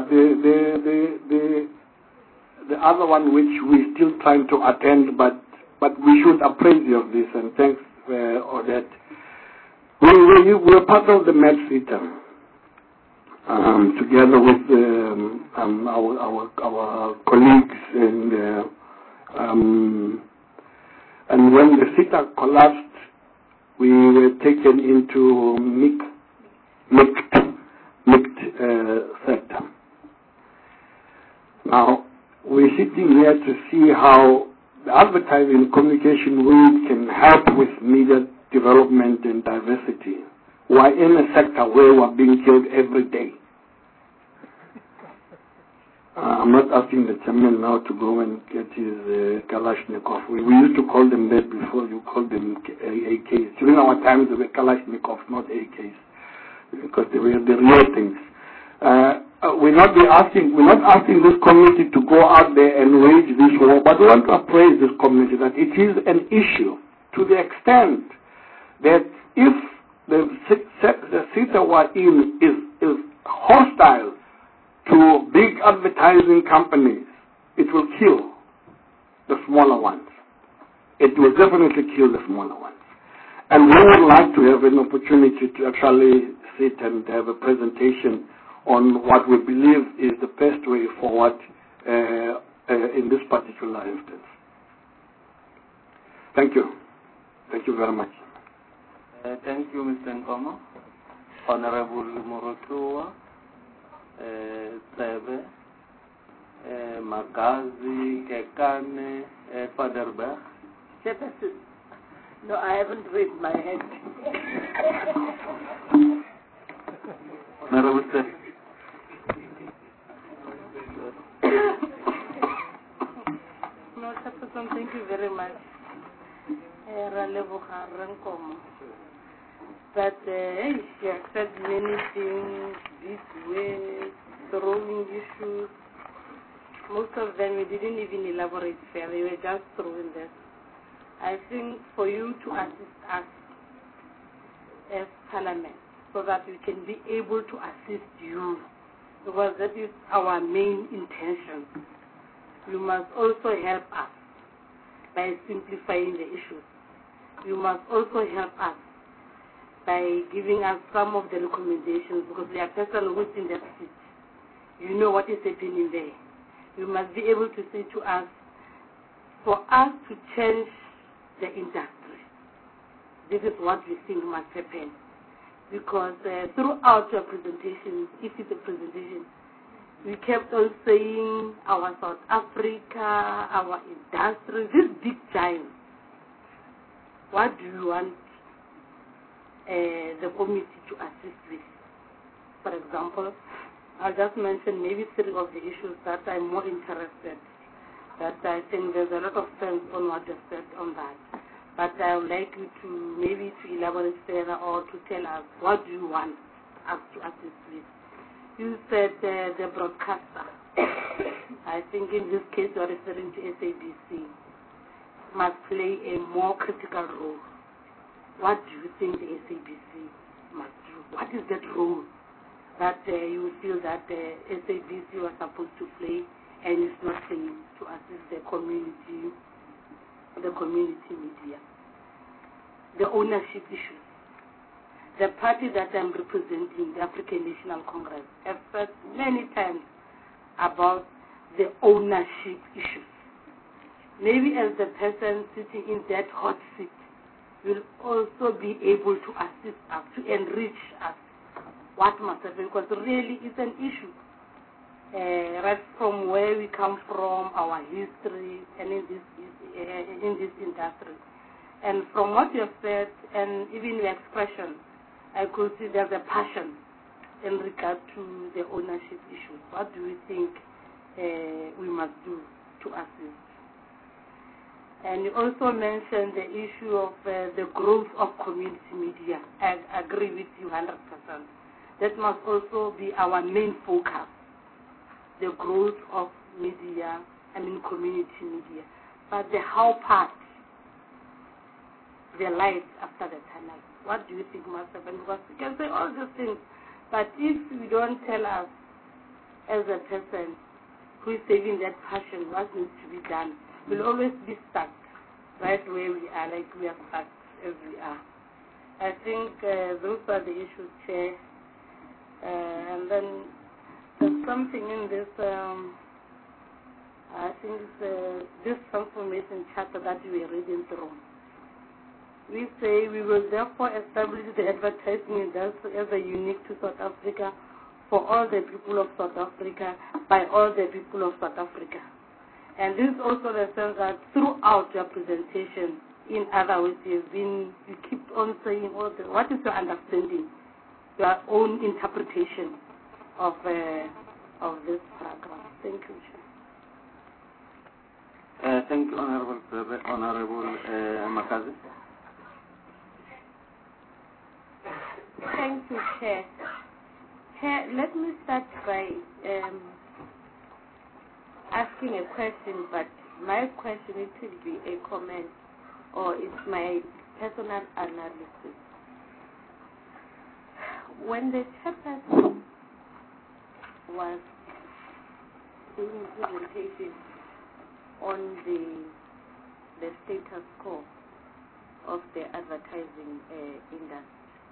the other one which we're still trying to attend, but we should appraise you of this, and thanks, Odette. We're part of the MedSeater, together with our colleagues, and when the SETA collapsed, we were taken into mixed sector. Now, we're sitting here to see how the advertising communication wing can help with media development and diversity. We're in a sector where we're being killed every day. I'm not asking the chairman now to go and get his Kalashnikov. We used to call them that before. You called them AKs. During our times, they were Kalashnikovs, not AKs, because they were the real things. We're not asking this community to go out there and wage this war, but we want to appraise this community that it is an issue to the extent that if the SETA we're in is hostile to big advertising companies, it will kill the smaller ones. It will definitely kill the smaller ones. And we would like to have an opportunity to actually sit and have a presentation on what we believe is the best way forward in this particular instance. Thank you. Thank you very much.
Thank you, Mr. Nkomo. Honorable Morotua, Tsebe, Magazi, Kekane, Faderberg.
No, I haven't raised my hand.
Honorable Tsebe.
No, Chairperson, thank you very much. But she has said many things this way, throwing issues. Most of them we didn't even elaborate fairly, we were just throwing them. I think for you to assist us as Parliament so that we can be able to assist you, because that is our main intention. You must also help us. by simplifying the issues. You must also help us by giving us some of the recommendations, because we are person who's in that seat. You know what is happening there. You must be able to say to us, for us to change the industry, this is what we think must happen. Because throughout your presentation, if it's a presentation, we kept on saying our South Africa, our industry, these big giants. What do you want the committee to assist with? For example, I'll just mention maybe 3 of the issues that I'm more interested, that I think there's a lot of sense on what you've said on that. But I would like you to maybe to elaborate further or to tell us what do you want us to assist with. You said the broadcaster. I think in this case you're referring to SABC, must play a more critical role. What do you think the SABC must do? What is that role that you feel that the SABC was supposed to play and is not playing to assist the community media? The ownership issues. The party that I'm representing, the African National Congress, have said many times about the ownership issues. Maybe as the person sitting in that hot seat will also be able to assist us, to enrich us what must happen, because really it's an issue. Right from where we come from, our history, and in this industry. And from what you have said, and even the expression, I could see there's a passion in regard to the ownership issues. What do you think we must do to assist? And you also mentioned the issue of the growth of community media. I agree with you 100%. That must also be our main focus, the growth of media, community media. But the how part, the light after the tunnel, what do you think must happen? Because we can say all these things, but if we don't tell us as a person who is saving that passion, what needs to be done, we'll always be stuck right where we are, like we are stuck as we are. I think those are the issues, Chair. And then there's something in this, I think this transformation charter that we are reading through. We say we will therefore establish the advertising industry as a unique to South Africa for all the people of South Africa by all the people of South Africa. And this also represents that throughout your presentation, in other words, you keep on saying what is your understanding, your own interpretation of this paragraph. Thank you, Chair.
Thank you, Honorable Makazi.
Thank you, Chair. Chair, let me start by asking a question, but my question it will be a comment, or it's my personal analysis. When the chairperson was doing presentation on the status quo of the advertising industry,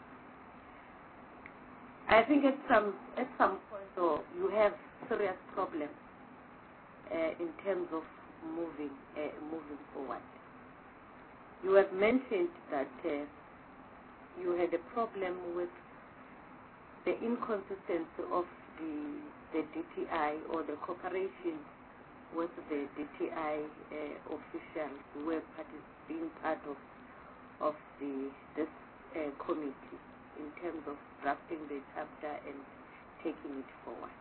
I think at some point, though, you have serious problems in terms of moving forward. You have mentioned that you had a problem with the inconsistency of the DTI or the cooperation with the DTI officials who were being part of this committee in terms of drafting the chapter and taking it forward.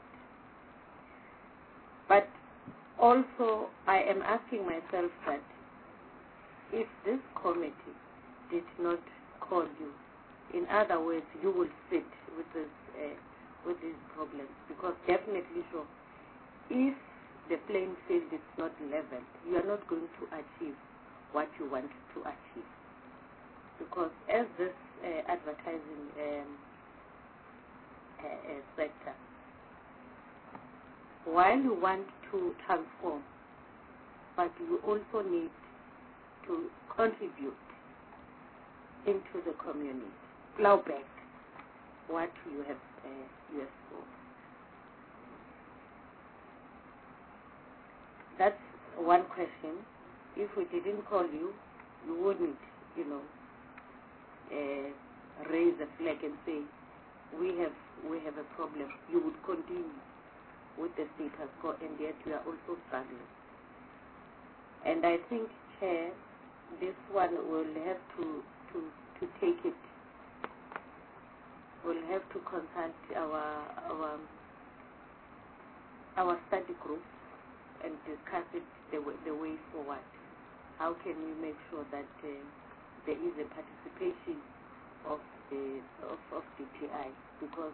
But also, I am asking myself that if this committee did not call you, in other words, you will sit with these problems, because definitely so, if the playing field is not leveled, you are not going to achieve what you want to achieve. Because as this advertising sector, while you want to transform, but you also need to contribute into the community, plow back what you have sown. That's one question. If we didn't call you, you wouldn't, raise a flag and say, we have a problem. You would continue with the status quo, and yet we are also struggling. And I think, Chair, this one will have to take it. We'll have to consult our study group and discuss it the way forward. How can we make sure that there is a participation of DTI? Because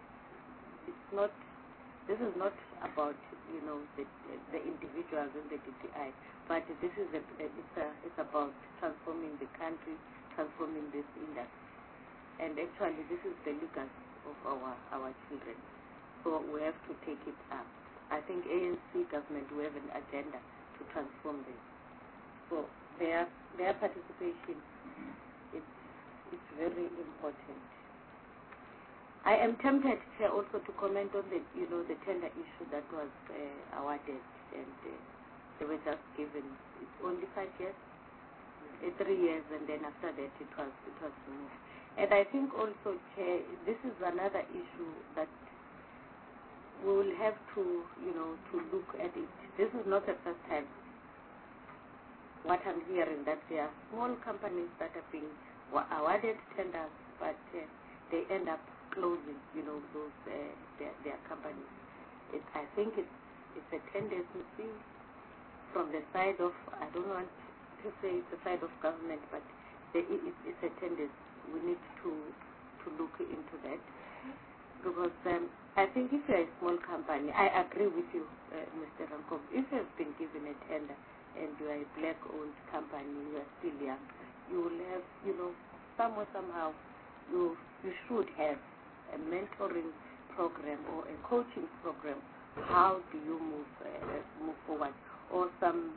this is not about the individuals in the DTI, but this is it's about transforming the country, transforming this industry, and actually this is the legacy of our children. So we have to take it up. I think ANC government will have an agenda to transform this. So their participation is very important. I am tempted, Chair, also to comment on the tender issue that was awarded, and they were just given. It's only 5 years, 3 years, and then after that it was removed. And I think also, Chair, this is another issue that we will have to look at it. This is not the first time. What I'm hearing, that there are small companies that are being awarded tenders, but they end up closing, those their companies. I think it's a tendency from the side of, I don't want to say it's the side of government, but it's a tendency. We need to look into that, because I think if you're a small company, I agree with you, Mr. Rankov, if you've been given a tender and you are a black-owned company, you are still young, you will have, somehow, you should have a mentoring program or a coaching program. How do you move forward, or some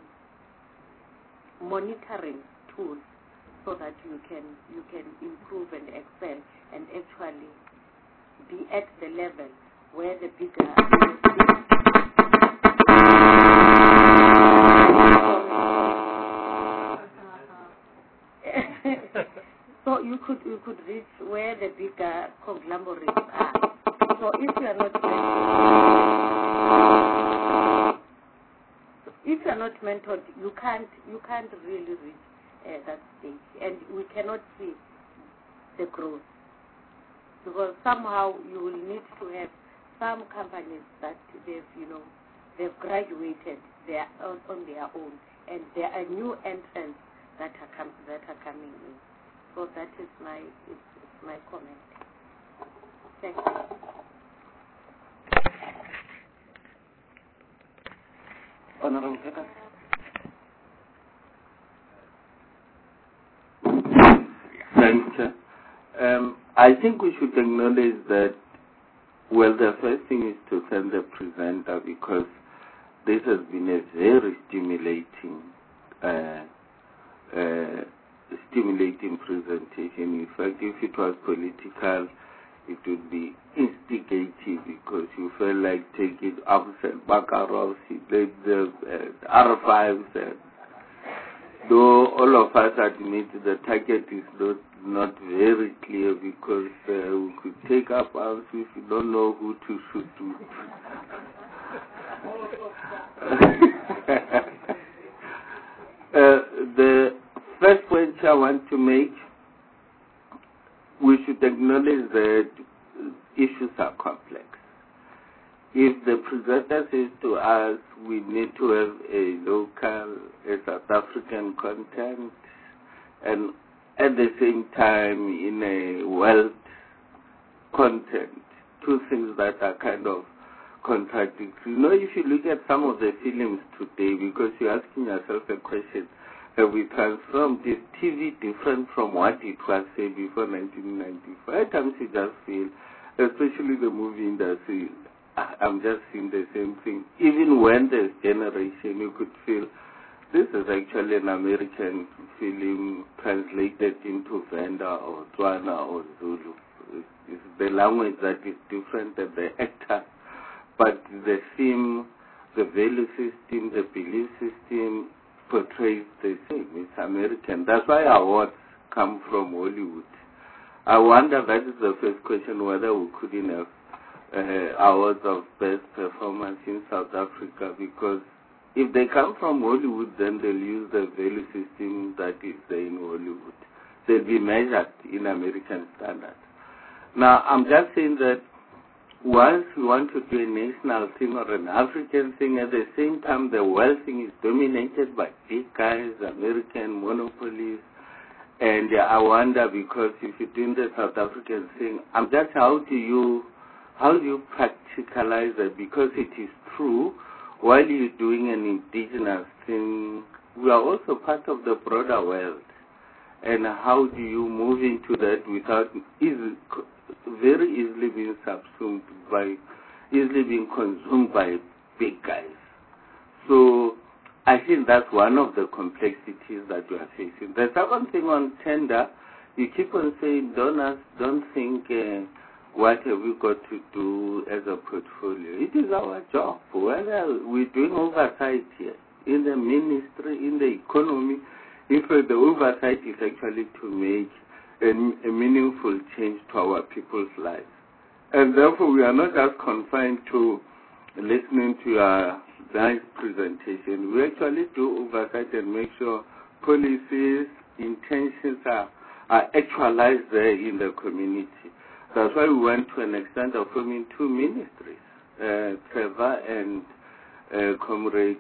monitoring tools so that you can improve and excel and actually be at the level where the bigger so you could reach where the bigger conglomerates are. So if you are not mentored, you can't really reach that stage, and we cannot see the growth, because somehow you will need to have some companies that they've graduated, they are on their own, and there are new entrants that are coming in. So that is my comment. Thank you.
Honorable Secretary.
Thanks, Chair. I think we should acknowledge that, the first thing is to thank the presenter, because this has been a very stimulating presentation. In fact, if it was political, it would be instigative, because you felt like taking Amsel, Bakarovs, the R5s, though all of us admit the target is not very clear, because we could take up arms if we don't know who to shoot to. The first point I want to make, we should acknowledge that issues are complex. If the presenter says to us we need to have a local, a South African content, and at the same time in a world content, two things that are kind of contradictory. If you look at some of the films today, because you're asking yourself a question, have we transformed? Is TV different from what it was, say, before 1995? At times you just feel, especially the movie industry, I'm just seeing the same thing. Even when there's generation, you could feel This is actually an American film translated into Venda or Tswana or Zulu. It's the language that is different than the actor, but the theme, the value system, the belief system portrays the same. It's American. That's why awards come from Hollywood. I wonder, that is the first question, whether we couldn't have awards of best performance in South Africa, because if they come from Hollywood, then they'll use the value system that is there in Hollywood. They'll be measured in American standards. Now, I'm just saying that once we want to do a national thing or an African thing, at the same time the world thing is dominated by big guys, American monopolies. And I wonder, because if you're doing the South African thing, I'm just, how do you practicalize it? Because it is true, while you're doing an indigenous thing, we are also part of the broader world. And how do you move into that without very easily being subsumed by, easily being consumed by big guys? So I think that's one of the complexities that we are facing. The second thing on tender, you keep on saying, don't think what have we got to do as a portfolio. It is our job. Whether we're doing oversight here, in the ministry, in the economy, if the oversight is actually to make a meaningful change to our people's lives. And therefore, we are not just confined to listening to a nice presentation. We actually do oversight and make sure policies, intentions are actualized there in the community. That's why we went to an extent of forming two ministries, Trevor and Comrade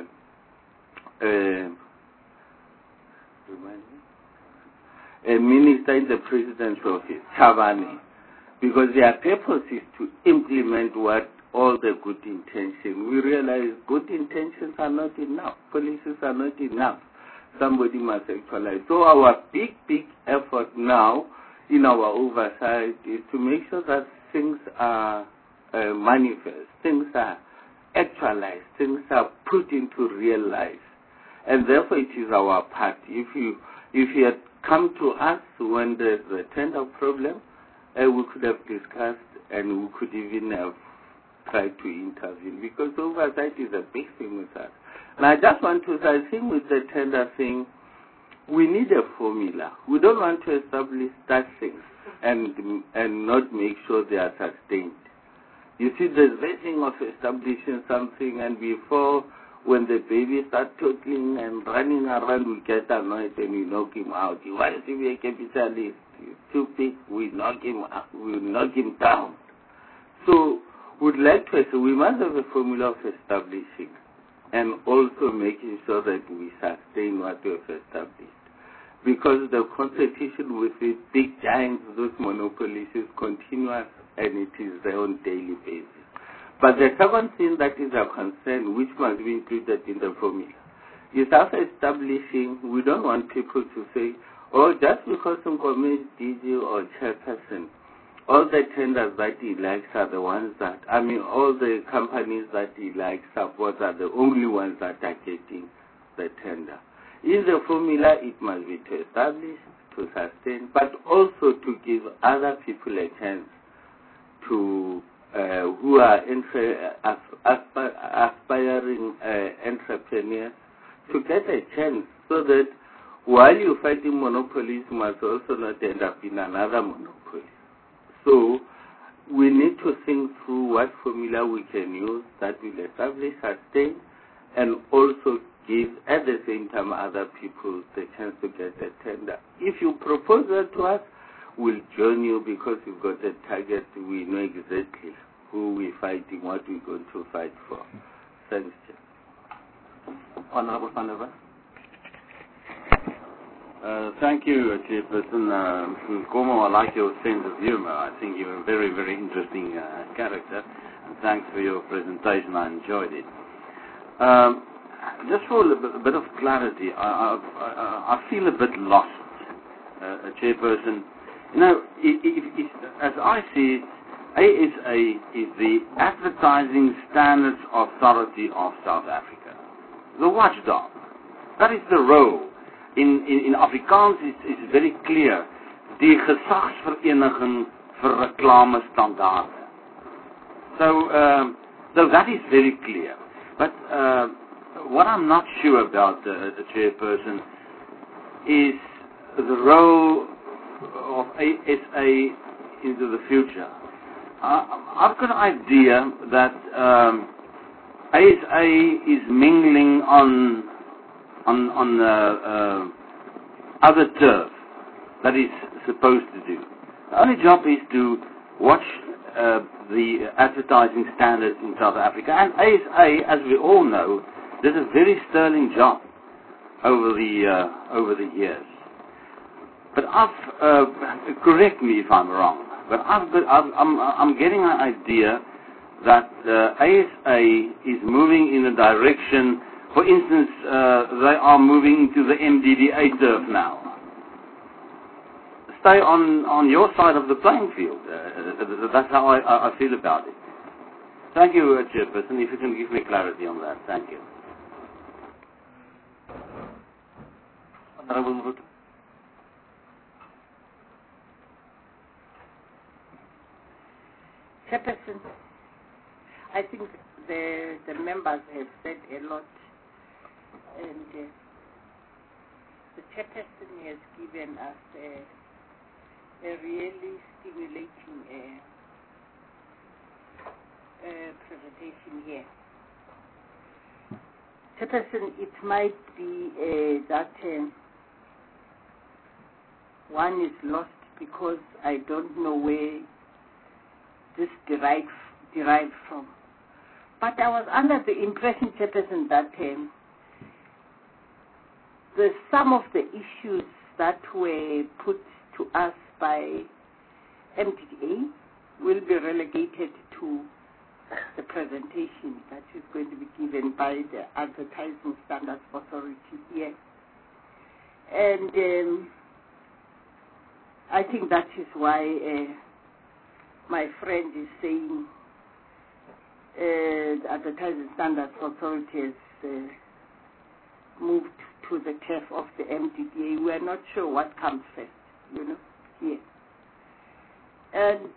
a minister in the president's office, Chavani, because their purpose is to implement what all the good intentions. We realize good intentions are not enough. Policies are not enough. Somebody must actualize. So our big effort now in our oversight is to make sure that things are manifest, things are actualized, things are put into real life. And therefore it is our part. If you had come to us when there's a tender problem, we could have discussed and we could even have tried to intervene, because oversight is a big thing with us. And I just want to say, I think with the tender thing, we need a formula. We don't want to establish that things and not make sure they are sustained. You see, there's this thing of establishing something, and before, when the baby starts toddling and running around, we get annoyed and we knock him out. He wants to be a capitalist. He's too big. We knock him out. We knock him down. So we'd like to say we must have a formula of establishing and also making sure that we sustain what we have established. Because the competition with the big giants, those monopolies, is continuous and it is there on a daily basis. But the second thing that is a concern, which must be included in the formula, is after establishing, we don't want people to say, oh, just because Nkome is DJ or chairperson, all the tenders that he likes are the ones that, all the companies that he likes supports are the only ones that are getting the tender. In the formula, it must be to establish, to sustain, but also to give other people a chance to who are aspiring entrepreneurs to get a chance, so that while you're fighting monopolies, you must also not end up in another monopoly. So we need to think through what formula we can use that will establish, sustain, and also give at the same time other people the chance to get a tender. If you propose that to us, we'll join you, because we've got a target. We know exactly who we're fighting, what we're going to fight for. Thanks, Chair.
Honorable Vanova. Thank you, Chairperson. Mr. Nkomo, I like your sense of humor. I think you're a very, very interesting character. And thanks for your presentation. I enjoyed it. Just for a bit of clarity, I feel a bit lost, Chairperson. You know, as I see it, ASA is the Advertising Standards Authority of South Africa, the watchdog. That is the role. In Afrikaans is very clear. Die gesagsvereniging vir reklamestandaarde. So that is very clear. But what I'm not sure about, the chairperson, is the role of ASA into the future. I've got an idea that ASA is mingling on other turf that it's supposed to do. The only job is to watch the advertising standards in South Africa. And ASA, as we all know, did a very sterling job over the years. But correct me if I'm wrong, but I'm getting an idea that ASA is moving in a direction. For instance, they are moving to the MDDA turf now. Stay on your side of the playing field. That's how I feel about it. Thank you, Chairperson. If you can give me clarity on that. Thank you.
Honorable Mrutu.
Chairperson, I think the members have said a lot, and the chairperson has given us a really stimulating presentation here. Chairperson, it might be that one is lost because I don't know where this derived from. But I was under the impression, Chairperson, that some of the issues that were put to us by MDDA will be relegated to the presentation that is going to be given by the Advertising Standards Authority here. And I think that is why my friend is saying the Advertising Standards Authority has moved to the turf of the MDDA. We are not sure what comes first, here. And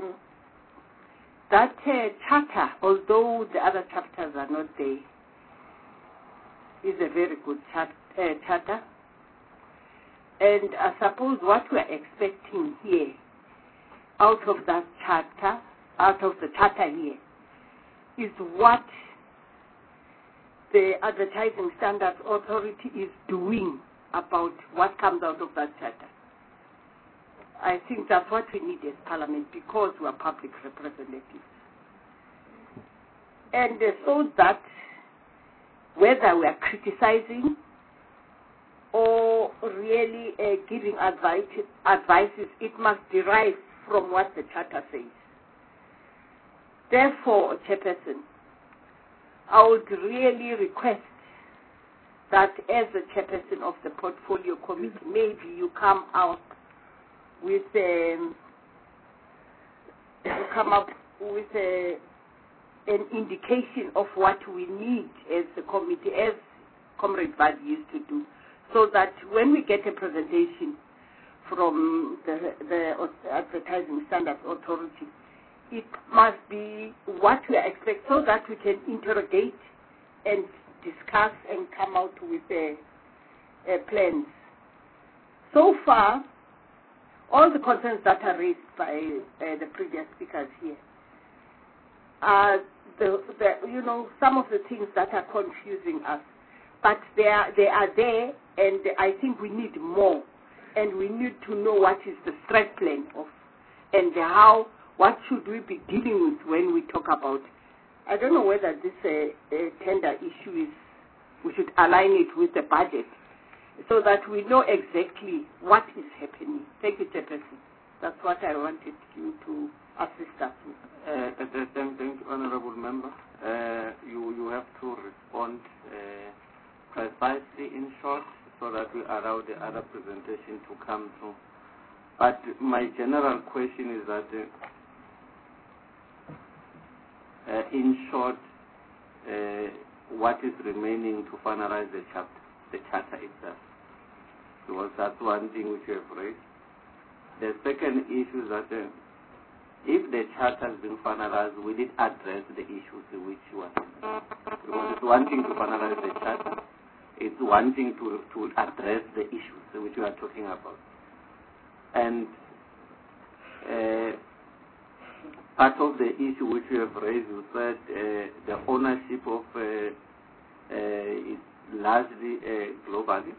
that charter, although the other chapters are not there, is a very good charter. And I suppose what we are expecting here out of the charter here, is what the Advertising Standards Authority is doing about what comes out of that charter. I think that's what we need as Parliament, because we are public representatives. And so that whether we are criticizing or really giving advices, it must derive from what the charter says. Therefore, Chairperson, I would really request that as the Chairperson of the Portfolio Committee, maybe you come out with an indication of what we need as a committee, as Comrade Bad used to do, so that when we get a presentation from the Advertising Standards Authority, it must be what we expect, so that we can interrogate and discuss and come out with plans. So far, all the concerns that are raised by the previous speakers here are some of the things that are confusing us, but they are there, and I think we need more, and we need to know what is the strike plan of, and what should we be dealing with when we talk about. I don't know whether this tender issue we should align it with the budget, so that we know exactly what is happening. Thank you, Chairperson. That's what I wanted you to assist us with.
Thank you, Honourable Member. You have to respond precisely in short, so that we allow the other presentation to come through. But my general question is that, in short, what is remaining to finalize the chapter? the charter itself, because that's one thing which we have raised. The second issue is that if the charter has been finalized, we did address the issues which were. Because it's one thing to finalize the charter, it's one thing to address the issues which we are talking about. And part of the issue which we have raised is that the ownership of is largely globally.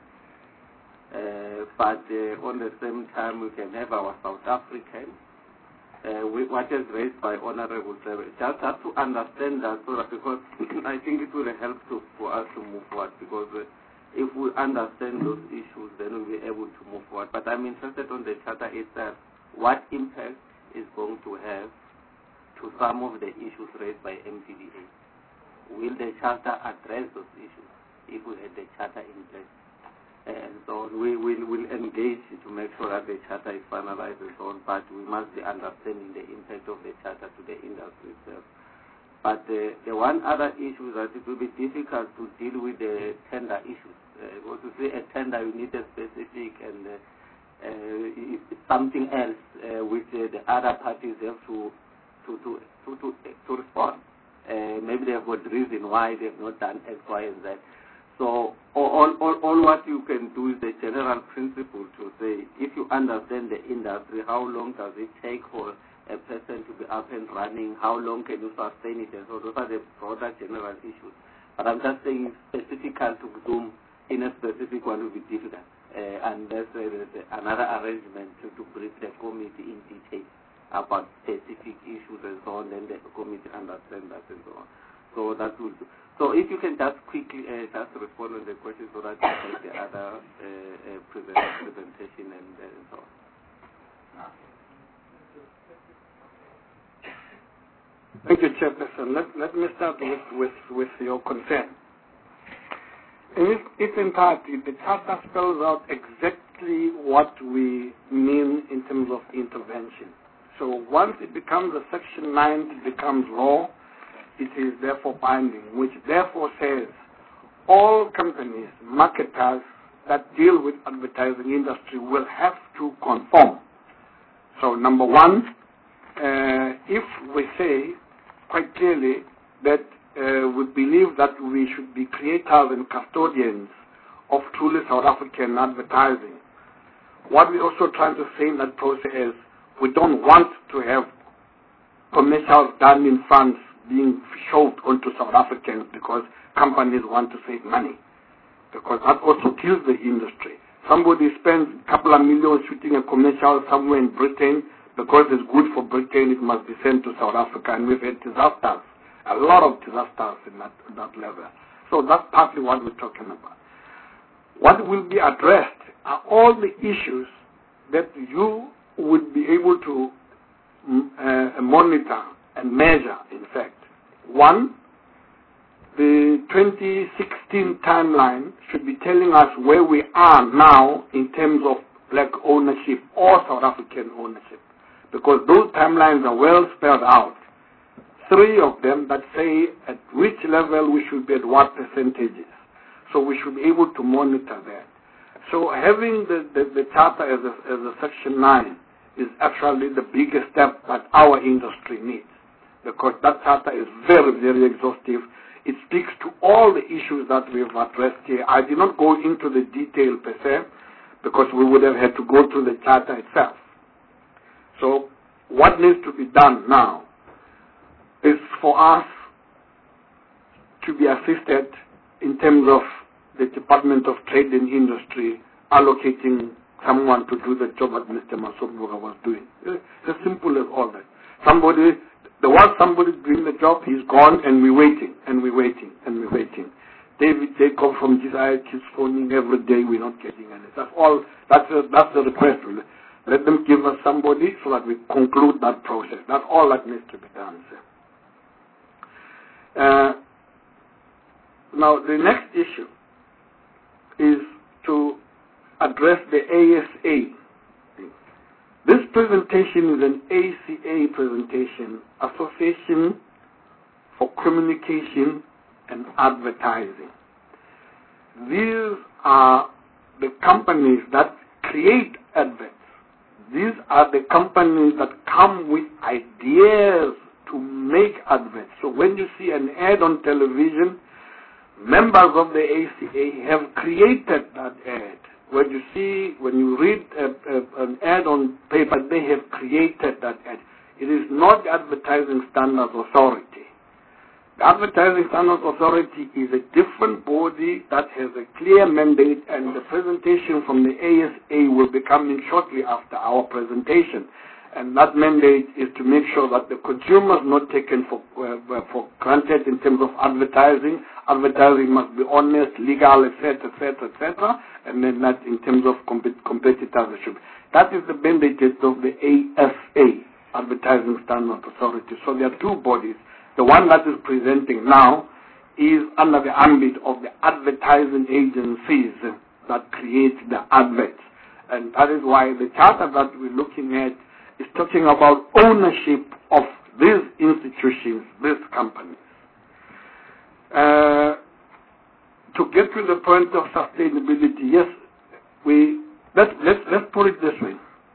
But on the same time, we can have our South African, what is raised by Honorable Sebe. Just have to understand that, so that, because I think it will help for us to move forward, because if we understand those issues, then we'll be able to move forward. But I'm interested on the charter itself, what impact is going to have to some of the issues raised by MPDA. Will the charter address those issues if we had the charter in place? And so we will engage to make sure that the charter is finalized and so on, but we must be understanding the impact of the charter to the industry itself. But the one other issue is that it will be difficult to deal with the tender issues. Because to say a tender, you need a specific and something else which the other parties have to respond. Maybe they have got reason why they have not done X, Y, and Z. So all what you can do is the general principle to say, if you understand the industry, how long does it take for a person to be up and running, how long can you sustain it, and so those are the broader general issues. But I'm just saying specific to zoom in a specific one will be difficult, unless there's another arrangement to brief the committee in detail about specific issues and so on, then the committee understands that and so on. So that will do. So if you can just quickly just respond on the question so that you take the other presentation and so on.
Thank you, Chairperson. Let me start with your concern. If in part the Charter spells out exactly what we mean in terms of intervention. So once it becomes a Section 9, it becomes law. It is therefore binding, which therefore says all companies, marketers that deal with advertising industry will have to conform. So number one, if we say quite clearly that we believe that we should be creators and custodians of truly South African advertising, what we're also trying to say in that process is we don't want to have commercials done in France being shoved onto South Africans because companies want to save money, because that also kills the industry. Somebody spends a couple of millions shooting a commercial somewhere in Britain because it's good for Britain, it must be sent to South Africa, and we've had disasters, a lot of disasters in that level. So that's partly what we're talking about. What will be addressed are all the issues that you would be able to monitor and measure, in fact. One, the 2016 timeline should be telling us where we are now in terms of black ownership or South African ownership, because those timelines are well spelled out. 3 of them that say at which level we should be at what percentages. So we should be able to monitor that. So having the charter as a Section 9 is actually the biggest step that our industry needs, because that charter is very, very exhaustive. It speaks to all the issues that we've addressed here. I did not go into the detail per se, because we would have had to go through the charter itself. So what needs to be done now is for us to be assisted in terms of the Department of Trade and Industry allocating someone to do the job that Mr. Masombuga was doing. It's as simple as all that. There was somebody doing the job, he's gone, and we're waiting, and we're waiting, and we're waiting. David Jacob from GSI keeps phoning every day, we're not getting any. That's all, that's the request. Let them give us somebody so that we conclude that process. That's all that needs to be done, sir. Now, the next issue is to address the ASA. This presentation is an ACA presentation, Association for Communication and Advertising. these are the companies that create adverts. These are the companies that come with ideas to make adverts. So when you see an ad on television, members of the ACA have created that ad. When you read an ad on paper, they have created that ad. It is not the Advertising Standards Authority. The Advertising Standards Authority is a different body that has a clear mandate, and the presentation from the ASA will be coming shortly after our presentation. And that mandate is to make sure that the consumer is not taken for granted in terms of advertising. Advertising must be honest, legal, etc., etc., etc., and then that in terms of competitors. That is the mandate of the ASA, Advertising Standards Authority. So there are two bodies. The one that is presenting now is under the ambit of the advertising agencies that create the adverts. And that is why the charter that we're looking at is talking about ownership of these institutions, these companies. To get to the point of sustainability, yes, let's put it this way.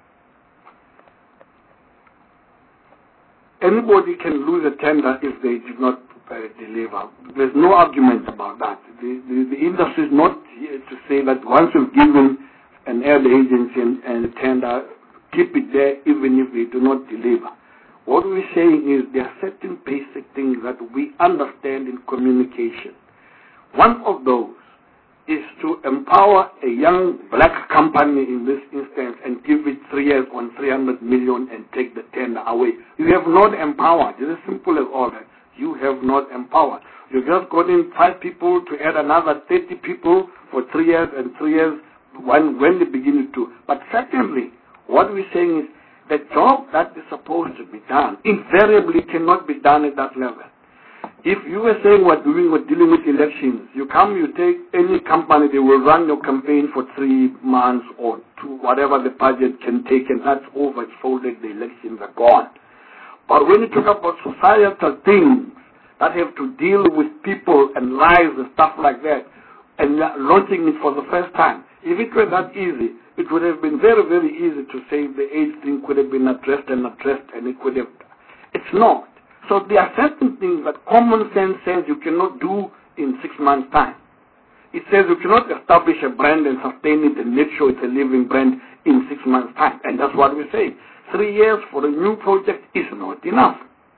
Anybody can lose a tender if they do not deliver. There's no argument about that. The industry is not here to say that once you've given an ad agency and a tender, keep it there even if they do not deliver. What we're saying is there are certain basic things that we understand in communication. One of those is to empower a young black company in this instance and give it 3 years on 300 million and take the tender away. You have not empowered. It's as simple as all that. You have not empowered. You just got in 5 people to add another 30 people for 3 years and 3 years when they begin to. But secondly, what we're saying is the job that is supposed to be done invariably cannot be done at that level. If you were saying we're dealing with elections, you take any company, they will run your campaign for 3 months or 2, whatever the budget can take, and that's over, it's folded, the elections are gone. But when you talk about societal things that have to deal with people and lives and stuff like that, and launching it for the first time, if it were that easy, it would have been very, very easy to say the age thing could have been addressed, and it could have. It's not. So there are certain things that common sense says you cannot do in 6 months' time. It says you cannot establish a brand and sustain it and make sure it's a living brand in 6 months' time. And that's what we say. 3 years for a new project is not enough.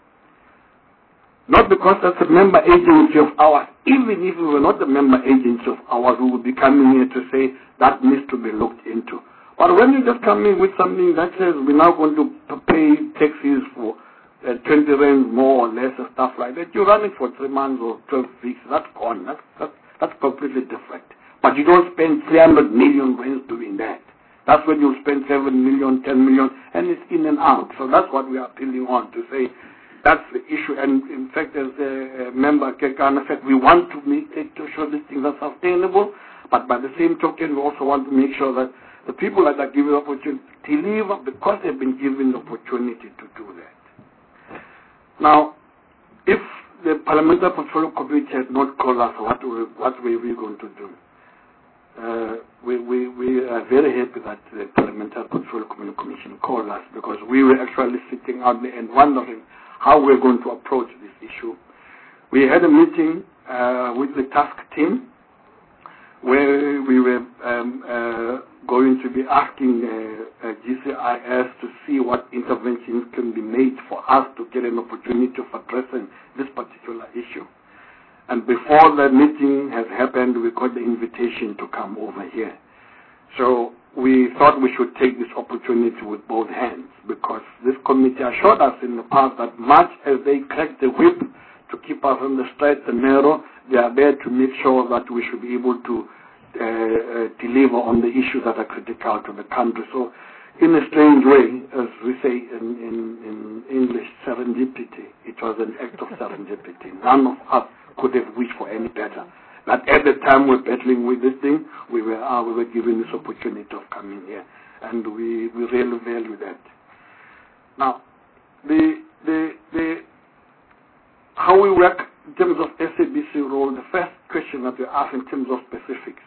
Not because that's a member agency of ours. Even if we were not a member agency of ours, we would be coming here to say that needs to be looked into. But when you just come in with something that says we're now going to pay taxes for 20 rand more or less and stuff like that, you're running for 3 months or 12 weeks. That's gone. That's completely different. But you don't spend 300 million rands doing that. That's when you spend 7 million, 10 million, and it's in and out. So that's what we are appealing on to say. That's the issue. And in fact, as a member Kekana said, we want to sure these things are sustainable, but by the same token, we also want to make sure that the people that are given the opportunity deliver because they've been given the opportunity to do that. Now, if the Parliamentary Portfolio Committee had not called us, what were we going to do? We are very happy that the Parliamentary Portfolio Commission called us because we were actually sitting out there and wondering how we're going to approach this issue. We had a meeting with the task team where we were going to be asking GCIS to see what interventions can be made for us to get an opportunity of addressing this particular issue. And before the meeting has happened, we got the invitation to come over here. So we thought we should take this opportunity with both hands because this committee assured us in the past that much as they crack the whip to keep us on the straight and narrow, they are there to make sure that we should be able to deliver on the issues that are critical to the country. So in a strange way, as we say in English, serendipity, it was an act of serendipity. None of us could have wished for any better. But at the time we're battling with this thing, we were given this opportunity of coming here. And we really value that. Now, how we work in terms of SABC role, the first question that we asked in terms of specifics,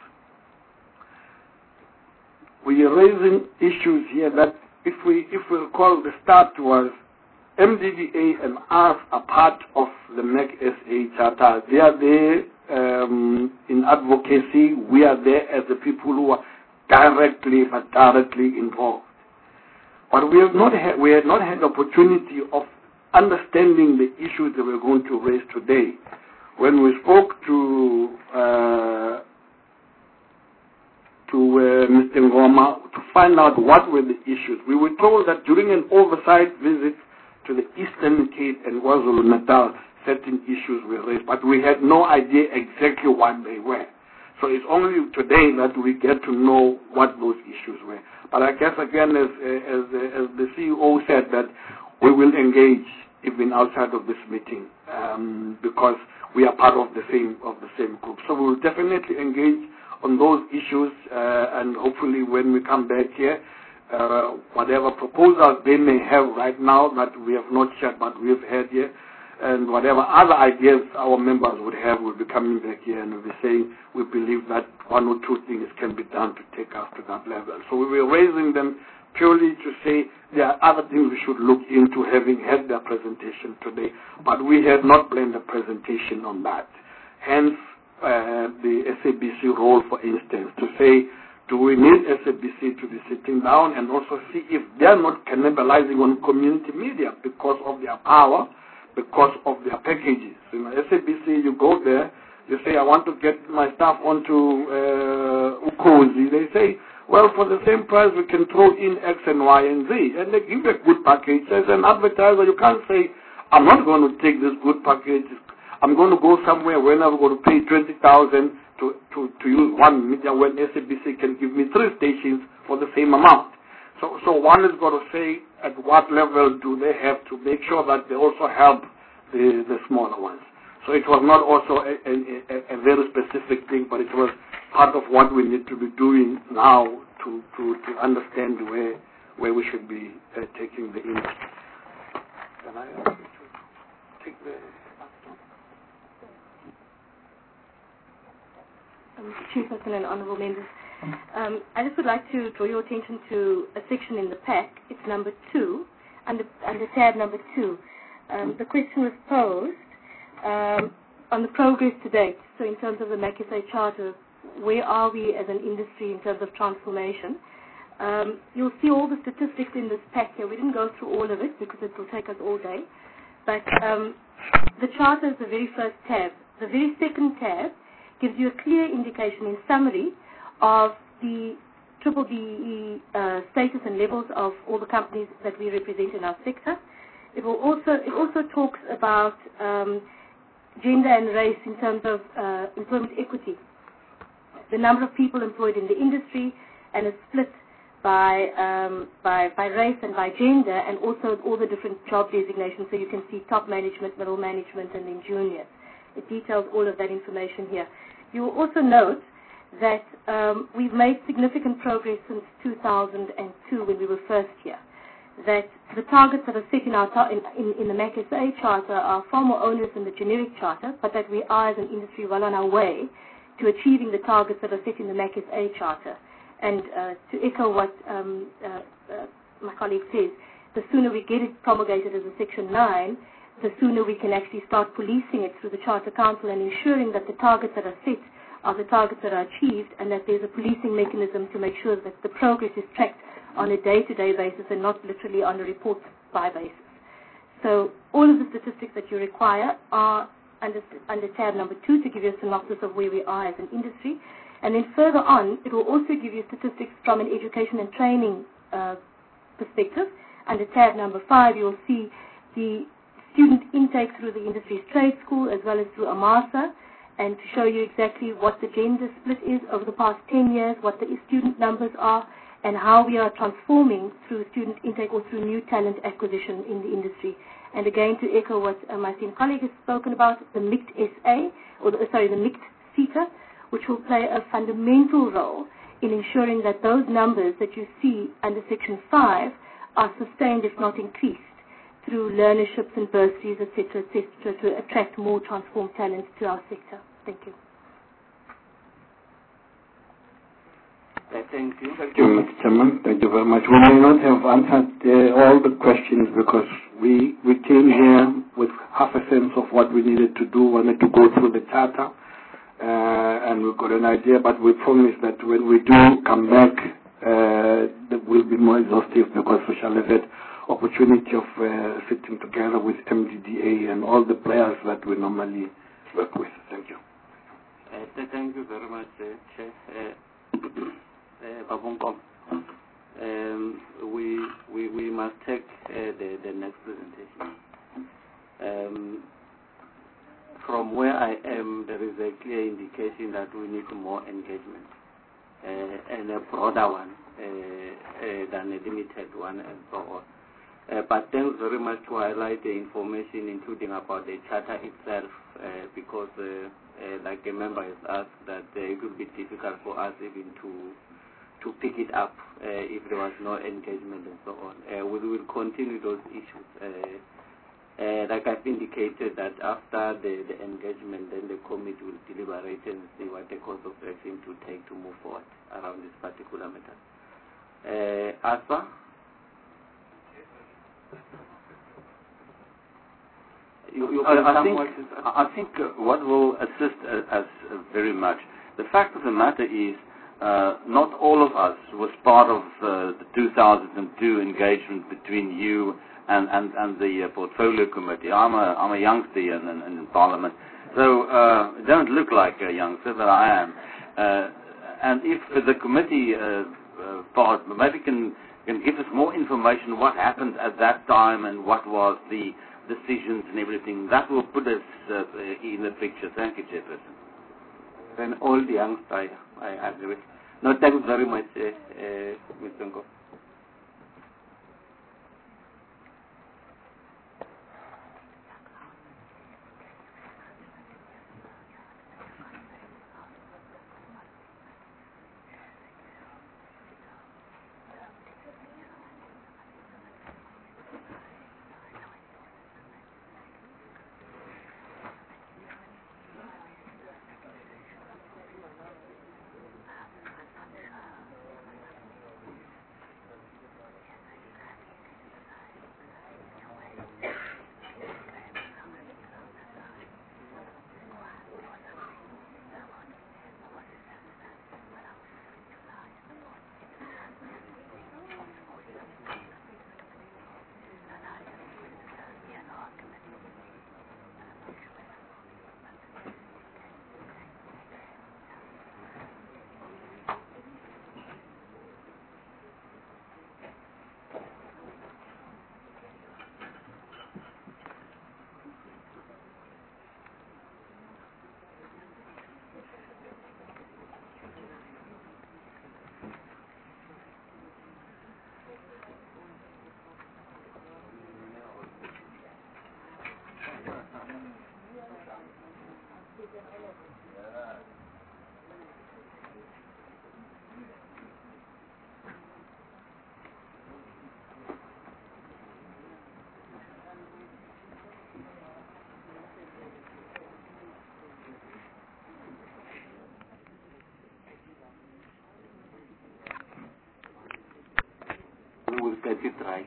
we are raising issues here that, if we recall, the start was MDDA and us are part of the MEC SA Charter. They are there in advocacy. We are there as the people who are directly involved. But we have not had the opportunity of understanding the issues that we're going to raise today. When we spoke to Mr. Ngoma to find out what were the issues, we were told that during an oversight visit to the Eastern Cape and KwaZulu-Natal, certain issues were raised, but we had no idea exactly what they were. So it's only today that we get to know what those issues were. But I guess, again, as the CEO said, that we will engage even outside of this meeting because we are part of the same group. So we will definitely engage on those issues, and hopefully when we come back here, whatever proposals they may have right now that we have not shared but we have had here, and whatever other ideas our members would have, will be coming back here and will be saying we believe that one or two things can be done to take us to that level. So we were raising them purely to say there are other things we should look into, having had their presentation today, but we had not planned a presentation on that. Hence the SABC role, for instance, to say, do we need SABC to be sitting down and also see if they are not cannibalizing on community media because of their power, because of their packages. You know, SABC, you go there, you say, I want to get my staff onto Ukhozi. They say, well, for the same price, we can throw in X and Y and Z. And they give a good package. As an advertiser, you can't say, I'm not going to take this good package. I'm going to go somewhere when I'm going to pay 20,000 to use one media when SABC can give me 3 stations for the same amount. So one is going to say at what level do they have to make sure that they also help the smaller ones. So it was not also a very specific thing, but it was part of what we need to be doing now to understand where we should be taking the industry. Can I ask you to take the...
Chief Person and Honourable Members, I just would like to draw your attention to a section in the pack. It's number 2, under tab number 2. The question was posed on the progress to date. So in terms of the MEC SA Charter, where are we as an industry in terms of transformation? You'll see all the statistics in this pack here. We didn't go through all of it because it will take us all day. But the Charter is the very first tab. The very second tab gives you a clear indication in summary of the BBBE status and levels of all the companies that we represent in our sector. It also talks about gender and race in terms of employment equity, the number of people employed in the industry, and it's split by race and by gender, and also all the different job designations. So you can see top management, middle management, and then juniors. It details all of that information here. You will also note that we've made significant progress since 2002 when we were first here. That the targets that are set in the MEC SA Charter are far more onerous than the generic charter, but that we are as an industry well on our way to achieving the targets that are set in the MEC SA Charter. And to echo what my colleague says, the sooner we get it promulgated as a Section 9, the sooner we can actually start policing it through the Charter Council and ensuring that the targets that are set are the targets that are achieved, and that there's a policing mechanism to make sure that the progress is tracked on a day-to-day basis and not literally on a report-by basis. So all of the statistics that you require are under tab number 2 to give you a synopsis of where we are as an industry. And then further on, it will also give you statistics from an education and training perspective. Under tab number 5, you'll see the student intake through the industry's trade school as well as through AMASA, and to show you exactly what the gender split is over the past 10 years, what the student numbers are, and how we are transforming through student intake or through new talent acquisition in the industry. And again, to echo what my esteemed colleague has spoken about, the MICT SA, or the MICT CETA, which will play a fundamental role in ensuring that those numbers that you see under Section 5 are sustained, if not increased. through learnerships and bursaries, etc., to attract more transformed talent to our sector? Thank you.
Thank you.
Thank you, Mr. Chairman. Thank you very much. We may not have answered all the questions because we came here with half a sense of what we needed to do, wanted to go through the charter, and we got an idea, but we promise that when we do come back, that will be more exhaustive because we shall have had opportunity of sitting together with MDDA and all the players that we normally work with. Thank you.
Thank you very much, Chair. Babunkom, we must take the next presentation. From where I am, there is a clear indication that we need more engagement and a broader one than a limited one and so on. But thanks very much to highlight the information, including about the charter itself, because like a member has asked, that it would be difficult for us even to pick it up if there was no engagement and so on. We will continue those issues. Like I've indicated, that after the engagement, then the committee will deliberate and see what the course of action to take to move forward around this particular matter. Asa?
I think what will assist us very much, the fact of the matter is, not all of us was part of the 2002 engagement between you and the portfolio committee. I'm a youngster in Parliament, so don't look like a youngster, but I am. And if the committee part maybe can give us more information what happened at that time and what was the decisions and everything, that will put us in the picture. Thank you, Chairperson.
Then all the youngsters, I agree. No, thanks very much, Mr. Ngo. We will get it right.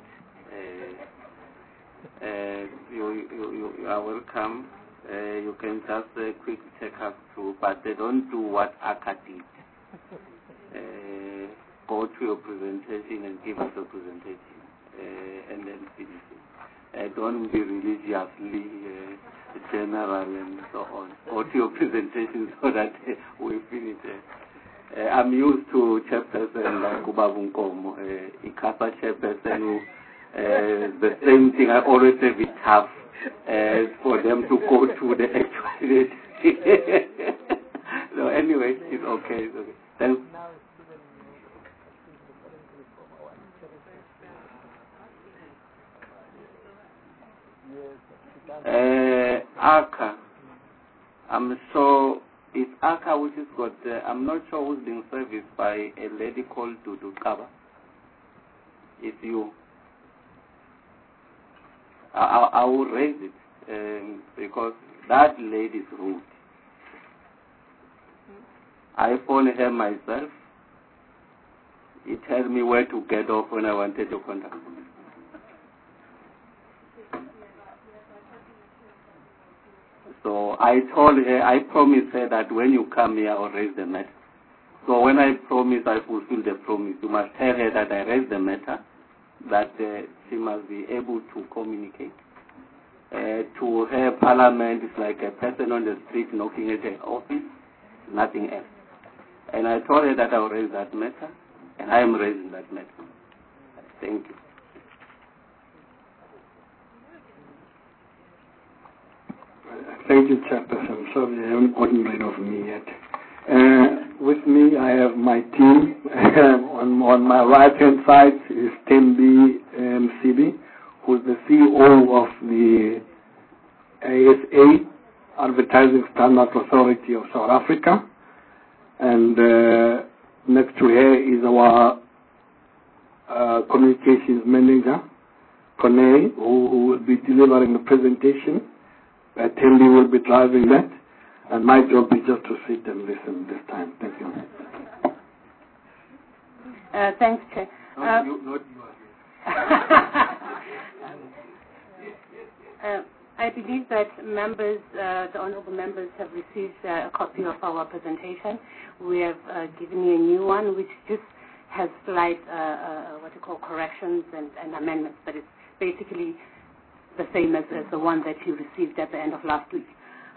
You are welcome. You can just quick check us through, but they don't do what ACA did. Go to your presentation and give us a presentation, and then finish it. Don't be religiously general and so on. Go to your presentation so that we finish it. I'm used to chairperson like Ubabunkomo, Ikapa chairperson. The same thing, I always say it's tough for them to go to the actuality. So anyway, it's okay. It's okay. Thanks. ACA. It's ACA which has got, I'm not sure who's being serviced by a lady called Dudu Kaba. It's you. I will raise it because that lady is rude. I phoned her myself. He tells me where to get off when I wanted to contact him. So I told her, I promised her that when you come here, I'll raise the matter. So when I promise, I fulfill the promise. You must tell her that I raised the matter, that she must be able to communicate. To her, Parliament is like a person on the street knocking at her office, nothing else. And I told her that I will raise that matter, and I am raising that matter. Thank you.
Thank you, Chairperson. Sorry, I haven't gotten rid of me yet. With me, I have my team. On my right-hand side is Tembi Msibi, who is the CEO of the ASA, Advertising Standards Authority of South Africa. And next to her is our communications manager, Kone, who will be delivering the presentation. Tembi will be driving that. And my job is just to sit and listen this time. Thank you.
Thanks, Chair.
Not you.
I believe that members, the honourable members, have received a copy of our presentation. We have given you a new one, which just has slight, corrections and amendments, but it's basically the same as the one that you received at the end of last week.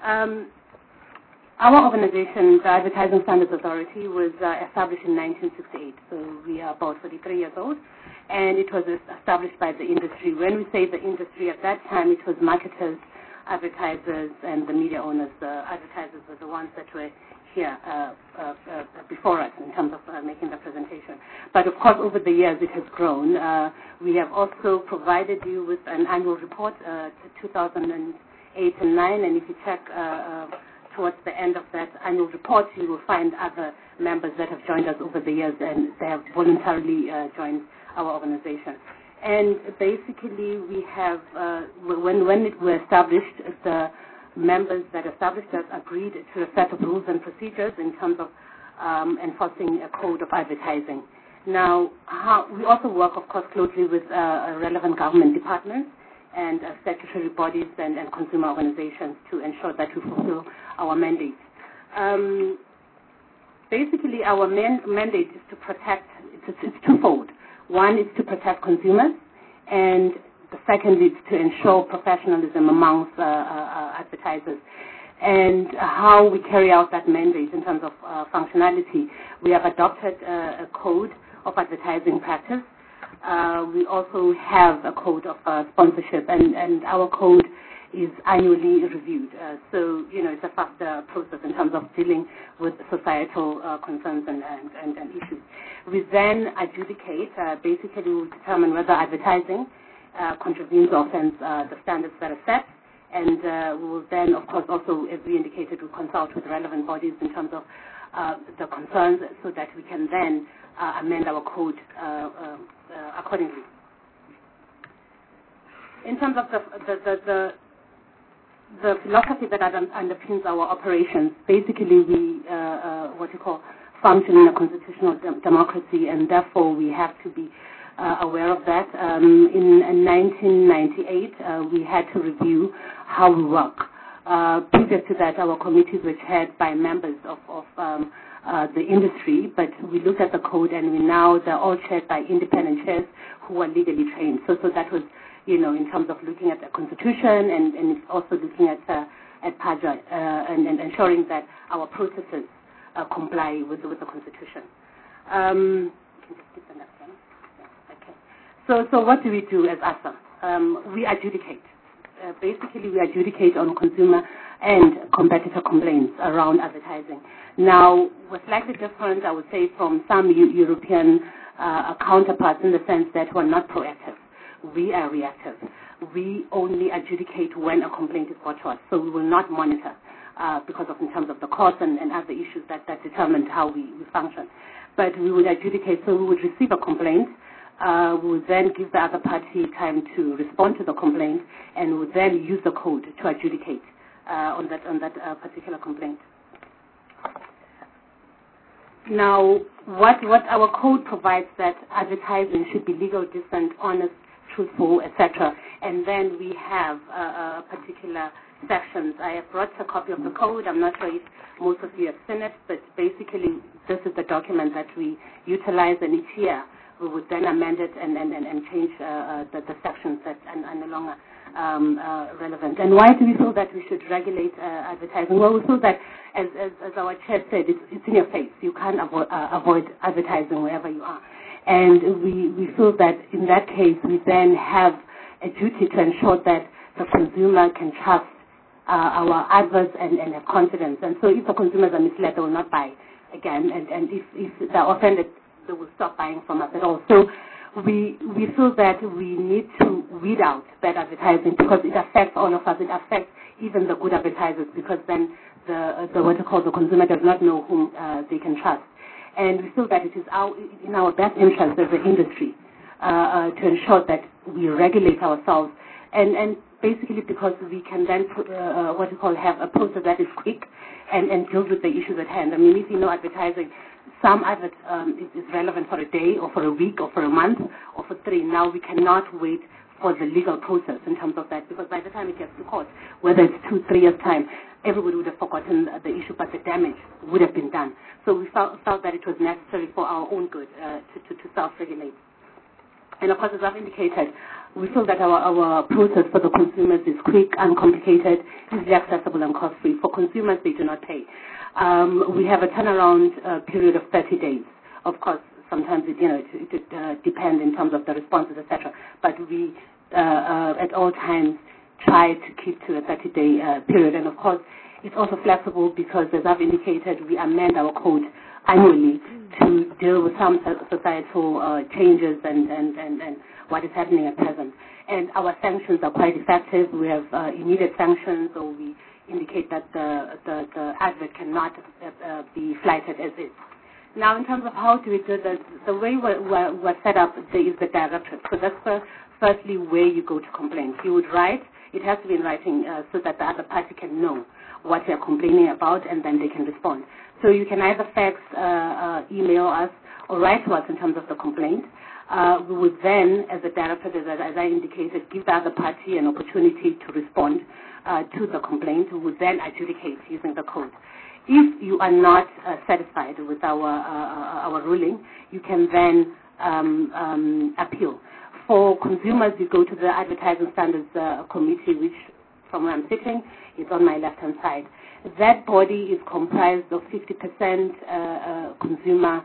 Our organization, the Advertising Standards Authority, was established in 1968, so we are about 43 years old, and it was established by the industry. When we say the industry, at that time it was marketers, advertisers, and the media owners. The advertisers were the ones that were here before us in terms of making the presentation. But of course, over the years it has grown. We have also provided you with an annual report, 2008 and 2009, and if you check towards the end of that annual report, you will find other members that have joined us over the years, and they have voluntarily joined our organization. And basically, we have, when it was established, the members that established us agreed to a set of rules and procedures in terms of enforcing a code of advertising. Now, we also work, of course, closely with relevant government departments and statutory bodies and consumer organizations to ensure that we fulfill our mandate. Basically, our mandate is to protect, it's twofold. One is to protect consumers, and the second is to ensure professionalism amongst advertisers. And how we carry out that mandate in terms of functionality, we have adopted a code of advertising practice. We also have a code of sponsorship, and our code is annually reviewed. So, it's a faster process in terms of dealing with societal concerns and issues. We then adjudicate, basically we will determine whether advertising contravenes or offends the standards that are set, and we will then, of course, also, as we indicated, we consult with relevant bodies in terms of the concerns so that we can then amend our code accordingly. In terms of the philosophy that underpins our operations, basically we function in a constitutional democracy, and therefore we have to be aware of that. In 1998, we had to review how we work. Previous to that, our committees were chaired by members of the industry, but we looked at the code, and they're all chaired by independent chairs who are legally trained. So that was, in terms of looking at the Constitution and also looking at PAJA and ensuring that our processes comply with the Constitution. Can you skip the next one? Yeah, okay. So what do we do as ASA? We adjudicate. Basically, we adjudicate on consumer and competitor complaints around advertising. Now, we're slightly different, I would say, from some European counterparts in the sense that we're not proactive. We are reactive. We only adjudicate when a complaint is brought to us, so we will not monitor because of in terms of the cost and other issues that determined how we function. But we would adjudicate, so we would receive a complaint. We would then give the other party time to respond to the complaint, and would then use the code to adjudicate on that particular complaint. Now, what our code provides that advertising should be legal, decent, honest, truthful, etc. And then we have particular sections. I have brought a copy of the code. I'm not sure if most of you have seen it, but basically this is the document that we utilize, and each year we would then amend it and change the sections that are no longer relevant. And why do we feel that we should regulate advertising? Well, we feel that, as our chair said, it's in your face. You can't avoid advertising wherever you are. And we feel that in that case, we then have a duty to ensure that the consumer can trust our adverts and have confidence. And so if the consumers are misled, they will not buy again. And if they're offended, they will stop buying from us at all. So we feel that we need to weed out bad advertising, because it affects all of us. It affects even the good advertisers, because then the consumer does not know whom they can trust. And we feel that it is in our best interest as an industry to ensure that we regulate ourselves, and basically because we can then have a process that is quick and deals with the issues at hand. I mean, if you know advertising, some adverts is relevant for a day or for a week or for a month or for 3. Now we cannot wait for the legal process in terms of that, because by the time it gets to court, whether it's 2-3 years' time, everybody would have forgotten the issue, but the damage would have been done. So we felt that it was necessary for our own good to self-regulate. And of course, as I've indicated, we feel that our process for the consumers is quick, uncomplicated, easily accessible, and cost-free. For consumers, they do not pay. We have a turnaround period of 30 days. Of course, sometimes it depends in terms of the responses, etc. But we, at all times, try to keep to a 30-day period. And of course, it's also flexible because, as I've indicated, we amend our code annually to deal with some societal changes and what is happening at present. And our sanctions are quite effective. We have immediate sanctions, or we indicate that the advert cannot be flighted as is. Now, in terms of how do we do this, the way we're set up there is the directorate. So that's firstly where you go to complain. You would write. It has to be in writing so that the other party can know what they're complaining about, and then they can respond. So you can either fax, email us, or write to us in terms of the complaint. We would then, as a director, as I indicated, give the other party an opportunity to respond to the complaint. We would then adjudicate using the code. If you are not satisfied with our ruling, you can then appeal. For consumers, you go to the Advertising Standards Committee, which, from where I'm sitting, is on my left-hand side. That body is comprised of 50% consumer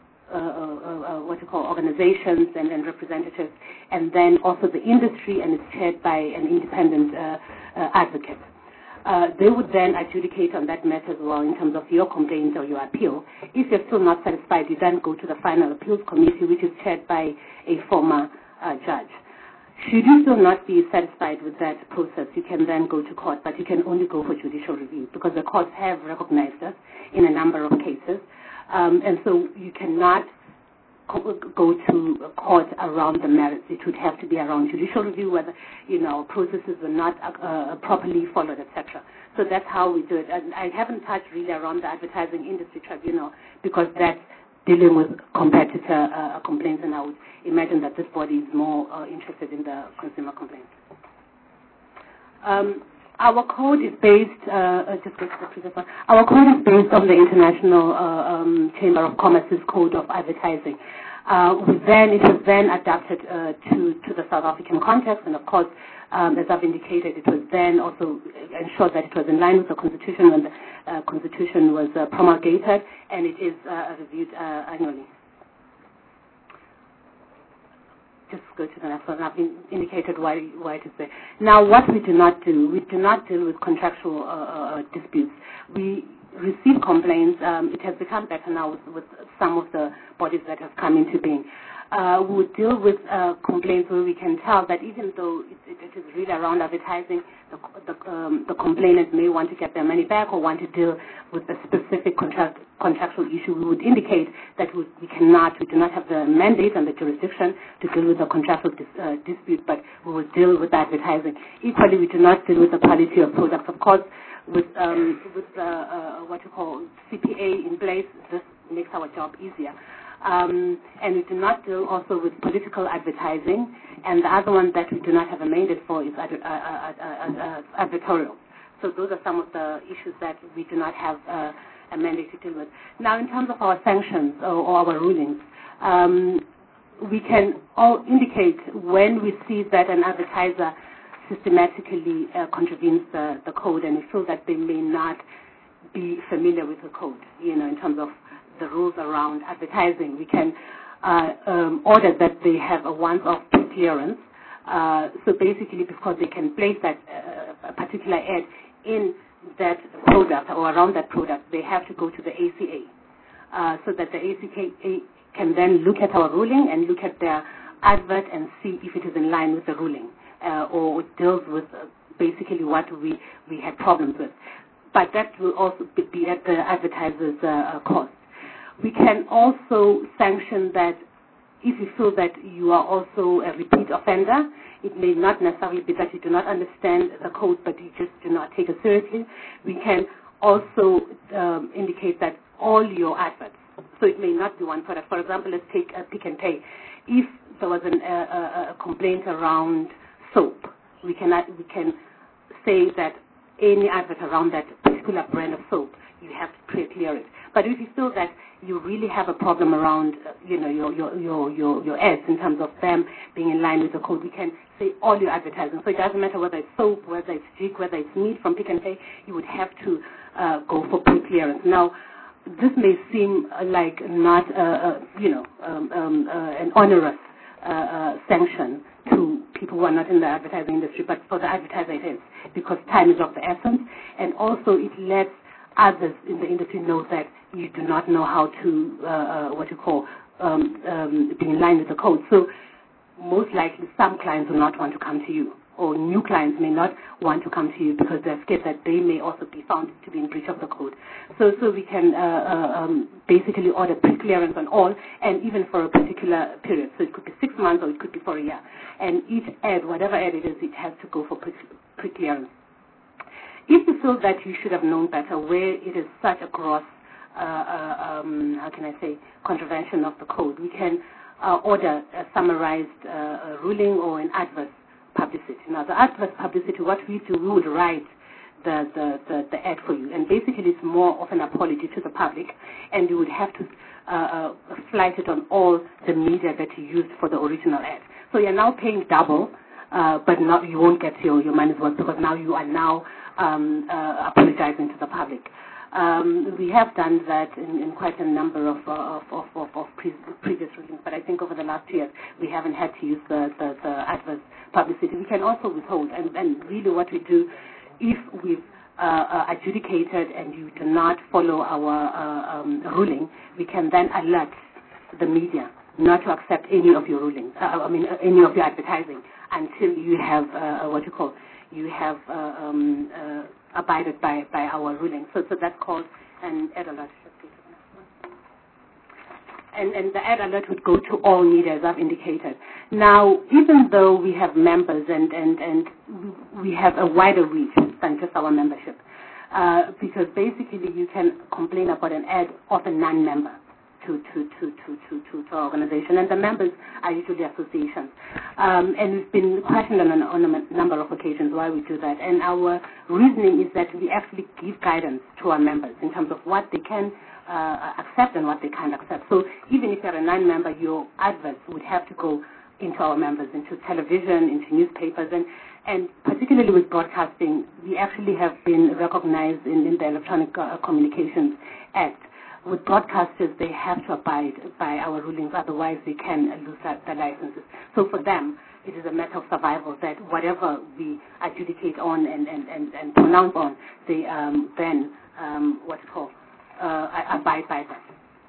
organizations and representatives, and then also the industry, and it's chaired by an independent advocate. They would then adjudicate on that matter as well in terms of your complaint or your appeal. If you're still not satisfied, you then go to the Final Appeals Committee, which is chaired by a former judge. Should you still not be satisfied with that process, you can then go to court, but you can only go for judicial review, because the courts have recognized us in a number of cases. And so you cannot go to court around the merits. It would have to be around judicial review, whether processes were not properly followed, etc. So that's how we do it. And I haven't touched really around the Advertising Industry Tribunal, because that's dealing with competitor complaints, and I would imagine that this body is more interested in the consumer complaints. Our code is based, just go to the previous one. Our code is based on the International Chamber of Commerce's Code of Advertising. It was then adapted to the South African context, and of course, as I've indicated, it was then also ensured that it was in line with the Constitution when the Constitution was promulgated, and it is reviewed annually. Just go to the next one. I've indicated why it is there. Now, what we do not do with contractual disputes. We receive complaints. It has become better now with some of the bodies that have come into being. We would deal with complaints where we can tell that even though it is really around advertising, the complainant may want to get their money back or want to deal
with a specific contractual issue, we would indicate that we do not have the mandate and the jurisdiction to deal with the contractual dispute, but we will deal with advertising. Equally, we do not deal with the quality of products. Of course, with what you call CPA in place, this makes our job easier. And we do not deal also with political advertising, and the other one that we do not have a mandate for is advertorial. So those are some of the issues that we do not have a mandate to deal with. Now, in terms of our sanctions or our rulings, we can all indicate when we see that an advertiser systematically contravenes the code, and we feel that they may not be familiar with the code, in terms of the rules around advertising. We can order that they have a once-off clearance. So basically, because they can place that a particular ad in that product or around that product, they have to go to the ACA, so that the ACA can then look at our ruling and look at their advert and see if it is in line with the ruling or deals with basically what we had problems with. But that will also be at the advertiser's cost. We can also sanction that if you feel that you are also a repeat offender. It may not necessarily be that you do not understand the code, but you just do not take it seriously. We can also indicate that all your adverts, so it may not be one product. For example, let's take Pick n Pay. If there was a complaint around soap, we can say that any advert around that particular brand of soap, you have to pre-clear it. But if you feel that you really have a problem around, your ads in terms of them being in line with the code, we can say all your advertising. So it doesn't matter whether it's soap, whether it's jig, whether it's meat from Pick n Pay, you would have to go for pre-clearance. Now, this may seem like not, an onerous sanction to people who are not in the advertising industry, but for the advertiser it is, because time is of the essence, and also it lets others in the industry know that you do not know how to, be in line with the code. So most likely some clients will not want to come to you, or new clients may not want to come to you because they're scared that they may also be found to be in breach of the code. So we can basically order pre-clearance on all, and even for a particular period. So it could be 6 months or it could be for a year. And each ad, whatever ad it is, it has to go for pre-clearance. If you feel that you should have known better, where it is such a gross, contravention of the code, we can order a summarized ruling or an adverse publicity. Now, the adverse publicity, what we do, we would write the ad for you, and basically it's more of an apology to the public, and you would have to flight it on all the media that you used for the original ad. So you're now paying double, but now you won't get your money's worth, because now you are now apologizing to the public. We have done that in quite a number of previous rulings, but I think over the last 2 years we haven't had to use the adverse publicity. We can also withhold, and really what we do, if we've adjudicated and you do not follow our ruling, we can then alert the media not to accept any of your rulings, any of your advertising, until you have abided by our ruling. So that's called an ad alert. And the ad alert would go to all media, as I've indicated. Now, even though we have members and we have a wider reach than just our membership, because basically you can complain about an ad of a non-member to our organization, and the members are usually associations. And we've been questioned on a number of occasions why we do that. And our reasoning is that we actually give guidance to our members in terms of what they can accept and what they can't accept. So even if you're a non-member, your adverts would have to go into our members, into television, into newspapers, and particularly with broadcasting, we actually have been recognized in the Electronic Communications Act. With broadcasters, they have to abide by our rulings, otherwise they can lose their licenses. So for them, it is a matter of survival that whatever we adjudicate on and pronounce on, they then abide by that.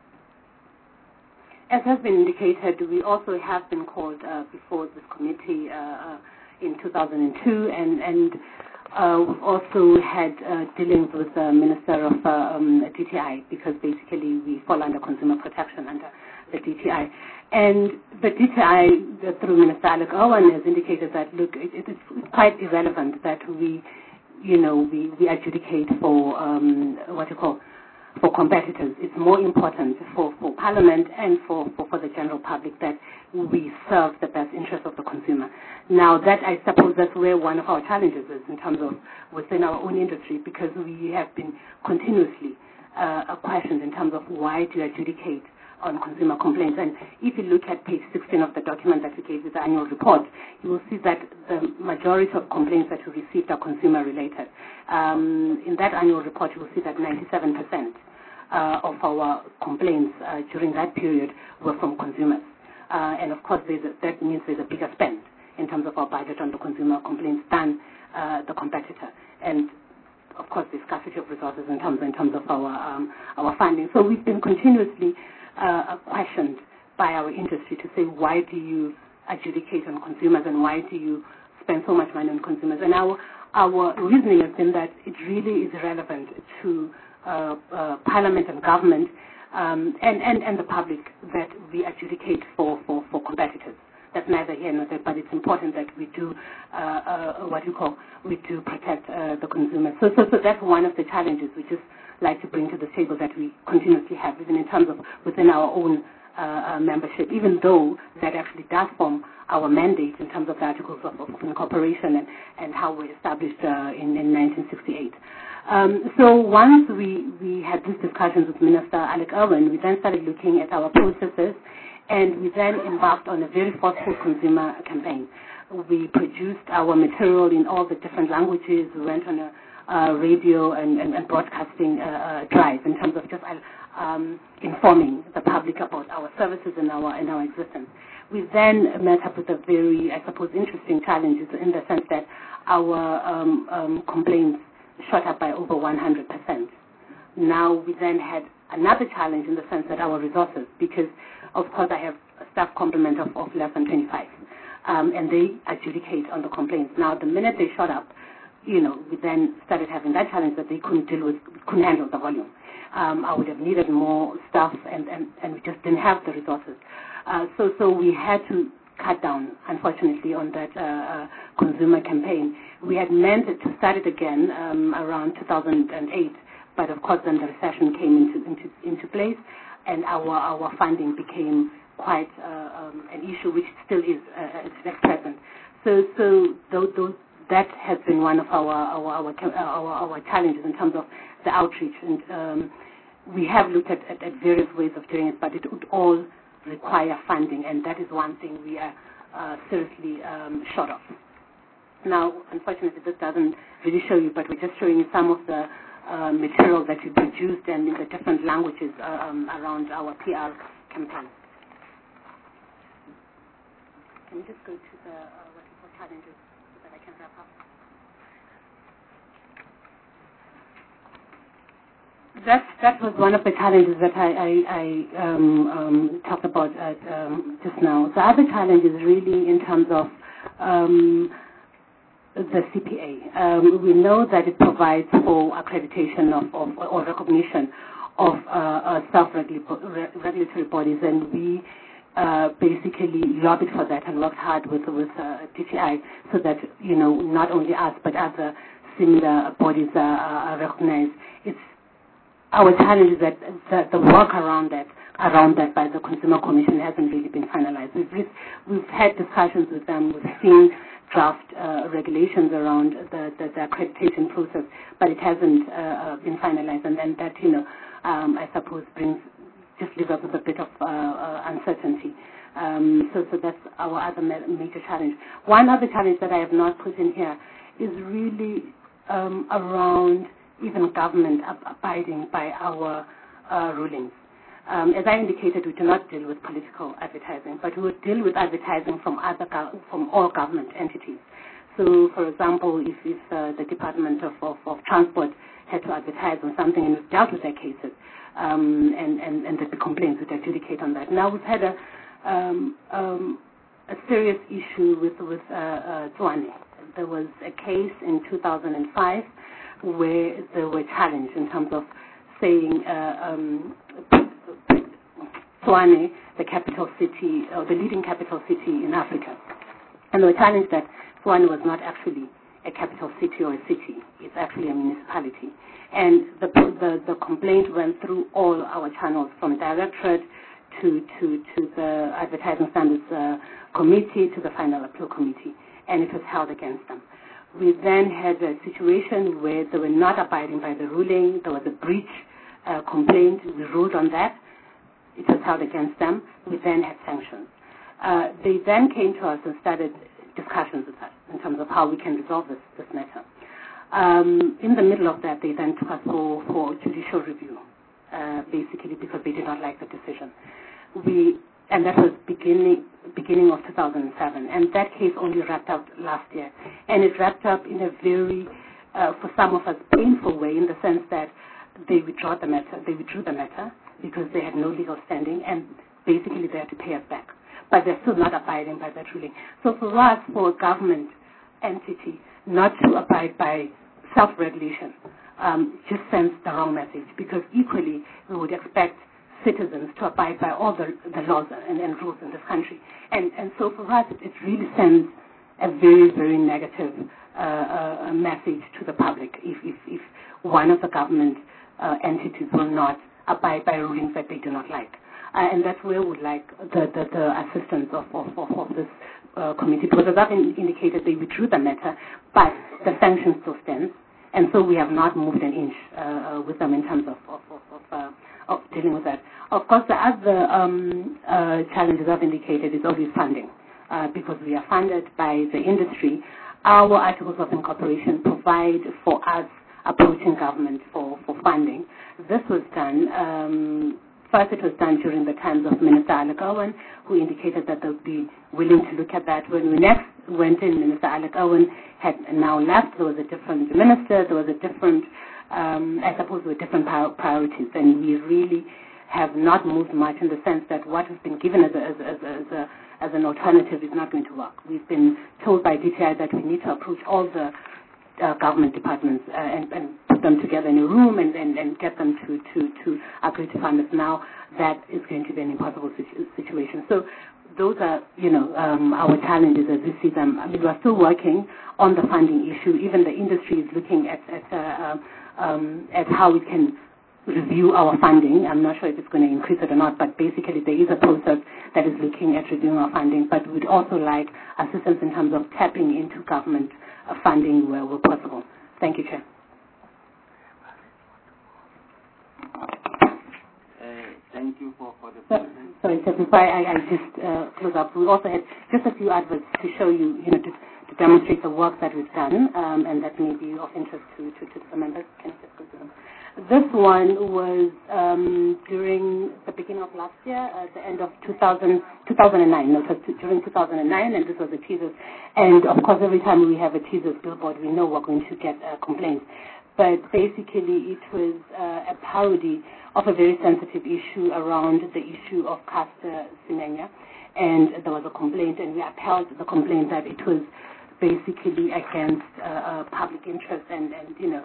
As has been indicated, we also have been called before this committee in 2002, and We've also had dealings with the Minister of DTI, because basically we fall under consumer protection under the DTI. And the DTI, through Minister Alec Owen, has indicated that, look, it's quite irrelevant that we adjudicate for for competitors. It's more important for Parliament and for the general public that we serve the best interest of the consumer. Now, that, I suppose, that's where one of our challenges is in terms of within our own industry, because we have been continuously questioned in terms of why do you adjudicate on consumer complaints. And if you look at page 16 of the document that we gave with the annual report, you will see that the majority of complaints that we received are consumer-related. In that annual report, you will see that 97% of our complaints during that period were from consumers. And of course, that means there's a bigger spend in terms of our budget on the consumer complaints than the competitor. And of course, the scarcity of resources in terms of our funding. So we've been continuously questioned by our industry to say, why do you adjudicate on consumers and why do you spend so much money on consumers? And our reasoning has been that it really is relevant to Parliament and government and the public that we adjudicate for competitors. That's neither here nor there, but it's important that we do we do protect the consumer. So that's one of the challenges we just like to bring to the table that we continuously have, even in terms of within our own membership, even though that actually does form our mandate in terms of the Articles of Incorporation and how we established in 1968. So once we had these discussions with Minister Alec Owen, we then started looking at our processes, and we then embarked on a very forceful consumer campaign. We produced our material in all the different languages. We went on a radio and broadcasting drive in terms of just informing the public about our services and our existence. We then met up with a very, I suppose, interesting challenges in the sense that our complaints shot up by over 100%. Now we then had another challenge in the sense that our resources, because of course I have a staff complement of less than 25, and they adjudicate on the complaints. Now the minute they shot up, we then started having that challenge that they couldn't handle the volume. I would have needed more staff, and we just didn't have the resources. So we had to cut down, unfortunately, on that consumer campaign. We had meant to start it again around 2008, but of course then the recession came into place, and our funding became quite an issue, which still is at present. So that has been one of our challenges in terms of the outreach, and we have looked at various ways of doing it, but it would all require funding, and that is one thing we are seriously short of. Now, unfortunately, this doesn't really show you, but we're just showing you some of the material that we produced and in the different languages around our PR campaign. Can you just go to the what we call challenges so that I can wrap up? That was one of the challenges that I talked about just now. The other challenge is really in terms of the CPA. We know that it provides for accreditation or recognition of self-regulatory bodies, and we basically lobbied for that and worked hard with DTI so that not only us but other similar bodies are recognized. Our challenge is that the work around that by the Consumer Commission hasn't really been finalized. We've had discussions with them. We've seen draft regulations around the accreditation process, but it hasn't been finalized, and then that I suppose leaves us with a bit of uncertainty. So that's our other major challenge. One other challenge that I have not put in here is really around even government abiding by our rulings. As I indicated, we do not deal with political advertising, but we deal with advertising from all government entities. So, for example, if the Department of Transport had to advertise on something, and we've dealt with their cases, and the complaints would adjudicate on that. Now we've had a serious issue with Tshwane, there was a case in 2005 where they were challenged in terms of saying Tshwane, the capital city, or the leading capital city in Africa. And they were challenged that Tshwane was not actually a capital city or a city. It's actually a municipality. And the complaint went through all our channels, from Directorate to the Advertising Standards Committee to the Final Appeal Committee, and it was held against them. We then had a situation where they were not abiding by the ruling. There was a breach complaint. We ruled on that. It was held against them. We then had sanctions. They then came to us and started discussions with us in terms of how we can resolve this matter. In the middle of that, they then took us for judicial review, basically because they did not like the decision. And that was beginning of 2007, and that case only wrapped up last year. And it wrapped up in a very, for some of us, painful way, in the sense that they withdrew the matter because they had no legal standing, and basically they had to pay us back. But they're still not abiding by that ruling. So for us, for a government entity not to abide by self-regulation just sends the wrong message, because equally we would expect citizens to abide by all the laws and rules in this country. And so for us, it really sends a very, very negative message to the public if one of the government entities will not abide by rulings that they do not like. And that's where we would like the assistance of this committee, because as I've indicated, they withdrew the matter, but the sanction still stands, and so we have not moved an inch with them in terms of dealing with that. Of course, the other challenges I've indicated is obviously funding, because we are funded by the industry. Our articles of incorporation provide for us approaching government for funding. This was done. First, it was done during the times of Minister Alec Owen, who indicated that they would be willing to look at that. When we next went in, Minister Alec Owen had now left. There was a different minister. There was a different, I suppose, there were different priorities, and we really have not moved much in the sense that what has been given as an alternative is not going to work. We've been told by DTI that we need to approach all the government departments and put them together in a room and get them to agree to fund us. Now that is going to be an impossible situation. So those are, our challenges as we see them. I mean, we are still working on the funding issue. Even the industry is looking at how we can review our funding. I'm not sure if it's going to increase it or not, but basically there is a process that is looking at reviewing our funding. But we'd also like assistance in terms of tapping into government funding where possible. Thank you, Chair.
Thank you for the presentation.
Sorry, Chair, before I just close up, we also had just a few adverts to show you, to demonstrate the work that we've done, and that may be of interest to the members. Can you just go to them? This one was during the beginning of last year, at the end of 2009. No, it was during 2009, and this was a teasers. And of course, every time we have a teasers billboard, we know we're going to get complaints. But basically, it was a parody of a very sensitive issue around the issue of Caster Semenya. And there was a complaint, and we upheld the complaint that it was basically against public interest and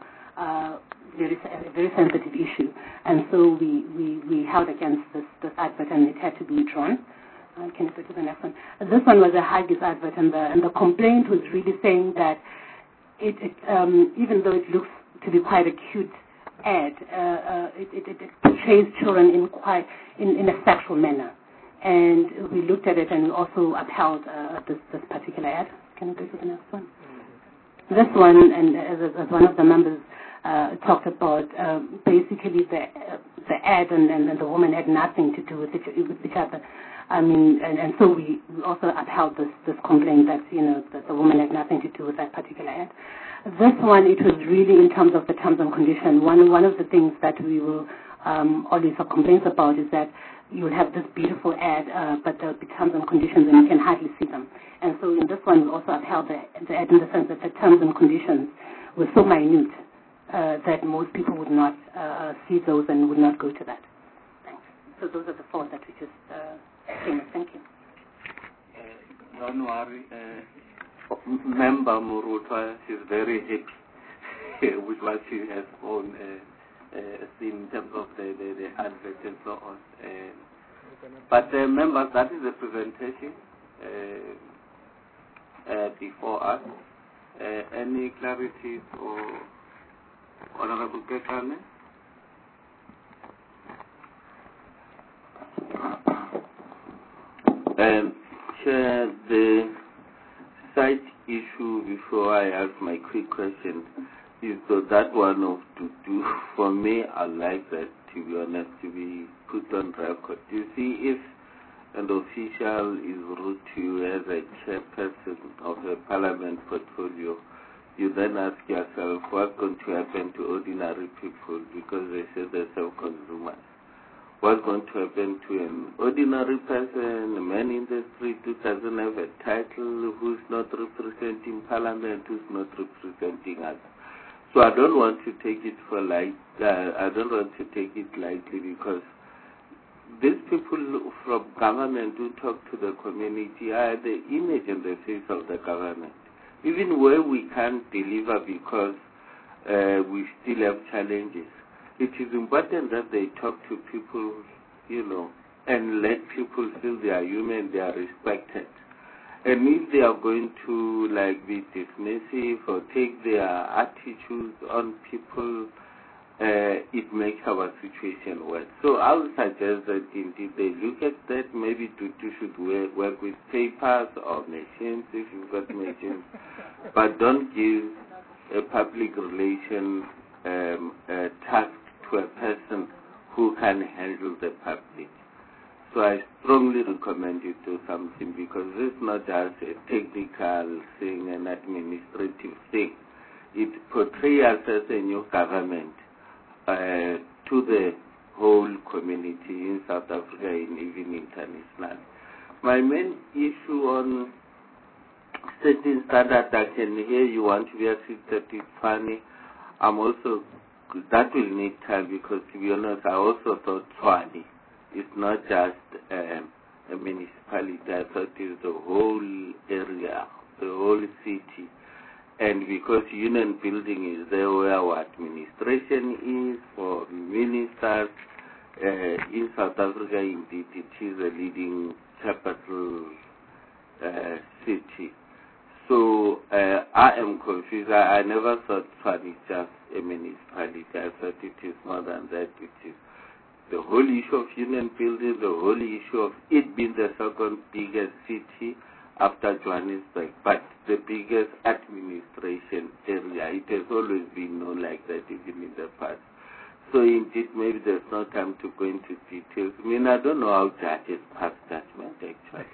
a very sensitive issue. And so we held against this advert, and it had to be withdrawn. Can you go to the next one? This one was a Huggies advert, and the complaint was really saying that even though it looks to be quite a cute ad, it portrays children in a sexual manner. And we looked at it, and we also upheld this particular ad. Can you go to the next one? This one, and as one of the members talked about, basically the ad and the woman had nothing to do with each other. I mean, and so we also upheld this complaint that that the woman had nothing to do with that particular ad. This one, it was really in terms of the terms and conditions. One of the things that we will always have complaints about is that you will have this beautiful ad, but there will be terms and conditions, and you can hardly see them. And so in this one, we also upheld the ad in the sense that the terms and conditions were so minute that most people would not see those and would not go to that. Thanks. So those are the four that we just came with. Thank you.
Don't worry. Member Murutwa, she's very happy with what she has seen in terms of the advert and so on. But members, that is the presentation before us. Any clarity for Honorable Kekane? Chair, the site issue, before I ask my quick question, is that one of to do. For me, I like that, to be honest, to be put on record. You see, if an official is rude to you as a chairperson of a parliament portfolio, you then ask yourself what's going to happen to ordinary people, because they say they're self-consumers. What's going to happen to an ordinary person, a man in the street who doesn't have a title, who's not representing parliament, who's not representing us? So I don't want to take it I don't want to take it lightly, because these people from government who talk to the community are the image and the face of the government. Even where we can't deliver because we still have challenges, it is important that they talk to people, and let people feel they are human, they are respected. And if they are going to be dismissive or take their attitudes on people, it makes our situation worse. So I would suggest that indeed they look at that. Maybe Tutu should work with papers or machines if you've got machines, but don't give a public relation task to a person who can handle the public. So I strongly recommend you do something, because this is not just a technical thing, an administrative thing. It portrays us as a new government to the whole community in South Africa and even internationally. My main issue on setting standards, I can hear you want to be assisted, it's funny. That will need time, because to be honest, I also thought Tshwane it's not just a municipality. I thought it's the whole area, the whole city. And because union building is there where our administration is for ministers, in South Africa, indeed, it is a leading capital city. So I am confused. I never thought Tshwane is just a municipality. I thought it is more than that. It is the whole issue of union building, the whole issue of it being the second biggest city after Johannesburg, but the biggest administration area. It has always been known like that, even in the past. So indeed, maybe there's no time to go into details. I mean, I don't know how judges pass judgment, actually.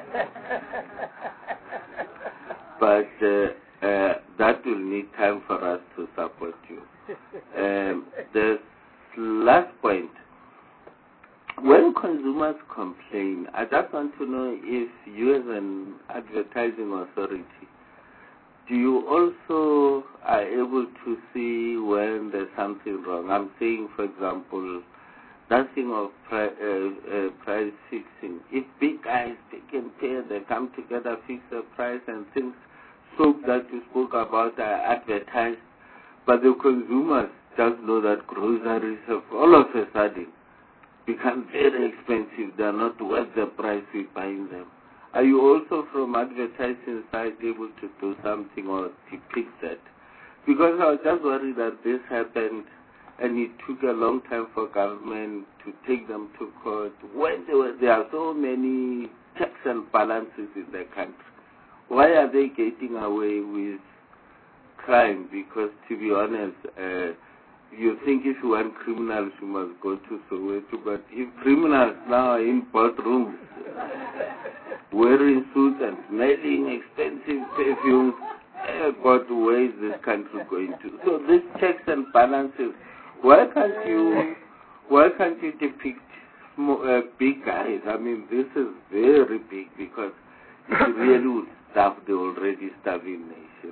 But that will need time for us to support you. The last point. When consumers complain, I just want to know if you as an advertising authority, do you also are able to see when there's something wrong? I'm saying, for example, that thing of price fixing. If big guys, they can pay, they come together, fix the price, and things soap that you spoke about are advertised, but the consumers just know that groceries have all of a sudden become very expensive. They are not worth the price we're buying them. Are you also from advertising side able to do something or depict that? Because I was just worried that this happened and it took a long time for government to take them to court when there are so many checks and balances in the country. Why are they getting away with crime? Because to be honest, you think if you want criminals, you must go to Soweto, but if criminals now are in boardrooms, wearing suits and smelling expensive perfumes, but where is this country going to? So these checks and balances, why can't you depict big guys? I mean, this is very big, because it really would starve the already starving nation.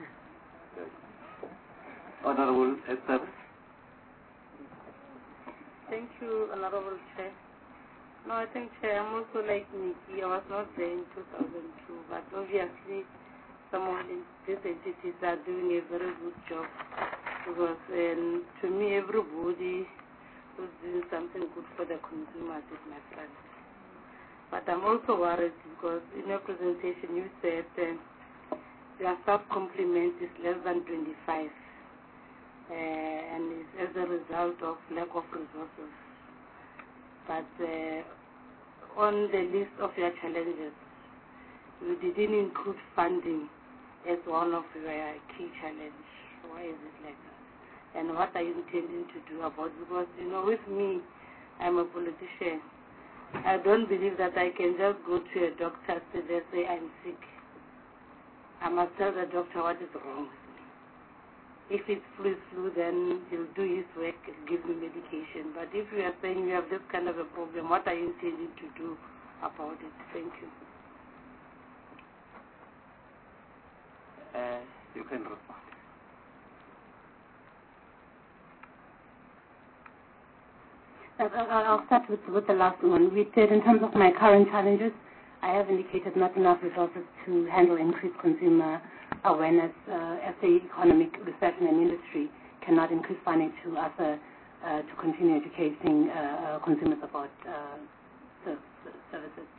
Honorable Esther.
Thank you, Honorable Chair. No, I think, Chair, I'm also like Nikki. I was not there in 2002, but obviously some of these entities are doing a very good job, because to me, everybody who's doing something good for the consumers is my friend. But I'm also worried because in your presentation you said your staff complement is less than 25, and it's as a result of lack of resources. But on the list of your challenges, you didn't include funding as one of your key challenges. Why is it like that? And what are you intending to do about it? Because, with me, I'm a politician. I don't believe that I can just go to a doctor and say I'm sick. I must tell the doctor what is wrong with me. If it's flu, then he'll do his work and give me medication. But if you are saying you have this kind of a problem, what are you intending to do about it? Thank you.
You can respond.
I'll start with the last one. We said in terms of my current challenges, I have indicated not enough resources to handle increased consumer awareness. As the economic recession and industry cannot increase funding to us to continue educating consumers about services.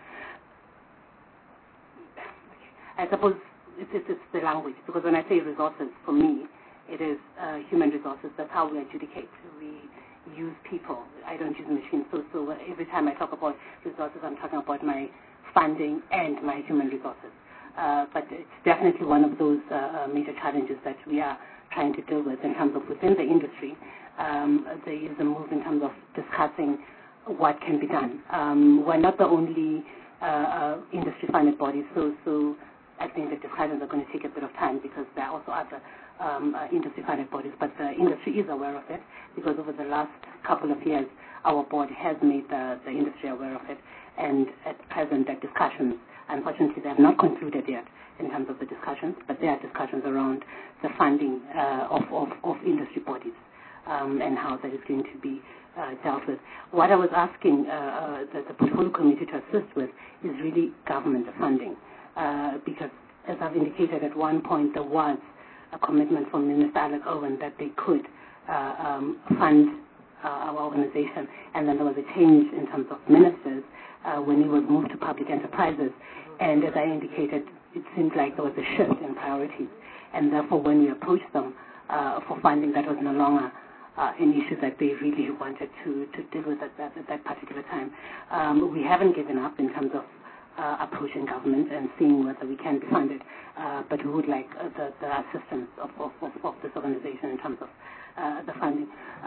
I suppose it's the language, because when I say resources, for me, it is human resources. That's how we adjudicate. We use people. I don't use machines. So every time I talk about resources, I'm talking about my funding and my human resources. But it's definitely one of those major challenges that we are trying to deal with in terms of within the industry. There is a move in terms of discussing what can be done. We're not the only industry-funded body, so I think the discussions are going to take a bit of time, because there are also other industry-funded bodies, but the industry is aware of it, because over the last couple of years, our board has made the industry aware of it, and at present, the discussions, unfortunately, they have not concluded yet in terms of the discussions, but there are discussions around the funding of industry bodies and how that is going to be dealt with. What I was asking the portfolio committee to assist with is really government funding, because as I've indicated, at one point there was a commitment from Minister Alex Owen that they could fund our organization, and then there was a change in terms of ministers when he was moved to public enterprises, and as I indicated, it seemed like there was a shift in priorities, and therefore when we approached them for funding, that was no longer an issue that they really wanted to deal with at that particular time. We haven't given up in terms of approaching government and seeing whether we can be funded, but we would like the assistance of this organization in terms of the funding.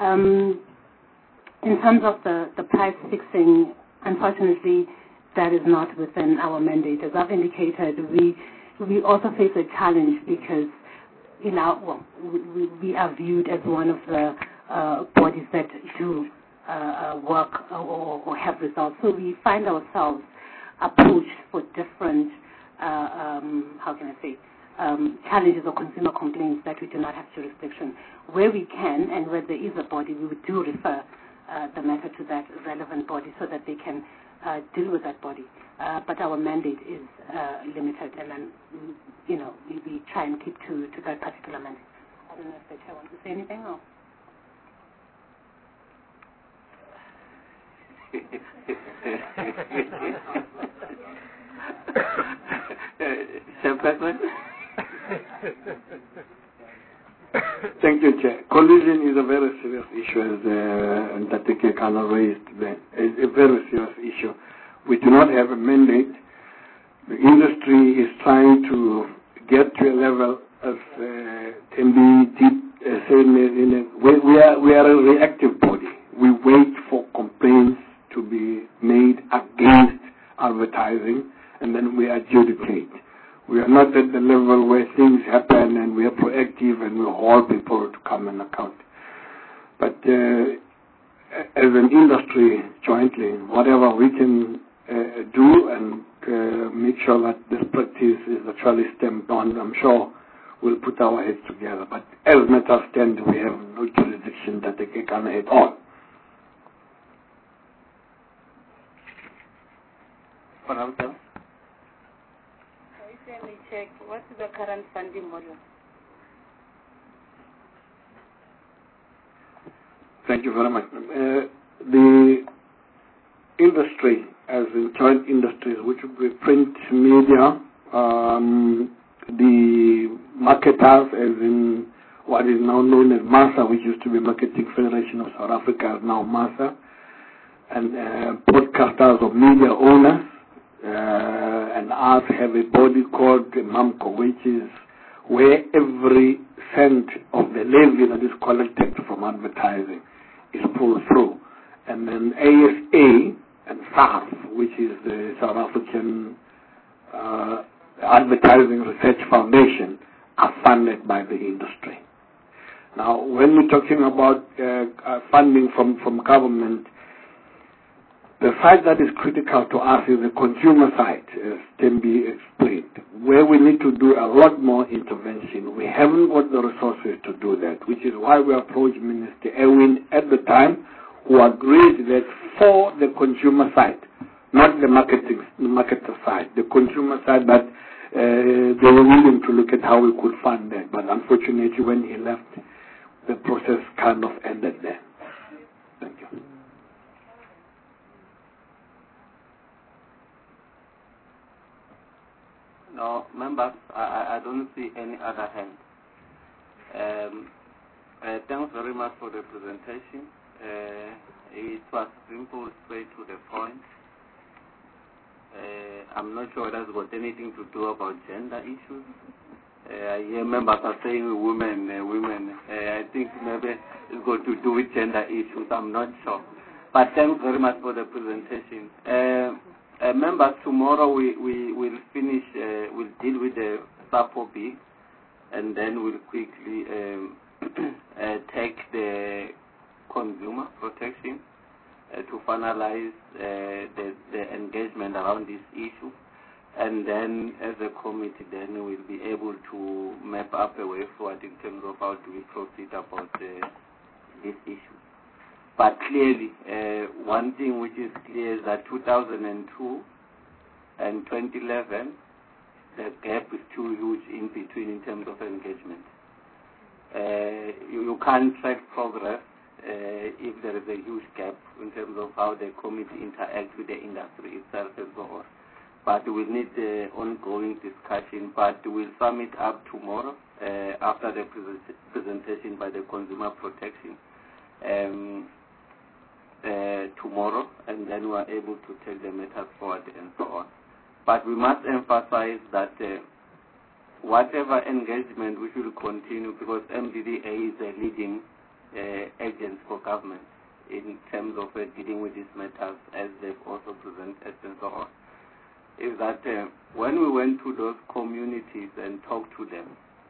In terms of the price fixing, unfortunately, that is not within our mandate. As I've indicated, we also face a challenge because we are viewed as one of the bodies that do work or have results. So we find ourselves approached for different, challenges or consumer complaints that we do not have jurisdiction. Where we can and where there is a body, we do refer the matter to that relevant body so that they can deal with that body. But our mandate is limited, and then, we try and keep to that particular mandate. I don't know if the chair wants to say anything or...
Chairperson?
Thank you, Chair. Collusion is a very serious issue, as Ntateke Kana raised. It's a very serious issue. We do not have a mandate. The industry is trying to get to a level of can be we are a reactive body. We wait for complaints to be made against advertising, and then we adjudicate. We are not at the level where things happen and we are proactive and we hold people to come and account. But as an industry jointly, whatever we can do and make sure that this practice is actually stamped on, I'm sure we'll put our heads together. But as matters stand, we have no jurisdiction that they can at all.
What else?
If I may check what is the current funding model?
Thank you very much. The industry, as in joint industries, which would be print media, the marketers, as in what is now known as MASA, which used to be Marketing Federation of South Africa, is now MASA, and broadcasters or media owners, and us have a body called MAMCO, which is where every cent of the levy that is collected from advertising is pulled through. And then ASA and SARF, which is the South African Advertising Research Foundation, are funded by the industry. Now, when we're talking about funding from government, the side that is critical to us is the consumer side, as Tembi explained, where we need to do a lot more intervention. We haven't got the resources to do that, which is why we approached Minister Ewin at the time, who agreed that for the consumer side, not the marketer side, the consumer side, that they were willing to look at how we could fund that. But unfortunately, when he left, the process kind of ended there. Thank you.
No, members, I don't see any other hand. Thanks very much for the presentation. It was simple, straight to the point. I'm not sure it has got anything to do about gender issues. I hear members are saying women. I think maybe it's got to do with gender issues. I'm not sure. But thanks very much for the presentation. Members, tomorrow we will finish, we'll deal with the SAPO-B, and then we'll quickly take the consumer protection to finalize the engagement around this issue. And then as a committee, then we'll be able to map up a way forward in terms of how do we proceed about this issue. But clearly, one thing which is clear is that 2002 and 2011, the gap is too huge in between in terms of engagement. You can't track progress if there is a huge gap in terms of how the committee interacts with the industry itself and so on. But we need the ongoing discussion, but we'll sum it up tomorrow after the presentation by the Consumer Protection tomorrow, and then we are able to take the matters forward and so on. But we must emphasize that whatever engagement we should continue, because MDDA is a leading agent for government in terms of dealing with these matters, as they've also presented and so on, is that when we went to those communities and talked to them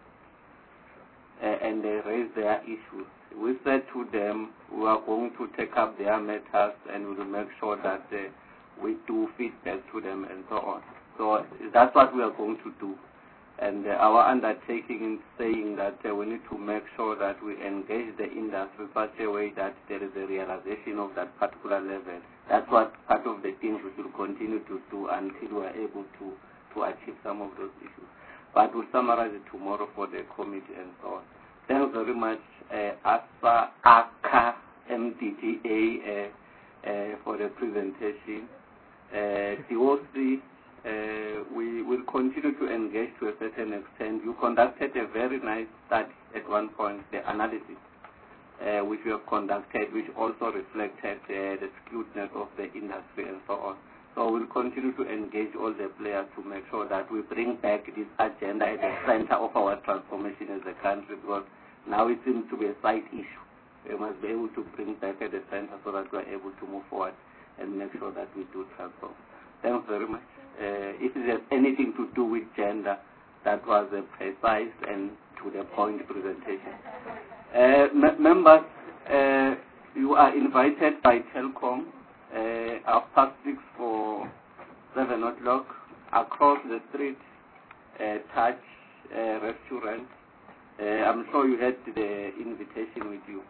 and they raised their issues, we said to them we are going to take up their matters and we will make sure that we do feedback to them and so on. So that's what we are going to do. And our undertaking is saying that we need to make sure that we engage the industry in such a way that there is a realization of that particular level. That's what part of the things we will continue to do until we are able to achieve some of those issues. But we'll summarize it tomorrow for the committee and so on. Thanks very much, ASA, ACA, MDDA, for the presentation. DOC, we will continue to engage to a certain extent. You conducted a very nice study at one point, the analysis, which you have conducted, which also reflected the skewedness of the industry and so on. So we'll continue to engage all the players to make sure that we bring back this agenda at the center of our transformation as a country, because now it seems to be a side issue. We must be able to bring back at the center so that we are able to move forward and make sure that we do transform. Thanks very much. If there's anything to do with gender, that was a precise and to the point presentation. Members, you are invited by Telkom after 6 for 7 o'clock across the street, Touch Restaurant. I'm sure you had the invitation with you.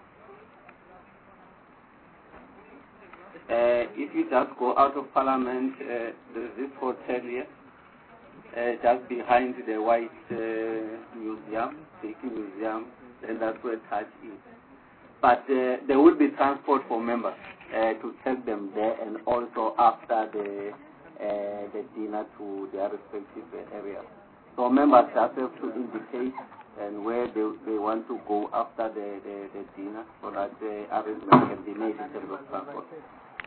If you just go out of Parliament, there's this hotel here, just behind the White Museum, big museum, and that's where Touch is. But there will be transport for members to take them there, and also after the dinner to their respective areas. So members just have to indicate and where they want to go after the dinner, so that the arrangement can be made in terms of transport.